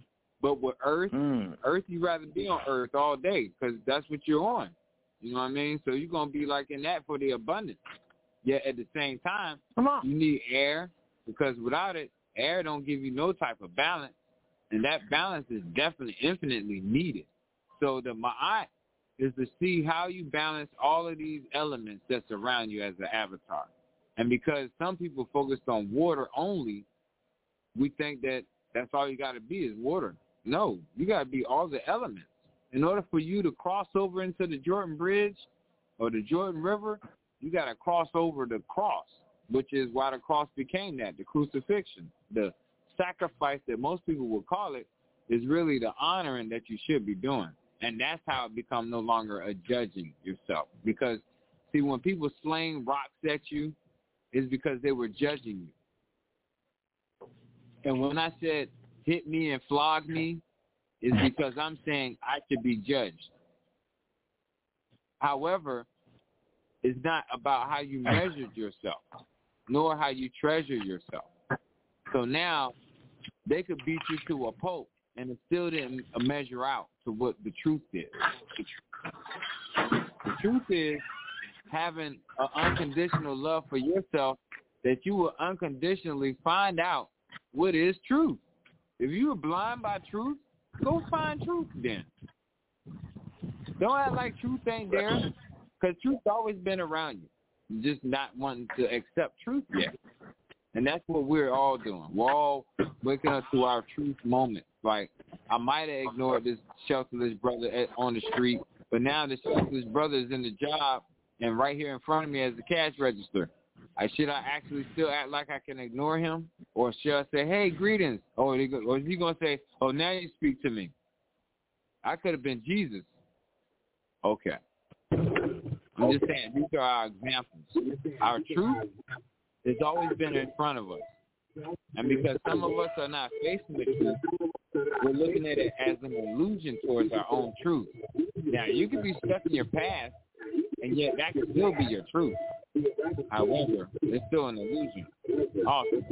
But with Earth, mm. Earth, you rather be on Earth all day because that's what you're on. You know what I mean? So you're going to be like in that for the abundance. Yet at the same time, you need air because without it, air don't give you no type of balance. And that balance is definitely infinitely needed. So the ma'at is to see how you balance all of these elements that surround you as an avatar. And because some people focused on water only, we think that that's all you got to be is water. No, you got to be all the elements. In order for you to cross over into the Jordan Bridge or the Jordan River, you got to cross over the cross, which is why the cross became that, the crucifixion. The sacrifice that most people would call it is really the honoring that you should be doing. And that's how it becomes no longer a judging yourself. Because, see, when people sling rocks at you, it's because they were judging you. And when I said hit me and flog me, is because I'm saying I should be judged. However, it's not about how you measured yourself, nor how you treasure yourself. So now they could beat you to a pulp, and it still didn't measure out to what the truth is. The truth is having an unconditional love for yourself that you will unconditionally find out what is truth. If you are blind by truth, go find truth then. Don't act like truth ain't there, because truth's always been around you. You're just not wanting to accept truth yet. And that's what we're all doing. We're all waking up to our truth moment. Like, I might have ignored this shelterless brother at, on the street, but now the shelterless brother is in the job and right here in front of me as the cash register. I, should I actually still act like I can ignore him? Or should I say, hey, greetings? Or, he go, or is he going to say, oh, now you speak to me? I could have been Jesus. Okay. I'm just saying, these are our examples. Our truth has always been in front of us. And because some of us are not facing the truth, we're looking at it as an illusion towards our own truth. Now, you can be stuck in your past, and yet that can still be your truth. However, it's still an illusion. Awesome.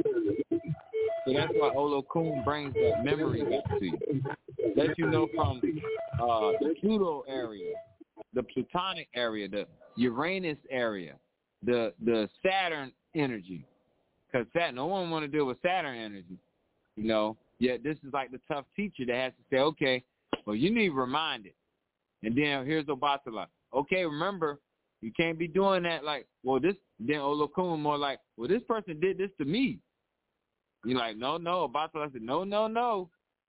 So that's why Olokun brings that memory back to you. Let you know from uh, the Pluto area, the Plutonic area, the Uranus area, the the Saturn energy. Because Saturn, no one want to deal with Saturn energy, you know. Yet this is like the tough teacher that has to say, okay, well, you need reminded. And then here's Obatala. Okay, remember, you can't be doing that like, well, this, then Olokun more like, well, this person did this to me. You're like, no, no. Obatala said, no, no, no.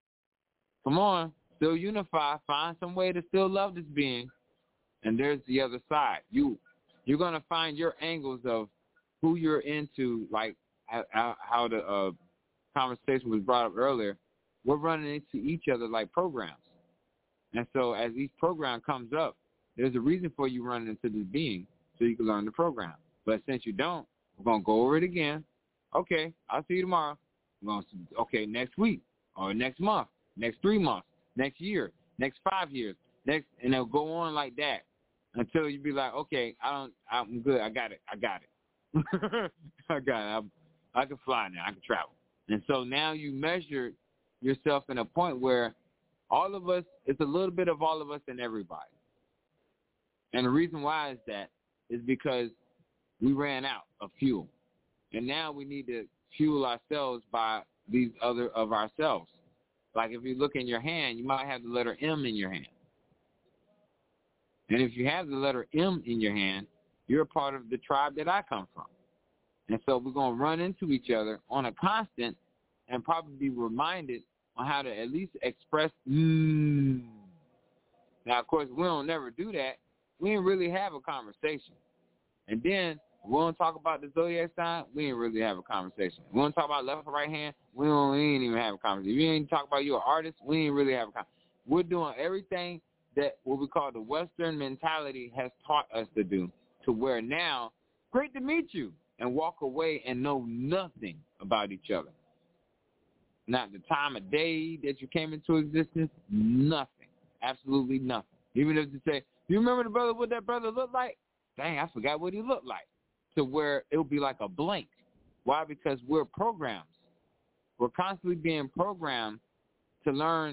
Come on, still unify. Find some way to still love this being. And there's the other side. You, you're going to find your angles of who you're into, like how, how the uh, conversation was brought up earlier. We're running into each other like programs. And so as each program comes up, there's a reason for you running into this being so you can learn the program. But since you don't, we're going to go over it again. Okay, I'll see you tomorrow. We're going to, okay, next week or next month, next three months, next year, next five years, next, and it'll go on like that until you be like, okay, I don't, I'm good. I got it. I got it. I got it. I'm, I can fly now. I can travel. And so now you measure yourself in a point where all of us, it's a little bit of all of us and everybody. And the reason why is that is because we ran out of fuel. And now we need to fuel ourselves by these other of ourselves. Like if you look in your hand, you might have the letter M in your hand. And if you have the letter M in your hand, you're a part of the tribe that I come from. And so we're going to run into each other on a constant and probably be reminded on how to at least express mm. Now, of course, we don't never do that. We didn't really have a conversation. And then we want to talk about the zodiac sign, we didn't really have a conversation. We want to talk about left or right hand, we don't we didn't even have a conversation. We didn't talk about you're an artist, we didn't really have a conversation. We're doing everything that what we call the Western mentality has taught us to do, to where now, great to meet you, and walk away and know nothing about each other. Not the time of day that you came into existence, nothing, absolutely nothing. Even if you say, you remember the brother, what that brother looked like? Dang, I forgot what he looked like. To where it'll be like a blank. Why? Because we're programs. We're constantly being programmed to learn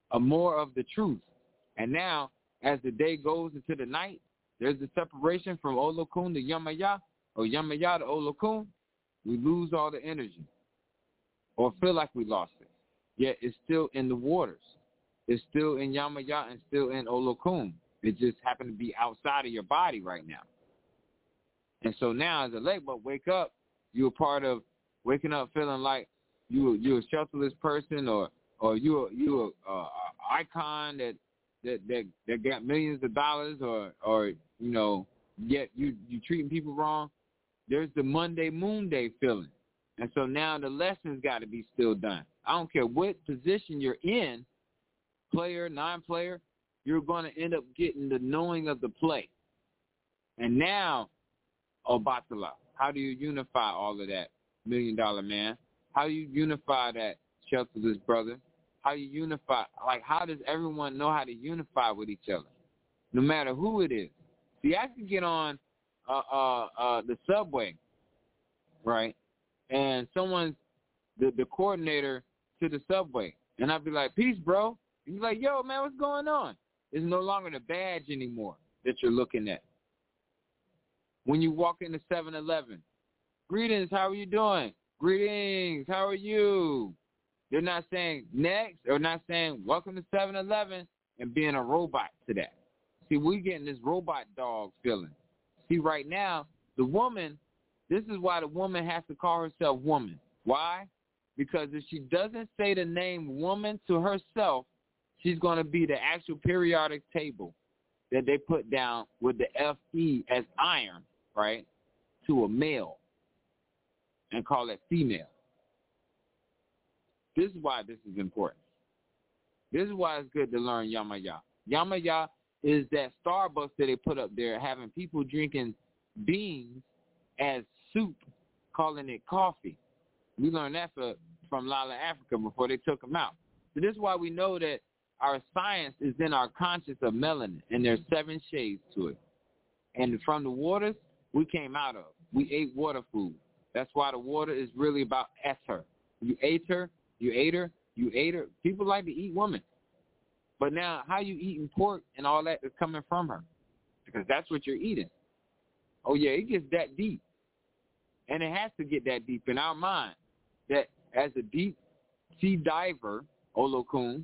a more of the truth. And now, as the day goes into the night, there's the separation from Olokun to Yamaya, or Yamaya to Olokun. We lose all the energy, or feel like we lost it. Yet it's still in the waters. It's still in Yamaya and still in Olokun. It just happened to be outside of your body right now. And so now, as a Legba, wake up. You're part of waking up feeling like you you're a shelterless person, or or you're you're a, a icon that that that that got millions of dollars, or or you know, yet you you treating people wrong. There's the Monday Moon Day feeling, and so now the lessons got to be still done. I don't care what position you're in, player, non-player, you're going to end up getting the knowing of the play. And now, Obatala, how do you unify all of that, Million Dollar Man? How do you unify that, shelterless brother? How you unify, like how does everyone know how to unify with each other, no matter who it is? See, I can get on uh, uh, uh, the subway, right, and someone's the, the coordinator to the subway, and I'd be like, peace, bro. And he's like, yo, man, what's going on? It's no longer the badge anymore that you're looking at. When you walk into seven eleven, greetings, how are you doing? Greetings, how are you? They're not saying next, or not saying welcome to seven eleven and being a robot to that. See, we're getting this robot dog feeling. See, right now, the woman, this is why the woman has to call herself woman. Why? Because if she doesn't say the name woman to herself, she's going to be the actual periodic table that they put down with the F E as iron, right, to a male and call it female. This is why this is important. This is why it's good to learn Yamaya. Yamaya is that Starbucks that they put up there having people drinking beans as soup, calling it coffee. We learned that for, from Lala Africa before they took them out. So this is why we know that our science is in our conscious of melanin, and there's seven shades to it. And from the waters we came out of, we ate water food. That's why the water is really about ether. You ate her, you ate her, you ate her. People like to eat women. But now, how you eating pork and all that is coming from her? Because that's what you're eating. Oh, yeah, it gets that deep. And it has to get that deep in our mind that as a deep sea diver, Olokun,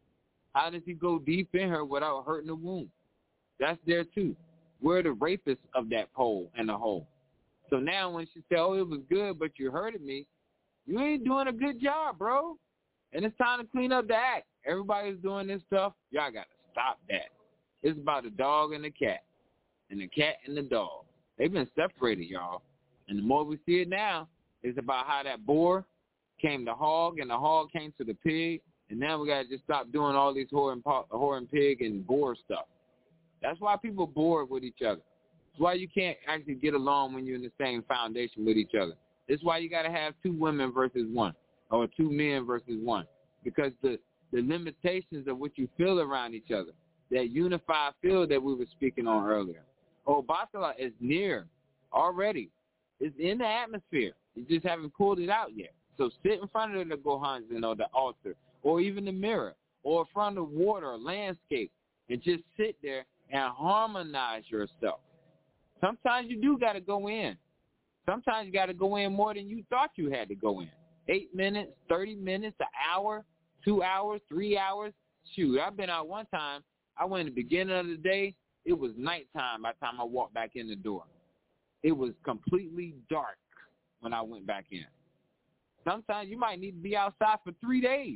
how does he go deep in her without hurting the womb? That's there, too. We're the rapists of that pole and the hole. So now when she said, oh, it was good, but you hurted me, you ain't doing a good job, bro. And it's time to clean up the act. Everybody's doing this stuff. Y'all got to stop that. It's about the dog and the cat, and the cat and the dog. They've been separated, y'all. And the more we see it now, it's about how that boar came to hog, and the hog came to the pig, and now we got to just stop doing all these whore and, po- whore and pig and boar stuff. That's why people are bored with each other. That's why you can't actually get along when you're in the same foundation with each other. That's why you got to have two women versus one, or two men versus one, because the, the limitations of what you feel around each other, that unified feel that we were speaking on earlier. Obatala is near already. It's in the atmosphere. You just haven't pulled it out yet. So sit in front of the Gohanzen or the altar or even the mirror or in front of water or landscape and just sit there and harmonize yourself. Sometimes you do got to go in. Sometimes you got to go in more than you thought you had to go in. Eight minutes, thirty minutes, an hour, two hours, three hours. Shoot, I've been out one time. I went in the beginning of the day. It was nighttime by the time I walked back in the door. It was completely dark when I went back in. Sometimes you might need to be outside for three days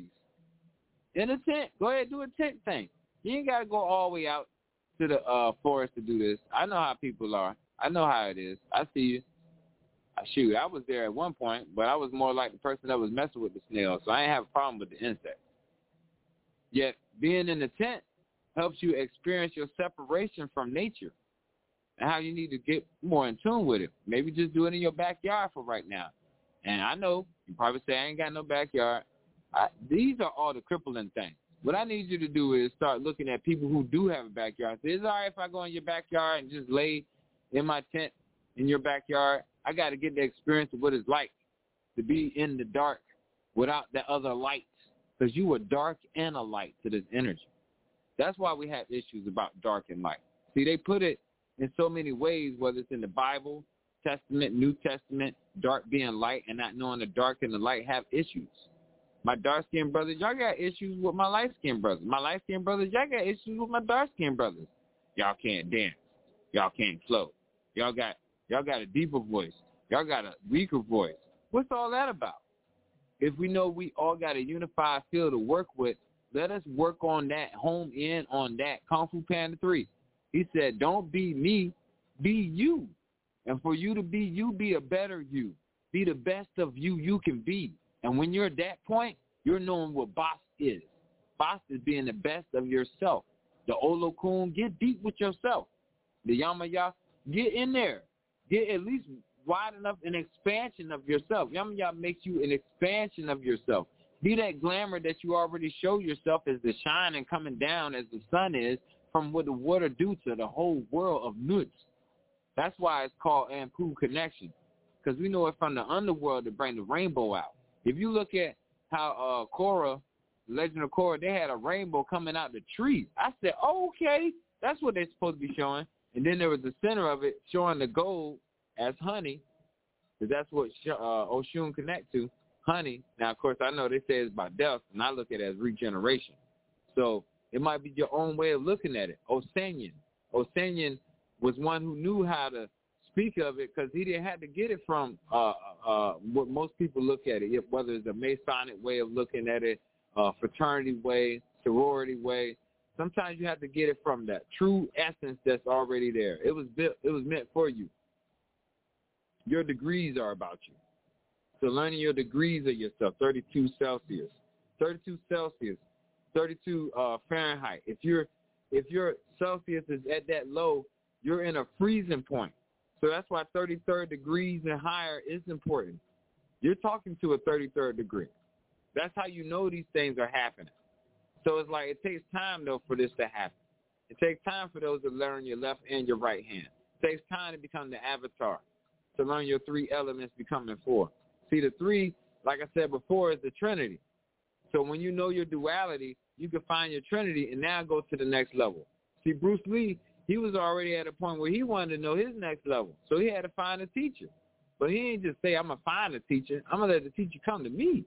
in a tent. Go ahead and do a tent thing. You ain't got to go all the way out to the uh, forest to do this. I know how people are. I know how it is. I see you. Shoot, I was there at one point, but I was more like the person that was messing with the snail, so I ain't have a problem with the insects. Yet being in the tent helps you experience your separation from nature and how you need to get more in tune with it. Maybe just do it in your backyard for right now. And I know you probably say, I ain't got no backyard. I, these are all the crippling things. What I need you to do is start looking at people who do have a backyard. Say, it's all right if I go in your backyard and just lay in my tent in your backyard. I got to get the experience of what it's like to be in the dark without the other lights because you were dark and a light to this energy. That's why we have issues about dark and light. See, they put it in so many ways, whether it's in the Bible, Testament, New Testament, dark being light and not knowing the dark and the light have issues. My dark-skinned brothers, y'all got issues with my light-skinned brothers. My light-skinned brothers, y'all got issues with my dark-skinned brothers. Y'all can't dance. Y'all can't flow. Y'all got y'all got a deeper voice. Y'all got a weaker voice. What's all that about? If we know we all got a unified field to work with, let us work on that, home in on that. Kung Fu Panda three. He said, don't be me, be you. And for you to be you, be a better you. Be the best of you you can be. And when you're at that point, you're knowing what boss is. Boss is being the best of yourself. The Olokun, get deep with yourself. The Yamaya, get in there. Get at least wide enough an expansion of yourself. Yamaya makes you an expansion of yourself. Be that glamour that you already show yourself as the shine and coming down as the sun is from what the water do to the whole world of nuts. That's why it's called Ampu Connection, because we know it from the underworld to bring the rainbow out. If you look at how uh, Korra, Legend of Korra, they had a rainbow coming out the trees. I said, oh, okay, that's what they're supposed to be showing. And then there was the center of it showing the gold as honey, because that's what uh, Oshun connect to, honey. Now, of course, I know they say it's about death, and I look at it as regeneration. So it might be your own way of looking at it. Osenyan. Osenyan was one who knew how to speak of it because he didn't have to get it from uh, uh, what most people look at it, whether it's a Masonic way of looking at it, uh, fraternity way, sorority way. Sometimes you have to get it from that true essence that's already there. It was built, it was meant for you. Your degrees are about you. So learning your degrees of yourself, thirty-two Celsius, thirty-two Celsius, thirty-two uh, Fahrenheit. If you're if your Celsius is at that low, you're in a freezing point. So that's why thirty-third degrees and higher is important. You're talking to a thirty-third degree. That's how you know these things are happening. So it's like it takes time, though, for this to happen. It takes time for those to learn your left and your right hand. It takes time to become the avatar, to learn your three elements becoming four. See, the three, like I said before, is the Trinity. So when you know your duality, you can find your Trinity and now go to the next level. See, Bruce Lee, he was already at a point where he wanted to know his next level. So he had to find a teacher. But he didn't just say, I'm going to find a teacher. I'm going to let the teacher come to me.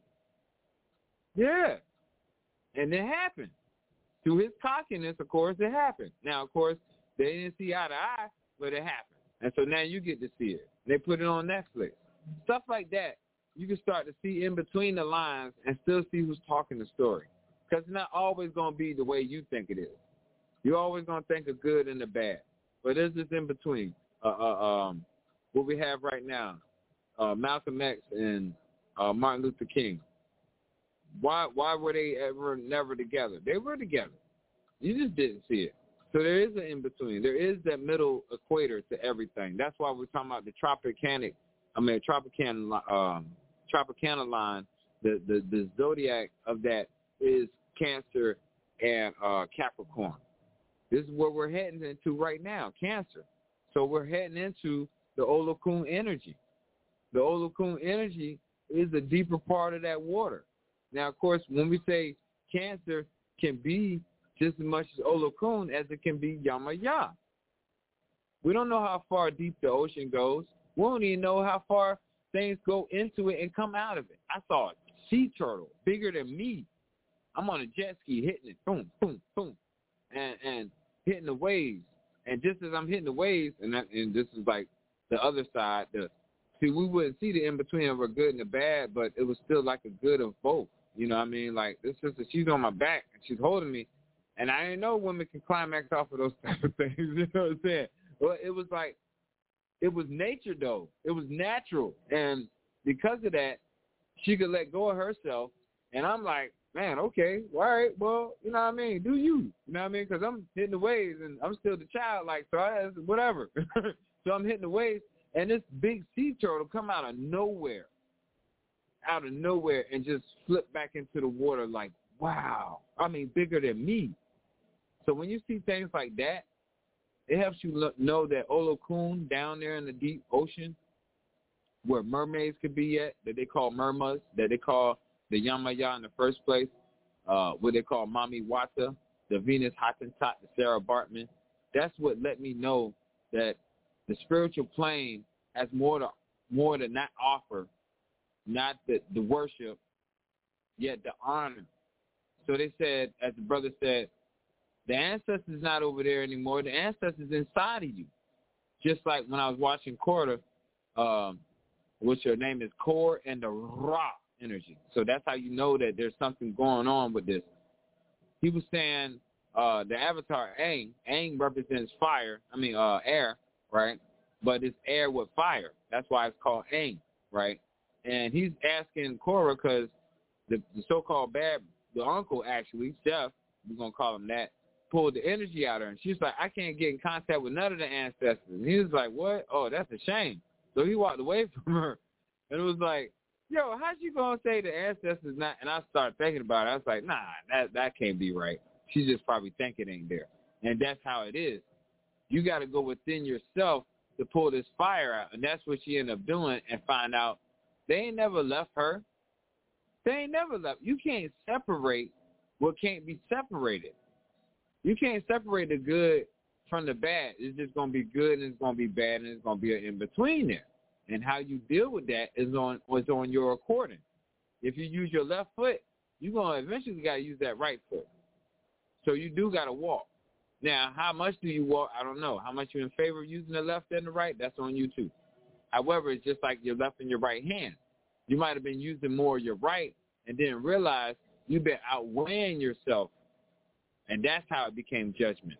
Yeah. And it happened. Through his cockiness, of course, it happened. Now, of course, they didn't see eye to eye, but it happened. And so now you get to see it. They put it on Netflix. Stuff like that, you can start to see in between the lines and still see who's talking the story. Because it's not always going to be the way you think it is. You're always going to think of good and the bad. But there's this in between. Uh, uh, um, what we have right now, uh, Malcolm X and uh, Martin Luther King. Why why were they ever never together? They were together. You just didn't see it. So there is an in-between. There is that middle equator to everything. That's why we're talking about the Tropicana, I mean, Tropicana, um, Tropicana line, the, the, the zodiac of that is Cancer and uh, Capricorn. This is where we're heading into right now, Cancer. So we're heading into the Olokun energy. The Olokun energy is the deeper part of that water. Now, of course, when we say Cancer can be just as much as Olokun as it can be Yamaya. We don't know how far deep the ocean goes. We don't even know how far things go into it and come out of it. I saw a sea turtle bigger than me. I'm on a jet ski hitting it, boom, boom, boom, and, and hitting the waves. And just as I'm hitting the waves, and, that, and this is like the other side, the see, we wouldn't see the in-between of a good and a bad, but it was still like a good of both. You know what I mean? Like, this sister, she's on my back, and she's holding me, and I didn't know women can climax off of those type of things. You know what I'm saying? Well, it was like, it was nature, though. It was natural. And because of that, she could let go of herself, and I'm like, man, okay, all right, well, you know what I mean? Do you. You know what I mean? Because I'm hitting the waves, and I'm still the child, like, so I, whatever. So I'm hitting the waves, and this big sea turtle come out of nowhere, out of nowhere, and just flip back into the water like, wow. I mean, bigger than me. So when you see things like that, it helps you look, know that Olokun down there in the deep ocean, where mermaids could be at, that they call mermas, that they call the Yamaya in the first place, uh, what they call Mami Wata, the Venus Hottentot, the Sarah Bartman. That's what let me know that the spiritual plane has more to more to not offer, not the, the worship, yet the honor. So they said, as the brother said, the ancestors not over there anymore. The ancestors inside of you. Just like when I was watching Korda, um, which her name is Core and the Ra energy. So that's how you know that there's something going on with this. He was saying uh, the avatar Aang, Aang represents fire, I mean uh, air, right? But it's air with fire. That's why it's called Aang, right? And he's asking Korra because the, the so-called bad, the uncle actually, Chef, we're going to call him that, pulled the energy out of her. And she's like, I can't get in contact with none of the ancestors. And he was like, what? Oh, that's a shame. So he walked away from her. And it was like, yo, how's you going to say the ancestors not? And I started thinking about it. I was like, nah, that, that can't be right. She's just probably thinking it ain't there. And that's how it is. You got to go within yourself to pull this fire out. And that's what she ended up doing and find out they ain't never left her. They ain't never left. You can't separate what can't be separated. You can't separate the good from the bad. It's just going to be good and it's going to be bad and it's going to be an in-between there. And how you deal with that is on is on your according. If you use your left foot, you're going to eventually got to use that right foot. So you do got to walk. Now, how much do you walk? I don't know. How much you're in favor of using the left and the right, that's on you too. However, it's just like your left and your right hand. You might have been using more of your right and didn't realize you've been outweighing yourself. And that's how it became judgment.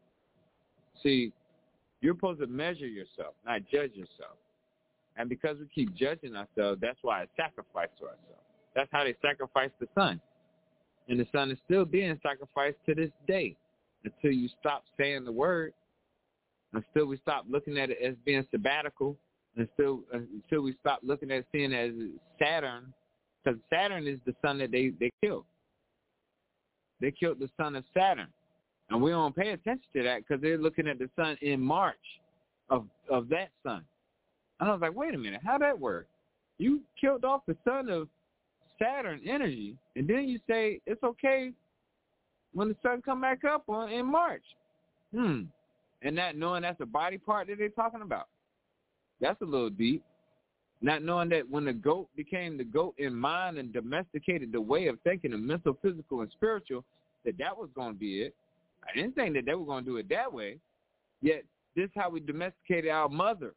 See, you're supposed to measure yourself, not judge yourself. And because we keep judging ourselves, that's why it's sacrifice to ourselves. That's how they sacrifice the sun. And the sun is still being sacrificed to this day until you stop saying the word, until we stop looking at it as being sabbatical, until, until we stop looking at it seeing it as Saturn, because Saturn is the sun that they, they killed. They killed the son of Saturn. And we don't pay attention to that because they're looking at the sun in March of, of that sun. And I was like, wait a minute, how'd that work? You killed off the son of Saturn energy, and then you say it's okay when the sun come back up on in March. Hmm. And not knowing that's a body part that they're talking about. That's a little deep. Not knowing that when the goat became the goat in mind and domesticated the way of thinking of mental, physical, and spiritual, that that was going to be it. I didn't think that they were going to do it that way. Yet this is how we domesticated our mother.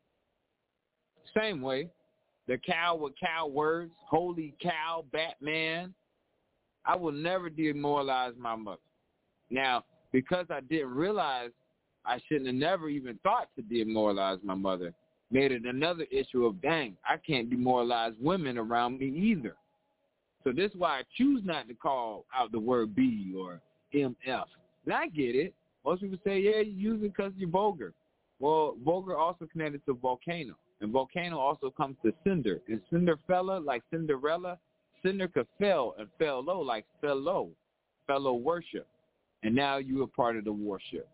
Same way. The cow with cow words, holy cow, Batman. I will never demoralize my mother. Now, because I didn't realize I shouldn't have never even thought to demoralize my mother, made it another issue of, dang, I can't demoralize women around me either. So this is why I choose not to call out the word B or M F. And I get it. Most people say, yeah, you use it because you're vulgar. Well, vulgar also connected to volcano. And volcano also comes to cinder. And cinderfella, like Cinderella, cinder could fell and fell low, like fellow, fellow worship. And now you are part of the worship.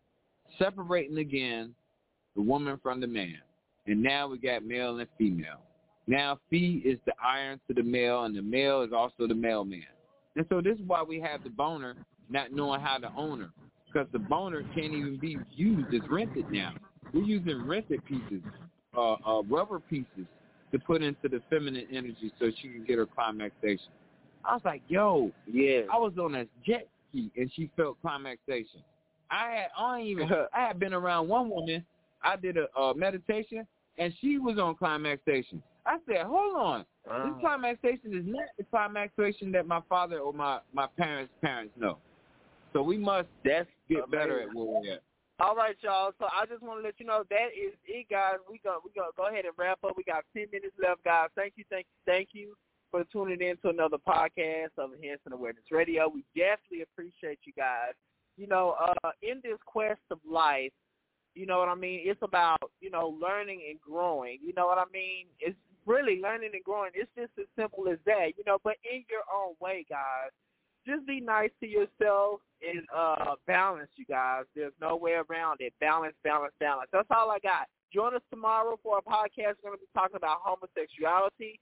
Separating again the woman from the man. And now we got male and female. Now fee is the iron to the male, and the male is also the mailman. And so this is why we have the boner not knowing how to own her. Because the boner can't even be used as rented now. We're using rented pieces, uh, uh, rubber pieces, to put into the feminine energy so she can get her climaxation. I was like, yo, yeah. I was on a jet ski, and she felt climaxation. I had I ain't even I had been around one woman. I did a, a meditation, and she was on climaxation. I said, hold on. Uh, this climaxation is not the climaxation that my father or my, my parents' parents know. So we must That's get amazing. better at where we're at. All right, y'all. So I just want to let you know that is it, guys. We go we go go ahead and wrap up. We got ten minutes left, guys. Thank you, thank you, thank you for tuning in to another podcast of Enhancing Awareness Radio. We definitely appreciate you guys. You know, uh, in this quest of life, you know what I mean? It's about, you know, learning and growing. You know what I mean? It's really learning and growing. It's just as simple as that, you know, but in your own way, guys. Just be nice to yourself and uh, balance, you guys. There's no way around it. Balance, balance, balance. That's all I got. Join us tomorrow for a podcast. We're going to be talking about homosexuality.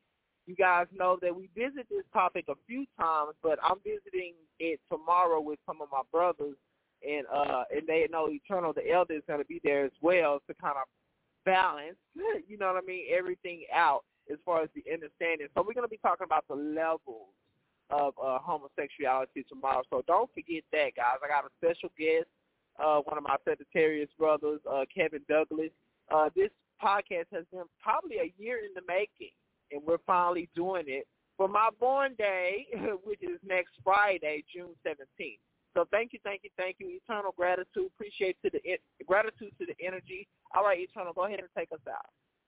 you guys know that we visit this topic a few times, but I'm visiting it tomorrow with some of my brothers, and uh, and they know Eternal, the elder, is going to be there as well to kind of balance, you know what I mean, everything out as far as the understanding. So we're going to be talking about the levels of uh, homosexuality tomorrow. So don't forget that, guys. I got a special guest, uh, one of my Sagittarius brothers, uh, Kevin Douglas. Uh, this podcast has been probably a year in the making, and we're finally doing it for my born day, which is next Friday, June seventeenth. So thank you, thank you, thank you. Eternal gratitude. Appreciate to the gratitude to the energy. All right, Eternal, go ahead and take us out.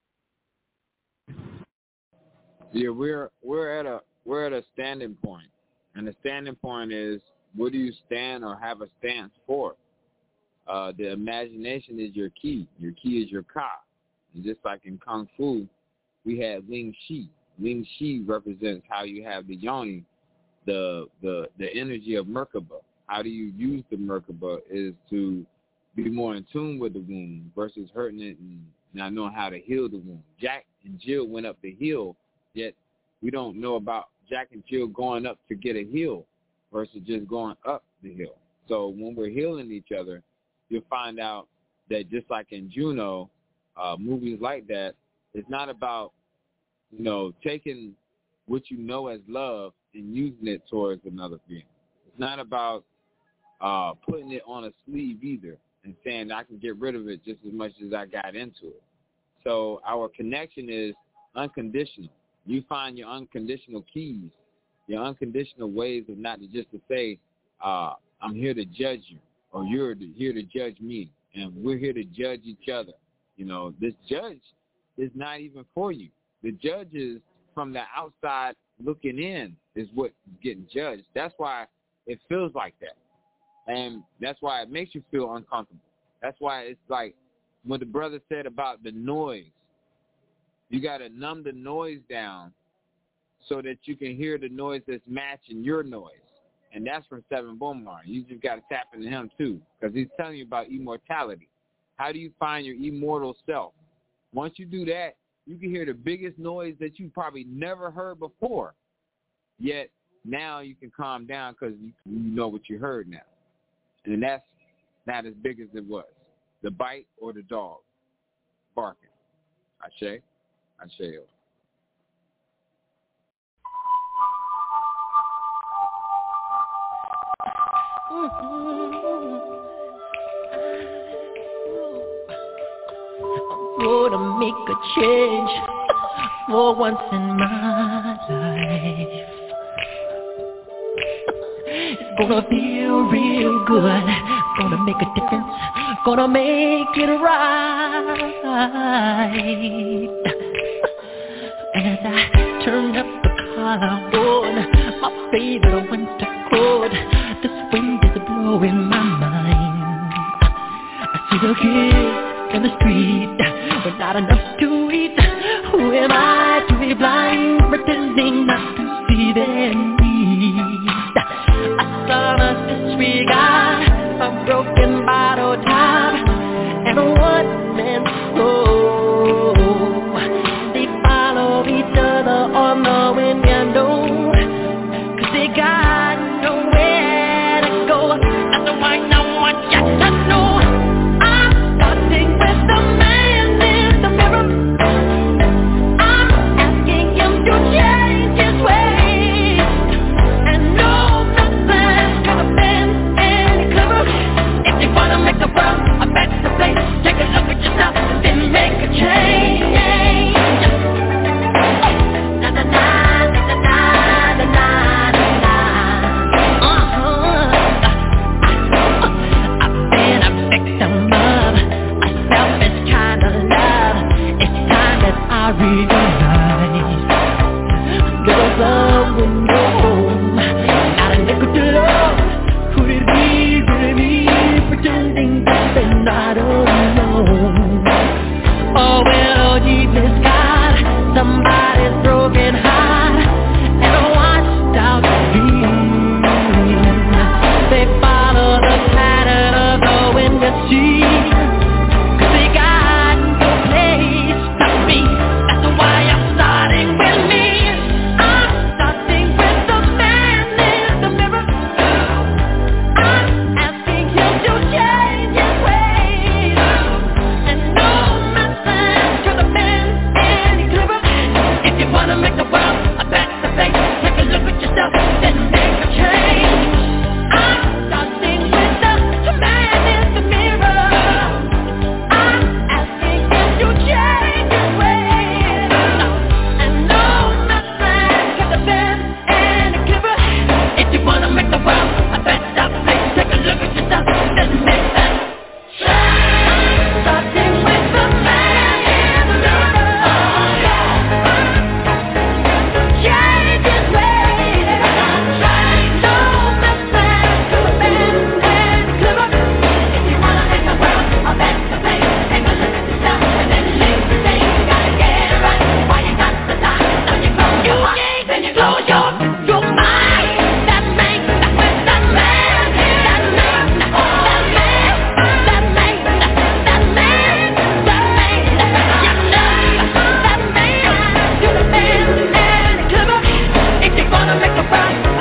Yeah, we're we're at a we're at a standing point, and the standing point is, what do you stand or have a stance for? Uh, the imagination is your key. Your key is your ka. And just like in Kung Fu, we had Ling Shi. Ling Shi represents how you have the yoni, the the the energy of Merkaba. How do you use the Merkaba is to be more in tune with the wound versus hurting it and not knowing how to heal the wound. Jack and Jill went up the hill, yet we don't know about Jack and Jill going up to get a hill versus just going up the hill. So when we're healing each other, you'll find out that just like in Juno, uh, movies like that, it's not about, you know, taking what you know as love and using it towards another being. It's not about uh, putting it on a sleeve either and saying I can get rid of it just as much as I got into it. So our connection is unconditional. You find your unconditional keys, your unconditional ways of not to just to say, uh, I'm here to judge you, or you're here to judge me, and we're here to judge each other. You know, this judge is not even for you. The judge is from the outside looking in is what's getting judged. That's why it feels like that. And that's why it makes you feel uncomfortable. That's why it's like what the brother said about the noise. You got to numb the noise down so that you can hear the noise that's matching your noise. And that's from Seven Bomar. You just got to tap into him, too, because he's telling you about immortality. How do you find your immortal self? Once you do that, you can hear the biggest noise that you probably never heard before. Yet now you can calm down because you, you know what you heard now. And that's not as big as it was. The bite or the dog barking. Ashe? Ashe. Gonna make a change for once in my life. It's gonna feel real good. Gonna make a difference. Gonna make it right. As I turn up the collar on my favorite winter coat, this wind is blowing my mind. I see the kids in the street, but not enough to eat. Who am I to be blind, pretending not to see their needs? I saw a disregard, a broken bottle top, and a one-man show. They follow each other on the window, cause they got nowhere to go. That's why no one gets to know. I'm starting with the man in the mirror. I'm asking him to change his ways. about